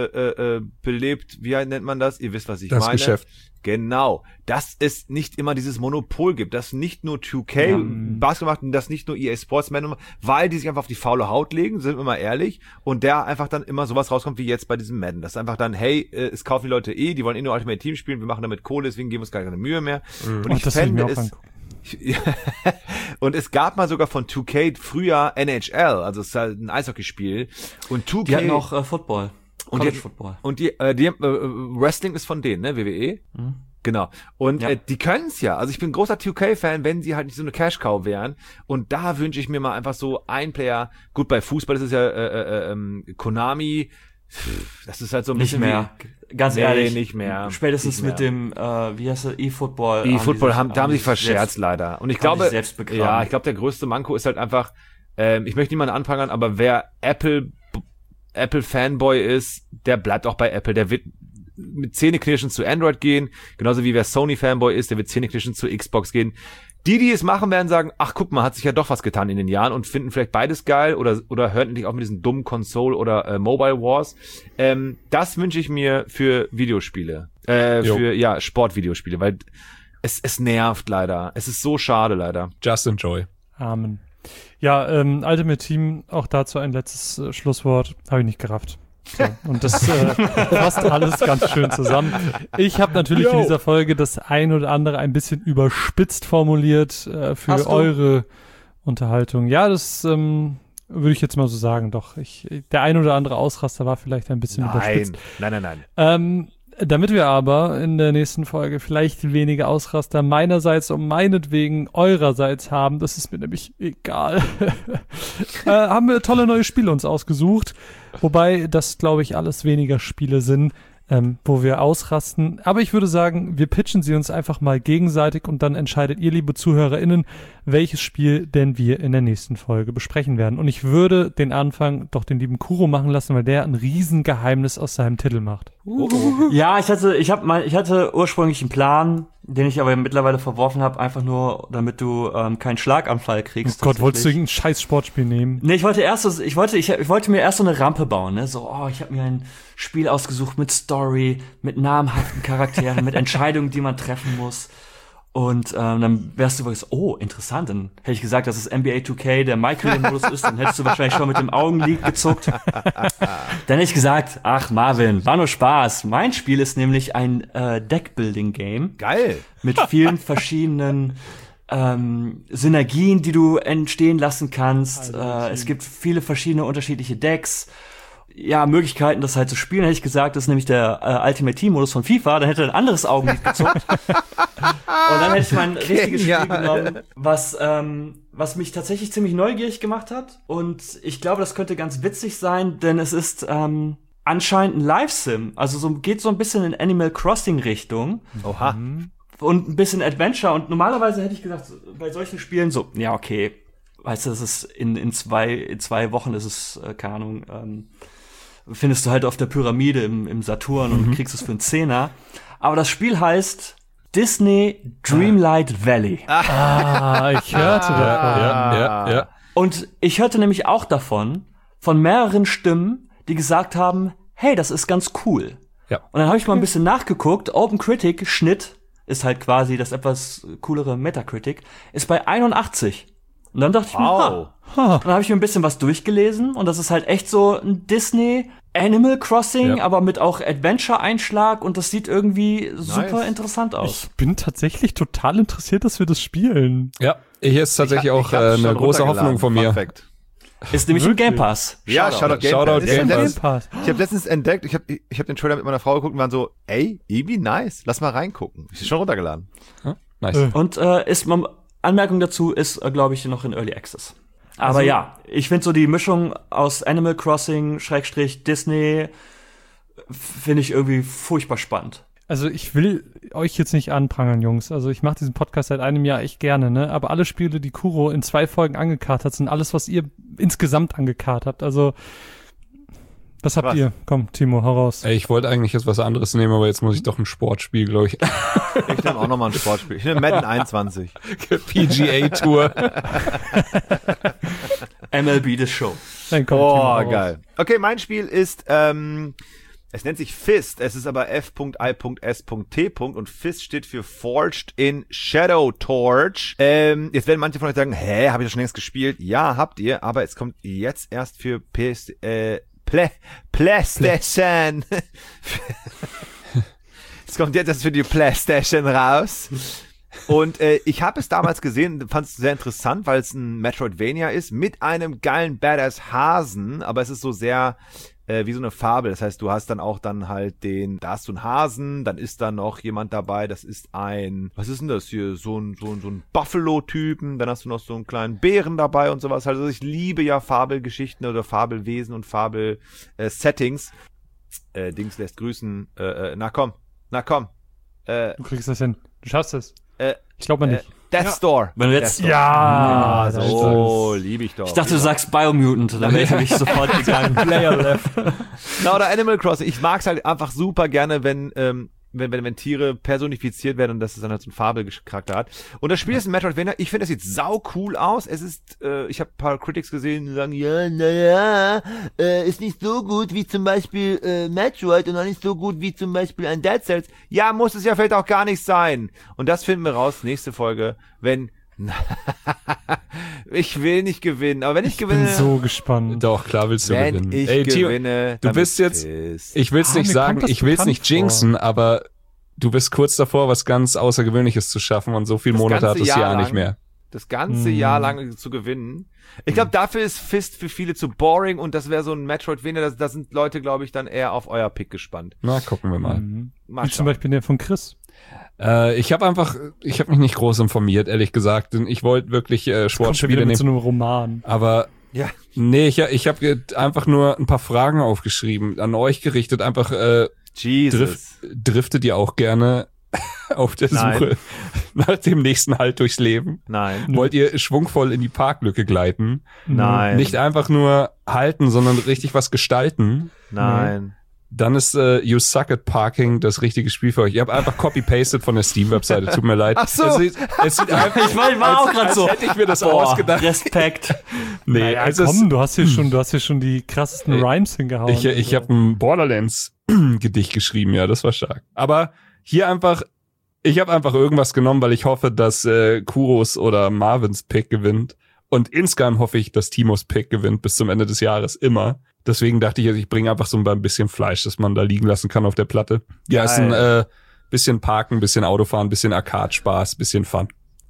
belebt, wie nennt man das? Ihr wisst, was ich meine. Das Geschäft. Genau, dass es nicht immer dieses Monopol gibt, dass nicht nur 2K Basketball macht und dass nicht nur EA Sports macht, weil die sich einfach auf die faule Haut legen, sind wir mal ehrlich, und der einfach dann immer sowas rauskommt wie jetzt bei diesem Madden. Das ist einfach dann, hey, es kaufen die Leute die wollen nur Ultimate Team spielen, wir machen damit Kohle, deswegen geben wir uns gar keine Mühe mehr. Und ich fände es... Und es gab mal sogar von 2K früher NHL, also es ist halt ein Eishockeyspiel. Und 2K... Die hatten auch Football. College Football. Und die Wrestling ist von denen, ne? WWE. Genau. Und die können's ja. Also ich bin großer 2K-Fan, wenn sie halt nicht so eine Cash-Cow wären. Und da wünsche ich mir mal einfach so ein Player. Gut, bei Fußball ist es ja Konami. Das ist halt so ein bisschen nicht mehr. Ganz ehrlich, nicht mehr. Spätestens nicht mehr. Mit dem, wie heißt das, eFootball. eFootball da haben sie sich verscherzt leider. Und ich glaube, ich glaube, der größte Manko ist halt einfach, ich möchte niemanden anprangern, aber wer Apple-Fanboy ist, der bleibt auch bei Apple. Der wird mit Zähneknirschen zu Android gehen, genauso wie wer Sony-Fanboy ist, der wird Zähneknirschen zu Xbox gehen. Die es machen, werden sagen, ach guck mal, hat sich ja doch was getan in den Jahren und finden vielleicht beides geil oder hören endlich auch mit diesen dummen Console- oder Mobile Wars. Das wünsche ich mir für Videospiele. Für Sportvideospiele, weil es nervt leider. Es ist so schade leider. Just enjoy. Amen. Ja, Ultimate Team, auch dazu ein letztes Schlusswort, habe ich nicht gerafft. So, und das fasst alles ganz schön zusammen. Ich habe natürlich in dieser Folge das ein oder andere ein bisschen überspitzt formuliert für eure Unterhaltung. Ja, das würde ich jetzt mal so sagen, doch. Der ein oder andere Ausraster war vielleicht ein bisschen überspitzt. Nein. Damit wir aber in der nächsten Folge vielleicht weniger Ausraster meinerseits und meinetwegen eurerseits haben, das ist mir nämlich egal, haben wir tolle neue Spiele uns ausgesucht, wobei das, glaube ich, alles weniger Spiele sind, wo wir ausrasten. Aber ich würde sagen, wir pitchen sie uns einfach mal gegenseitig und dann entscheidet ihr, liebe ZuhörerInnen, welches Spiel denn wir in der nächsten Folge besprechen werden. Und ich würde den Anfang doch den lieben Kuro machen lassen, weil der ein Riesengeheimnis aus seinem Titel macht. Ja, ich hatte ursprünglich einen Plan, den ich aber mittlerweile verworfen habe, einfach nur, damit du keinen Schlaganfall kriegst. Oh Gott, wolltest du irgendein scheiß Sportspiel nehmen? Nee, ich wollte mir erst so eine Rampe bauen, ne? So, ich habe mir ein Spiel ausgesucht mit Story, mit namhaften Charakteren, mit Entscheidungen, die man treffen muss. Und dann wärst du wirklich so, interessant. Dann hätte ich gesagt, dass es NBA 2K der MyCareer-Modus ist, dann hättest du wahrscheinlich schon mit dem Augenlid gezuckt. Dann hätte ich gesagt, ach Marvin, war nur Spaß. Mein Spiel ist nämlich ein Deckbuilding-Game. Geil. Mit vielen verschiedenen Synergien, die du entstehen lassen kannst. Es gibt viele verschiedene unterschiedliche Decks. Ja, Möglichkeiten, das halt zu spielen, hätte ich gesagt, das ist nämlich der Ultimate Team-Modus von FIFA. Dann hätte er ein anderes Augenlid gezuckt. Und dann hätte ich mein richtiges Spiel genommen, was mich tatsächlich ziemlich neugierig gemacht hat. Und ich glaube, das könnte ganz witzig sein, denn es ist anscheinend ein Live-Sim. Also geht so ein bisschen in Animal Crossing-Richtung. Oha. Und ein bisschen Adventure. Und normalerweise hätte ich gesagt, bei solchen Spielen so, ja, okay, weißt du, das ist in 2 Wochen ist es, keine Ahnung, findest du halt auf der Pyramide im Saturn und kriegst es für einen Zehner. Aber das Spiel heißt Disney Dreamlight Valley. Ich hörte davon. Ja. Und ich hörte nämlich auch davon, von mehreren Stimmen, die gesagt haben, hey, das ist ganz cool. Ja. Und dann habe ich mal ein bisschen nachgeguckt. OpenCritic Schnitt ist halt quasi das etwas coolere Metacritic, ist bei 81. Und dann dachte ich mir, dann habe ich mir ein bisschen was durchgelesen und das ist halt echt so ein Disney Animal Crossing, aber mit auch Adventure-Einschlag und das sieht irgendwie super interessant aus. Ich bin tatsächlich total interessiert, dass wir das spielen. Ja, hier ist tatsächlich auch eine große Hoffnung von mir. Perfekt. Ist nämlich im Game Pass. Ja, Shoutout Game Pass. Pass. Ich habe letztens entdeckt, ich hab den Trailer mit meiner Frau geguckt und waren so, ey, irgendwie nice, lass mal reingucken. Ich bin schon runtergeladen. Nice. Und Anmerkung dazu ist, glaube ich, noch in Early Access. Aber ja, ich finde so die Mischung aus Animal Crossing, Disney, finde ich irgendwie furchtbar spannend. Also ich will euch jetzt nicht anprangern, Jungs. Also ich mache diesen Podcast seit einem Jahr echt gerne, ne? Aber alle Spiele, die Kuro in 2 Folgen angekarrt hat, sind alles, was ihr insgesamt angekarrt habt. Also was habt ihr? Komm, Timo, hau raus. Ey, ich wollte eigentlich jetzt was anderes nehmen, aber jetzt muss ich doch ein Sportspiel, glaube ich. Ich nehme auch nochmal ein Sportspiel. Ich nehme Madden 21. PGA Tour. MLB The Show. Dann komm, Oh, Timo, hau raus. geil. Okay, mein Spiel ist, es nennt sich Fist. Es ist aber F.I.S.T. und Fist steht für Forged in Shadow Torch. Jetzt werden manche von euch sagen, habe ich das schon längst gespielt? Ja, habt ihr, aber es kommt jetzt erst für PlayStation. Es kommt jetzt erst für die PlayStation raus. Und ich habe es damals gesehen, fand es sehr interessant, weil es ein Metroidvania ist mit einem geilen Badass Hasen, aber es ist so sehr wie so eine Fabel. Das heißt, du hast dann auch da hast du einen Hasen, dann ist da noch jemand dabei, das ist was ist denn das hier? So ein Buffalo-Typen, dann hast du noch so einen kleinen Bären dabei und sowas. Also ich liebe ja Fabelgeschichten oder Fabelwesen und Fabel-Settings. Dings lässt grüßen. Na komm. Du kriegst das hin. Du schaffst es. Ich glaube mal nicht. Death Store. Wenn du jetzt, Ja, so liebe ich doch. ich dachte, du sagst Biomutant, dann wäre ich nämlich sofort gegangen. Player left. Na, oder Animal Crossing. Ich mag's halt einfach super gerne, wenn Tiere personifiziert werden und dass es dann halt so einen Fabelcharakter hat. Und das Spiel ist ein Metroidvania. Ich finde, das sieht sau cool aus. Es ist, ich habe ein paar Critics gesehen, die sagen, ist nicht so gut wie zum Beispiel Metroid und auch nicht so gut wie zum Beispiel ein Dead Cells. Ja, muss es ja vielleicht auch gar nicht sein. Und das finden wir raus, nächste Folge, wenn ich will nicht gewinnen, aber wenn ich gewinne... Ich bin so gespannt. Doch, klar willst du gewinnen. Wenn ich Timo, gewinne, du dann bist jetzt, Fist. ich will's nicht mir sagen, kommt das ich will's bekannt nicht jinxen, aber du bist kurz davor, was ganz Außergewöhnliches zu schaffen und so viele Das Monate hat ganze das Jahr Jahr nicht lang. mehr. Das ganze Jahr lang zu gewinnen. Ich glaube, dafür ist Fist für viele zu boring und das wäre so ein Metroidvania, da sind Leute, glaube ich, dann eher auf euer Pick gespannt. Na, gucken wir mal. Mal Wie zum schauen. Beispiel der von Chris. Ich habe mich nicht groß informiert, ehrlich gesagt. Denn ich wollte wirklich Kommt schon Sportspiele wieder mit nehmen. so einem Roman. Aber Ja. nee, ich habe einfach nur ein paar Fragen aufgeschrieben, an euch gerichtet. Einfach Jesus. driftet ihr auch gerne auf der Nein. Suche nach dem nächsten Halt durchs Leben? Nein. Wollt ihr schwungvoll in die Parklücke gleiten? Nein. Nicht einfach nur halten, sondern richtig was gestalten? Nein. Dann ist You Suck at Parking das richtige Spiel für euch. Ihr habt einfach copy-pasted von der Steam-Webseite, tut mir leid. Ach so. Es sieht einfach, Ich war auch gerade so. hätte ich mir das Boah, ausgedacht. Respekt. Nee, Naja, also komm, du hast hier schon die krassesten Rhymes hingehauen. ich habe ein Borderlands-Gedicht geschrieben, ja, das war stark. Aber hier ich habe einfach irgendwas genommen, weil ich hoffe, dass Kuros oder Marvins Pick gewinnt. Und insgeheim hoffe ich, dass Timos Pick gewinnt bis zum Ende des Jahres immer. Deswegen dachte ich, ich bringe einfach so ein bisschen Fleisch, das man da liegen lassen kann auf der Platte. Ja, ist ein bisschen Parken, bisschen Autofahren, bisschen Arcade-Spaß, bisschen Fun.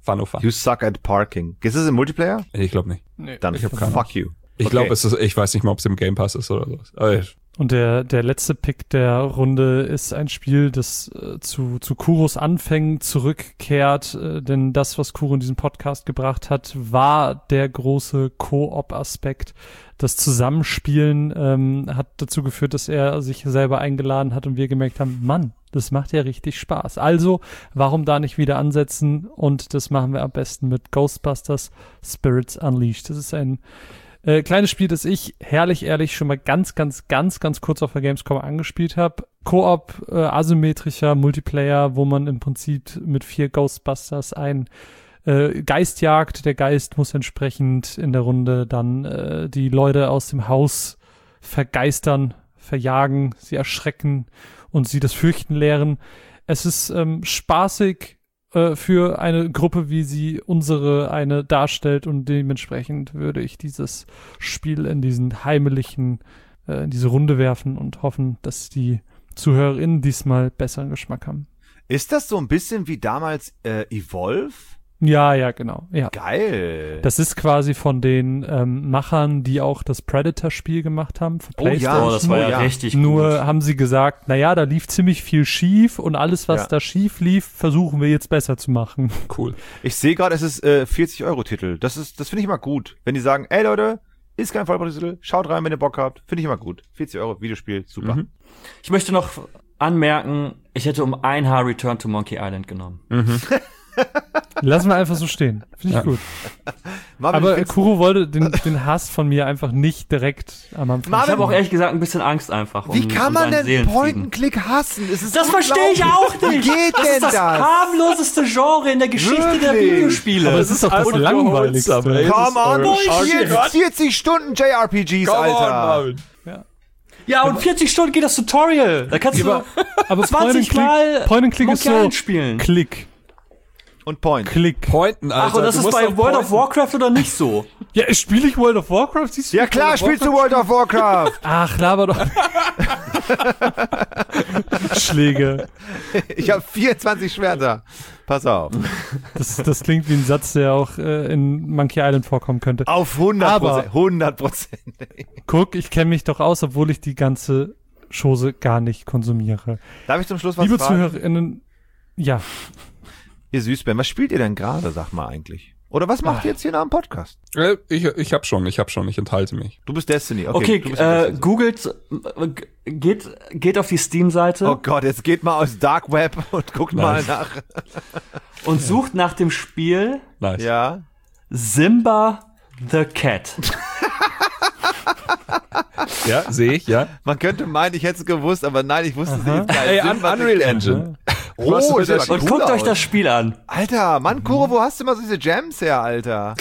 Fun. You suck at parking. Ist es im Multiplayer? Ich glaube nicht. Dann Ich hab keine fuck you. Ich Okay. glaube, ich weiß nicht mal, ob es im Game Pass ist oder so. Aber Und der letzte Pick der Runde ist ein Spiel, das zu Kuros Anfängen zurückkehrt, denn das, was Kuro in diesem Podcast gebracht hat, war der große Koop-Aspekt. Das Zusammenspielen hat dazu geführt, dass er sich selber eingeladen hat und wir gemerkt haben, Mann, das macht ja richtig Spaß. Also, warum da nicht wieder ansetzen? Und das machen wir am besten mit Ghostbusters Spirits Unleashed. Das ist ein kleines Spiel, das ich ehrlich schon mal ganz kurz auf der Gamescom angespielt habe. Koop, asymmetrischer Multiplayer, wo man im Prinzip mit 4 Ghostbusters einen Geist jagt. Der Geist muss entsprechend in der Runde dann die Leute aus dem Haus vergeistern, verjagen, sie erschrecken und sie das Fürchten lehren. Es ist spaßig für eine Gruppe, wie sie unsere eine darstellt, und dementsprechend würde ich dieses Spiel in diesen heimlichen, in diese Runde werfen und hoffen, dass die ZuhörerInnen diesmal besseren Geschmack haben. Ist das so ein bisschen wie damals Evolve? Ja, genau. Ja. Geil. Das ist quasi von den Machern, die auch das Predator-Spiel gemacht haben für PlayStation. Oh, das war ja richtig gut. Nur haben sie gesagt, naja, da lief ziemlich viel schief und alles, was da schief lief, versuchen wir jetzt besser zu machen. cool. Ich sehe gerade, es ist 40-Euro-Titel. Das finde ich immer gut. Wenn die sagen, ey Leute, ist kein Vollpreis-Titel, schaut rein, wenn ihr Bock habt. Finde ich immer gut. 40 Euro, Videospiel, super. Mhm. Ich möchte noch anmerken, ich hätte um ein Haar Return to Monkey Island genommen. Lassen wir einfach so stehen. Finde ich gut. Marvin, Aber ich find's- Kuro wollte den Hass von mir einfach nicht direkt am Anfang. Ich habe auch ehrlich gesagt ein bisschen Angst einfach. wie kann man seinen denn Seelenfrieden. Point-and-Click hassen? Es ist Das verstehe ich auch nicht. Wie geht Das denn ist das das? harmloseste Genre in der Geschichte der Wirklich? Videospiele. Aber es ist doch das einfach Langweiligste. unterhaltsam, ey. Come on, Okay. 40 Stunden JRPGs, Come on, Alter. Marvin. ja, und 40 Stunden geht das Tutorial. Da kannst du Aber 20 Mal Point-and-Click ist Monkey so Island spielen. Klick, Und Point. Klick. Pointen, Alter. Ach, und das Du ist musst bei doch World of pointen. Warcraft oder nicht so? Ja, spiele ich World of Warcraft? Siehst du Ja nicht klar, spielst du World of Warcraft. Ach, laber doch. Schläge. Ich habe 24 Schwerter. Pass auf. Das klingt wie ein Satz, der auch in Monkey Island vorkommen könnte. Auf 100%. Aber- 100%. Guck, ich kenne mich doch aus, obwohl ich die ganze Chose gar nicht konsumiere. Darf ich zum Schluss was Liebe fragen? ZuhörerInnen, ja, Ihr Süßbären, was spielt ihr denn gerade, sag mal eigentlich? Oder was macht ihr jetzt hier nach dem Podcast? Ich hab schon, ich enthalte mich. Du bist Destiny. Okay, du bist Destiny. googelt, geht auf die Steam-Seite Oh Gott, jetzt geht mal aus Dark Web und guckt mal nach. und sucht nach dem Spiel Nice. Ja. Simba the Cat. Ja, sehe ich, ja. Man könnte meinen, ich hätte es gewusst, aber nein, ich wusste es eben nicht. Ey, Unreal Engine. Oh, ist das Und guckt euch das Spiel an. Alter, Mann, Kuro, wo hast du immer so diese Gems her, Alter?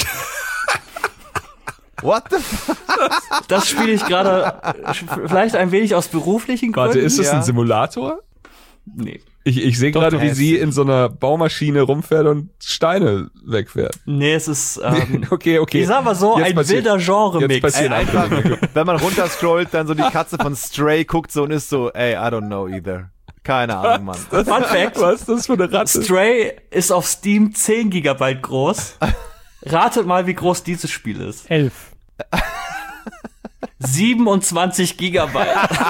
What the fuck? Das spiele ich gerade vielleicht ein wenig aus beruflichen Gründen. Warte, ist das Ja. ein Simulator? Nee. Ich sehe Doch, gerade, doch. wie sie in so einer Baumaschine rumfährt und Steine wegfährt. Nee, es ist, Okay. ich sag mal so, Jetzt ein passiert- wilder Genre-Mix. jetzt passiert- Einfach, wenn man runterscrollt, dann so die Katze von Stray guckt so und ist so, ey, I don't know either. Keine Ahnung, Mann. Fun Fact, Was ist das für eine Ratte? Stray ist auf Steam 10 Gigabyte groß. Ratet mal, wie groß dieses Spiel ist. 11. 27 Gigabyte.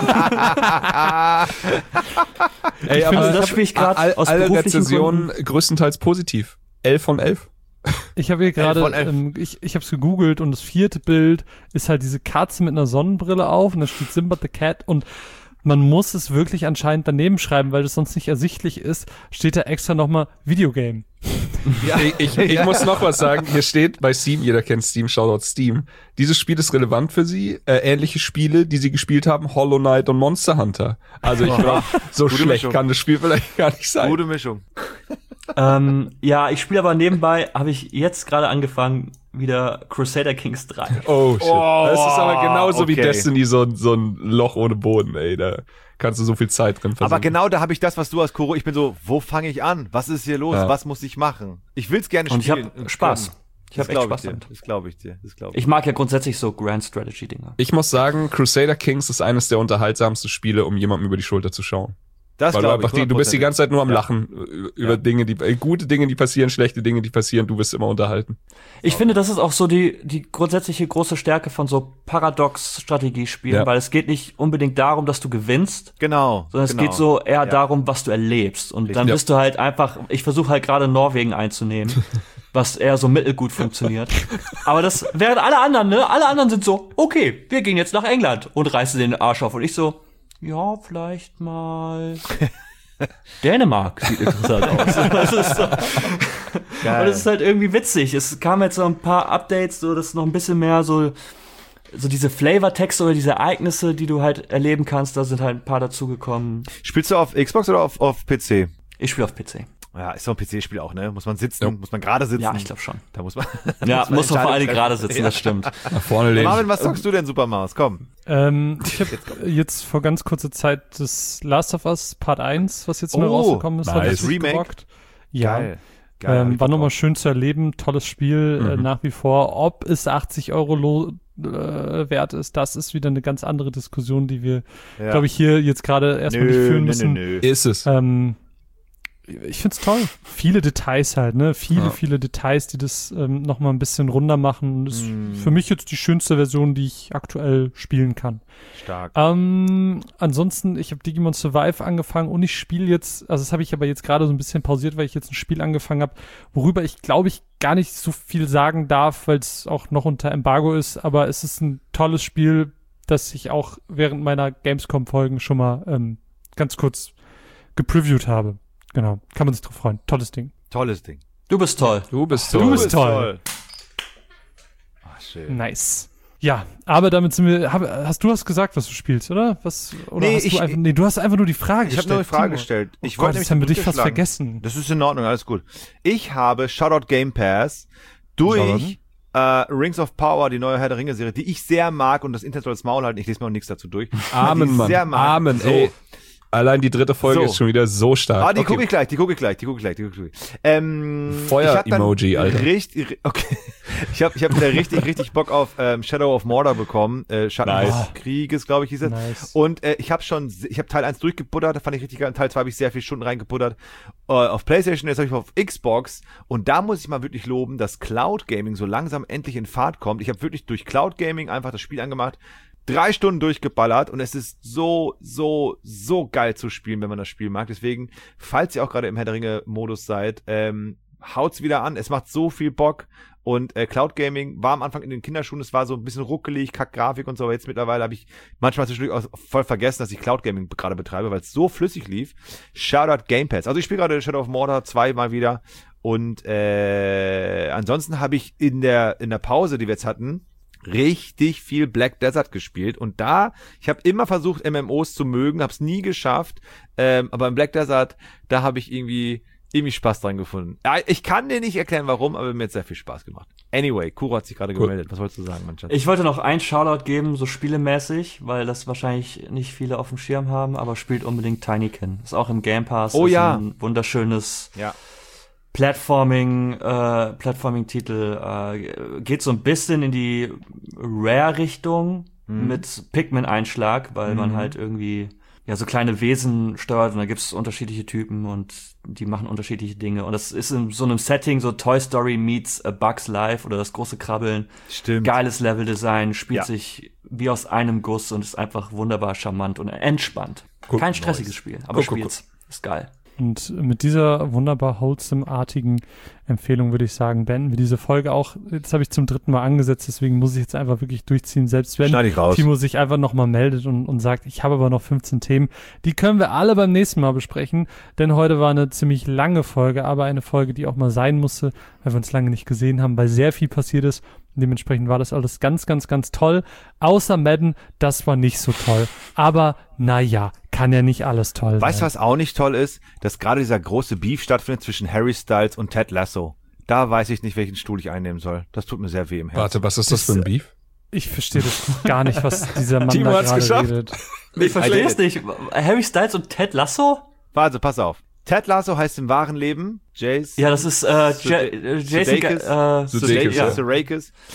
Ey, aber also das spiele ich gerade aus alle beruflichen Rezensionen größtenteils positiv. 11 von 11. Ich habe hier 11 von gerade, 11. ich habe es gegoogelt und das 4. Bild ist halt diese Katze mit einer Sonnenbrille auf und da steht Simba the Cat und man muss es wirklich anscheinend daneben schreiben, weil das sonst nicht ersichtlich ist, steht da extra nochmal Videogame. Ich muss noch was sagen. Hier steht bei Steam, jeder kennt Steam, Shoutout Steam. Dieses Spiel ist relevant für sie. Ähnliche Spiele, die sie gespielt haben, Hollow Knight und Monster Hunter. Also ich glaube, so Gute schlecht Mischung. kann das Spiel vielleicht gar nicht sein. Gute Mischung. Ja, ich spiele aber nebenbei, habe ich jetzt gerade angefangen, wieder Crusader Kings 3. Oh shit. Das ist aber genauso wie okay. Destiny so ein Loch ohne Boden, ey. Da kannst du so viel Zeit drin versenken. Aber genau da habe ich das, was du hast, Kuro. Ich bin so, wo fange ich an? Was ist hier los? Ja. Was muss ich machen? Ich will's gerne Und ich spielen. habe Spaß. Ich Das habe echt glaube Spaß ich dir. damit. Das glaube ich dir. Das glaube ich. Ich mag ja grundsätzlich so Grand Strategy-Dinger. Ich muss sagen, Crusader Kings ist eines der unterhaltsamsten Spiele, um jemandem über die Schulter zu schauen. Das Weil du glaube einfach ich. du bist die ganze Zeit nur am Ja. Lachen über Dinge, gute Dinge, die passieren, schlechte Dinge, die passieren. Du bist immer unterhalten. Ich finde, das ist auch so die grundsätzliche große Stärke von so Paradox-Strategiespielen, Ja. weil es geht nicht unbedingt darum, dass du gewinnst, Genau. sondern es genau. geht so eher Ja. darum, was du erlebst. Und dann Ja. bist du halt einfach, ich versuche halt gerade Norwegen einzunehmen, was eher so mittelgut funktioniert. Aber das, während alle anderen, ne, alle anderen sind so, okay, wir gehen jetzt nach England und reißen den Arsch auf. Und ich so, ja, vielleicht mal Dänemark sieht interessant aus. Das ist so. Geil. Und es ist halt irgendwie witzig. Es kamen jetzt so ein paar Updates, so dass noch ein bisschen mehr so diese Flavortexte oder diese Ereignisse, die du halt erleben kannst, da sind halt ein paar dazugekommen. Spielst du auf Xbox oder auf PC? Ich spiele auf PC. Ja, ist doch ein PC-Spiel auch, ne? Muss man sitzen, Ja. muss man gerade sitzen. Ja, ich glaube schon. Da muss man. Ja, muss man vor allem Entscheidungen gerade treffen. sitzen, das stimmt. Nach vorne lehnen. Marvin, was zockst du denn, Supermaus? Komm. Ich habe jetzt vor ganz kurzer Zeit das Last of Us Part 1, was jetzt neu Oh, rausgekommen ist, nice. habe ich Remake? gerockt. Ja. Geil. Geil. Hab ich War Bock nochmal drauf. schön zu erleben, tolles Spiel, nach wie vor. Ob es 80 Euro wert ist, das ist wieder eine ganz andere Diskussion, die wir, Ja. glaube ich, hier jetzt gerade erstmal nicht führen müssen. Nö. Ist es. Ich find's toll. Viele Details halt, ne? Viele Details, die das noch mal ein bisschen runder machen. Das ist für mich jetzt die schönste Version, die ich aktuell spielen kann. Stark. Ansonsten, ich habe Digimon Survive angefangen und ich spiele jetzt, also das habe ich aber jetzt gerade so ein bisschen pausiert, weil ich jetzt ein Spiel angefangen habe, worüber ich glaube ich gar nicht so viel sagen darf, weil es auch noch unter Embargo ist, aber es ist ein tolles Spiel, das ich auch während meiner Gamescom-Folgen schon mal ganz kurz gepreviewt habe. Genau, kann man sich drauf freuen. Tolles Ding. Tolles Ding. Du bist toll. Du bist Du toll. bist toll. Ach, schön. Nice. Ja, aber damit sind wir. Hast du was gesagt, was du spielst, oder? Oder Nee, hast du hast einfach nur die Frage Ich habe gestellt. nur eine Frage Timo. gestellt. Ich Gott, wollte das haben wir dich fast durchschlagen. vergessen. Das ist in Ordnung, alles gut. Ich habe Shoutout Game Pass durch Rings of Power, die neue Herr der Ringe-Serie, die ich sehr mag und das Internet soll das Maul halten. Ich lese mir auch nichts dazu durch. Amen, Die ich Mann. sehr mag. Amen, So. ey. Allein die dritte Folge So. ist schon wieder so stark. Ah, die Okay. gucke ich gleich. Feuer-Emoji, Alter. Okay. Ich hab wieder richtig Bock auf Shadow of Mordor bekommen. Schatten Nice. des Krieges, glaube ich, hieß es. Nice. Und ich habe Teil 1 durchgebuddert, da fand ich richtig geil. In Teil 2 habe ich sehr viele Stunden reingebuddert. Auf PlayStation, jetzt habe ich auf Xbox. Und da muss ich mal wirklich loben, dass Cloud Gaming so langsam endlich in Fahrt kommt. Ich habe wirklich durch Cloud Gaming einfach das Spiel angemacht, 3 Stunden durchgeballert und es ist so geil zu spielen, wenn man das Spiel mag. Deswegen, falls ihr auch gerade im Herr der Ringe-Modus seid, haut's wieder an. Es macht so viel Bock. Und Cloud Gaming war am Anfang in den Kinderschuhen, es war so ein bisschen ruckelig, Kack-Grafik und so, aber jetzt mittlerweile habe ich manchmal zwischendurch auch voll vergessen, dass ich Cloud Gaming gerade betreibe, weil es so flüssig lief. Shoutout Game Pass. Also ich spiele gerade Shadow of Mordor 2 mal wieder. Und ansonsten habe ich in der Pause, die wir jetzt hatten, richtig viel Black Desert gespielt und ich habe immer versucht, MMOs zu mögen, habe es nie geschafft, aber im Black Desert, da habe ich irgendwie Spaß dran gefunden. Ja, ich kann dir nicht erklären, warum, aber mir hat sehr viel Spaß gemacht. Anyway, Kuro hat sich gerade gemeldet. Was wolltest du sagen, mein Schatz? Ich wollte noch einen Shoutout geben, so spielemäßig, weil das wahrscheinlich nicht viele auf dem Schirm haben, aber spielt unbedingt Tinykin. Ist auch im Game Pass. Oh ist ja. ein wunderschönes Ja. Platforming-Titel, geht so ein bisschen in die Rare-Richtung mit Pikmin-Einschlag, weil man halt irgendwie ja so kleine Wesen steuert und da gibt es unterschiedliche Typen und die machen unterschiedliche Dinge. Und das ist in so einem Setting, so Toy Story meets A Bug's Life oder das große Krabbeln. Stimmt. Geiles Leveldesign, spielt Ja. sich wie aus einem Guss und ist einfach wunderbar charmant und entspannt. Guck, Kein stressiges Spiel, aber Guck. spielt's. Ist geil. Und mit dieser wunderbar wholesome-artigen Empfehlung würde ich sagen, beenden wir diese Folge auch. Jetzt habe ich zum 3. Mal angesetzt, deswegen muss ich jetzt einfach wirklich durchziehen, selbst wenn Schneid ich raus. Timo sich einfach nochmal meldet und sagt, ich habe aber noch 15 Themen. Die können wir alle beim nächsten Mal besprechen, denn heute war eine ziemlich lange Folge, aber eine Folge, die auch mal sein musste, weil wir uns lange nicht gesehen haben, weil sehr viel passiert ist. Und dementsprechend war das alles ganz, ganz, ganz toll. Außer Madden, das war nicht so toll. Aber naja, kann ja nicht alles toll sein. Weißt du, was auch nicht toll ist? Dass gerade dieser große Beef stattfindet zwischen Harry Styles und Ted Lasso. Da weiß ich nicht, welchen Stuhl ich einnehmen soll. Das tut mir sehr weh im Herzen. Warte, was ist das für ein Beef? Ich verstehe das gar nicht, was dieser Mann Timo da hat's gerade geschafft. redet. Ich verstehe es nicht. Harry Styles und Ted Lasso? Warte, pass auf. Ted Lasso heißt im wahren Leben Jace. Ja, das ist Jason Sudeikis. Sudeikis, ja. Sudeikis.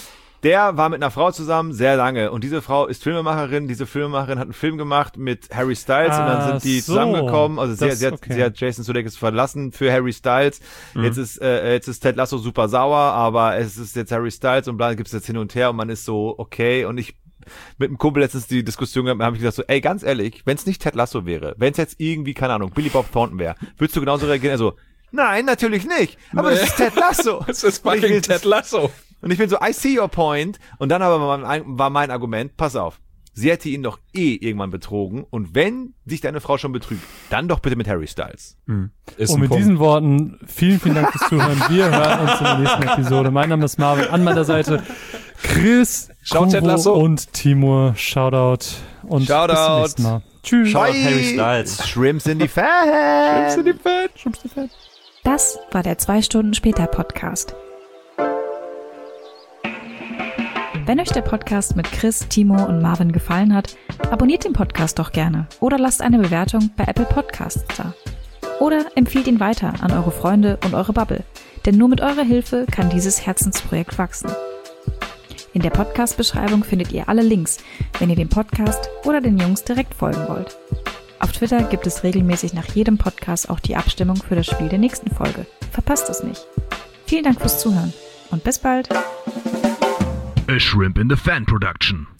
Der war mit einer Frau zusammen sehr lange und diese Frau ist Filmemacherin. Diese Filmemacherin hat einen Film gemacht mit Harry Styles und dann sind die zusammengekommen. Also sie hat Jason Sudeikis verlassen für Harry Styles. Jetzt ist Ted Lasso super sauer, aber es ist jetzt Harry Styles und bla, gibt's jetzt hin und her und man ist so, okay. Und ich mit einem Kumpel letztens die Diskussion gehabt, habe ich gesagt so, ey, ganz ehrlich, wenn es nicht Ted Lasso wäre, wenn es jetzt irgendwie, keine Ahnung, Billy Bob Thornton wäre, würdest du genauso reagieren? Also, nein, natürlich nicht. Aber das ist Ted Lasso. Das ist fucking Ted Lasso. Und ich bin so, I see your point. Und dann aber war mein Argument, pass auf, sie hätte ihn doch irgendwann betrogen. Und wenn sich deine Frau schon betrügt, dann doch bitte mit Harry Styles. Und mit diesen Worten, vielen, vielen Dank fürs Zuhören. Wir hören uns in der nächsten Episode. Mein Name ist Marvin, an meiner Seite Chris, Kubo und Timur. Shoutout und bis zum nächsten Mal. Tschüss. Shoutout Harry Styles. Shrimps in die Fat. Shrimps in die Fat. Shrimps in die Fat. Das war der 2 Stunden später Podcast. Wenn euch der Podcast mit Chris, Timo und Marvin gefallen hat, abonniert den Podcast doch gerne oder lasst eine Bewertung bei Apple Podcasts da. Oder empfiehlt ihn weiter an eure Freunde und eure Bubble, denn nur mit eurer Hilfe kann dieses Herzensprojekt wachsen. In der Podcast-Beschreibung findet ihr alle Links, wenn ihr dem Podcast oder den Jungs direkt folgen wollt. Auf Twitter gibt es regelmäßig nach jedem Podcast auch die Abstimmung für das Spiel der nächsten Folge. Verpasst es nicht. Vielen Dank fürs Zuhören und bis bald. A Shrimp in the Fan Production.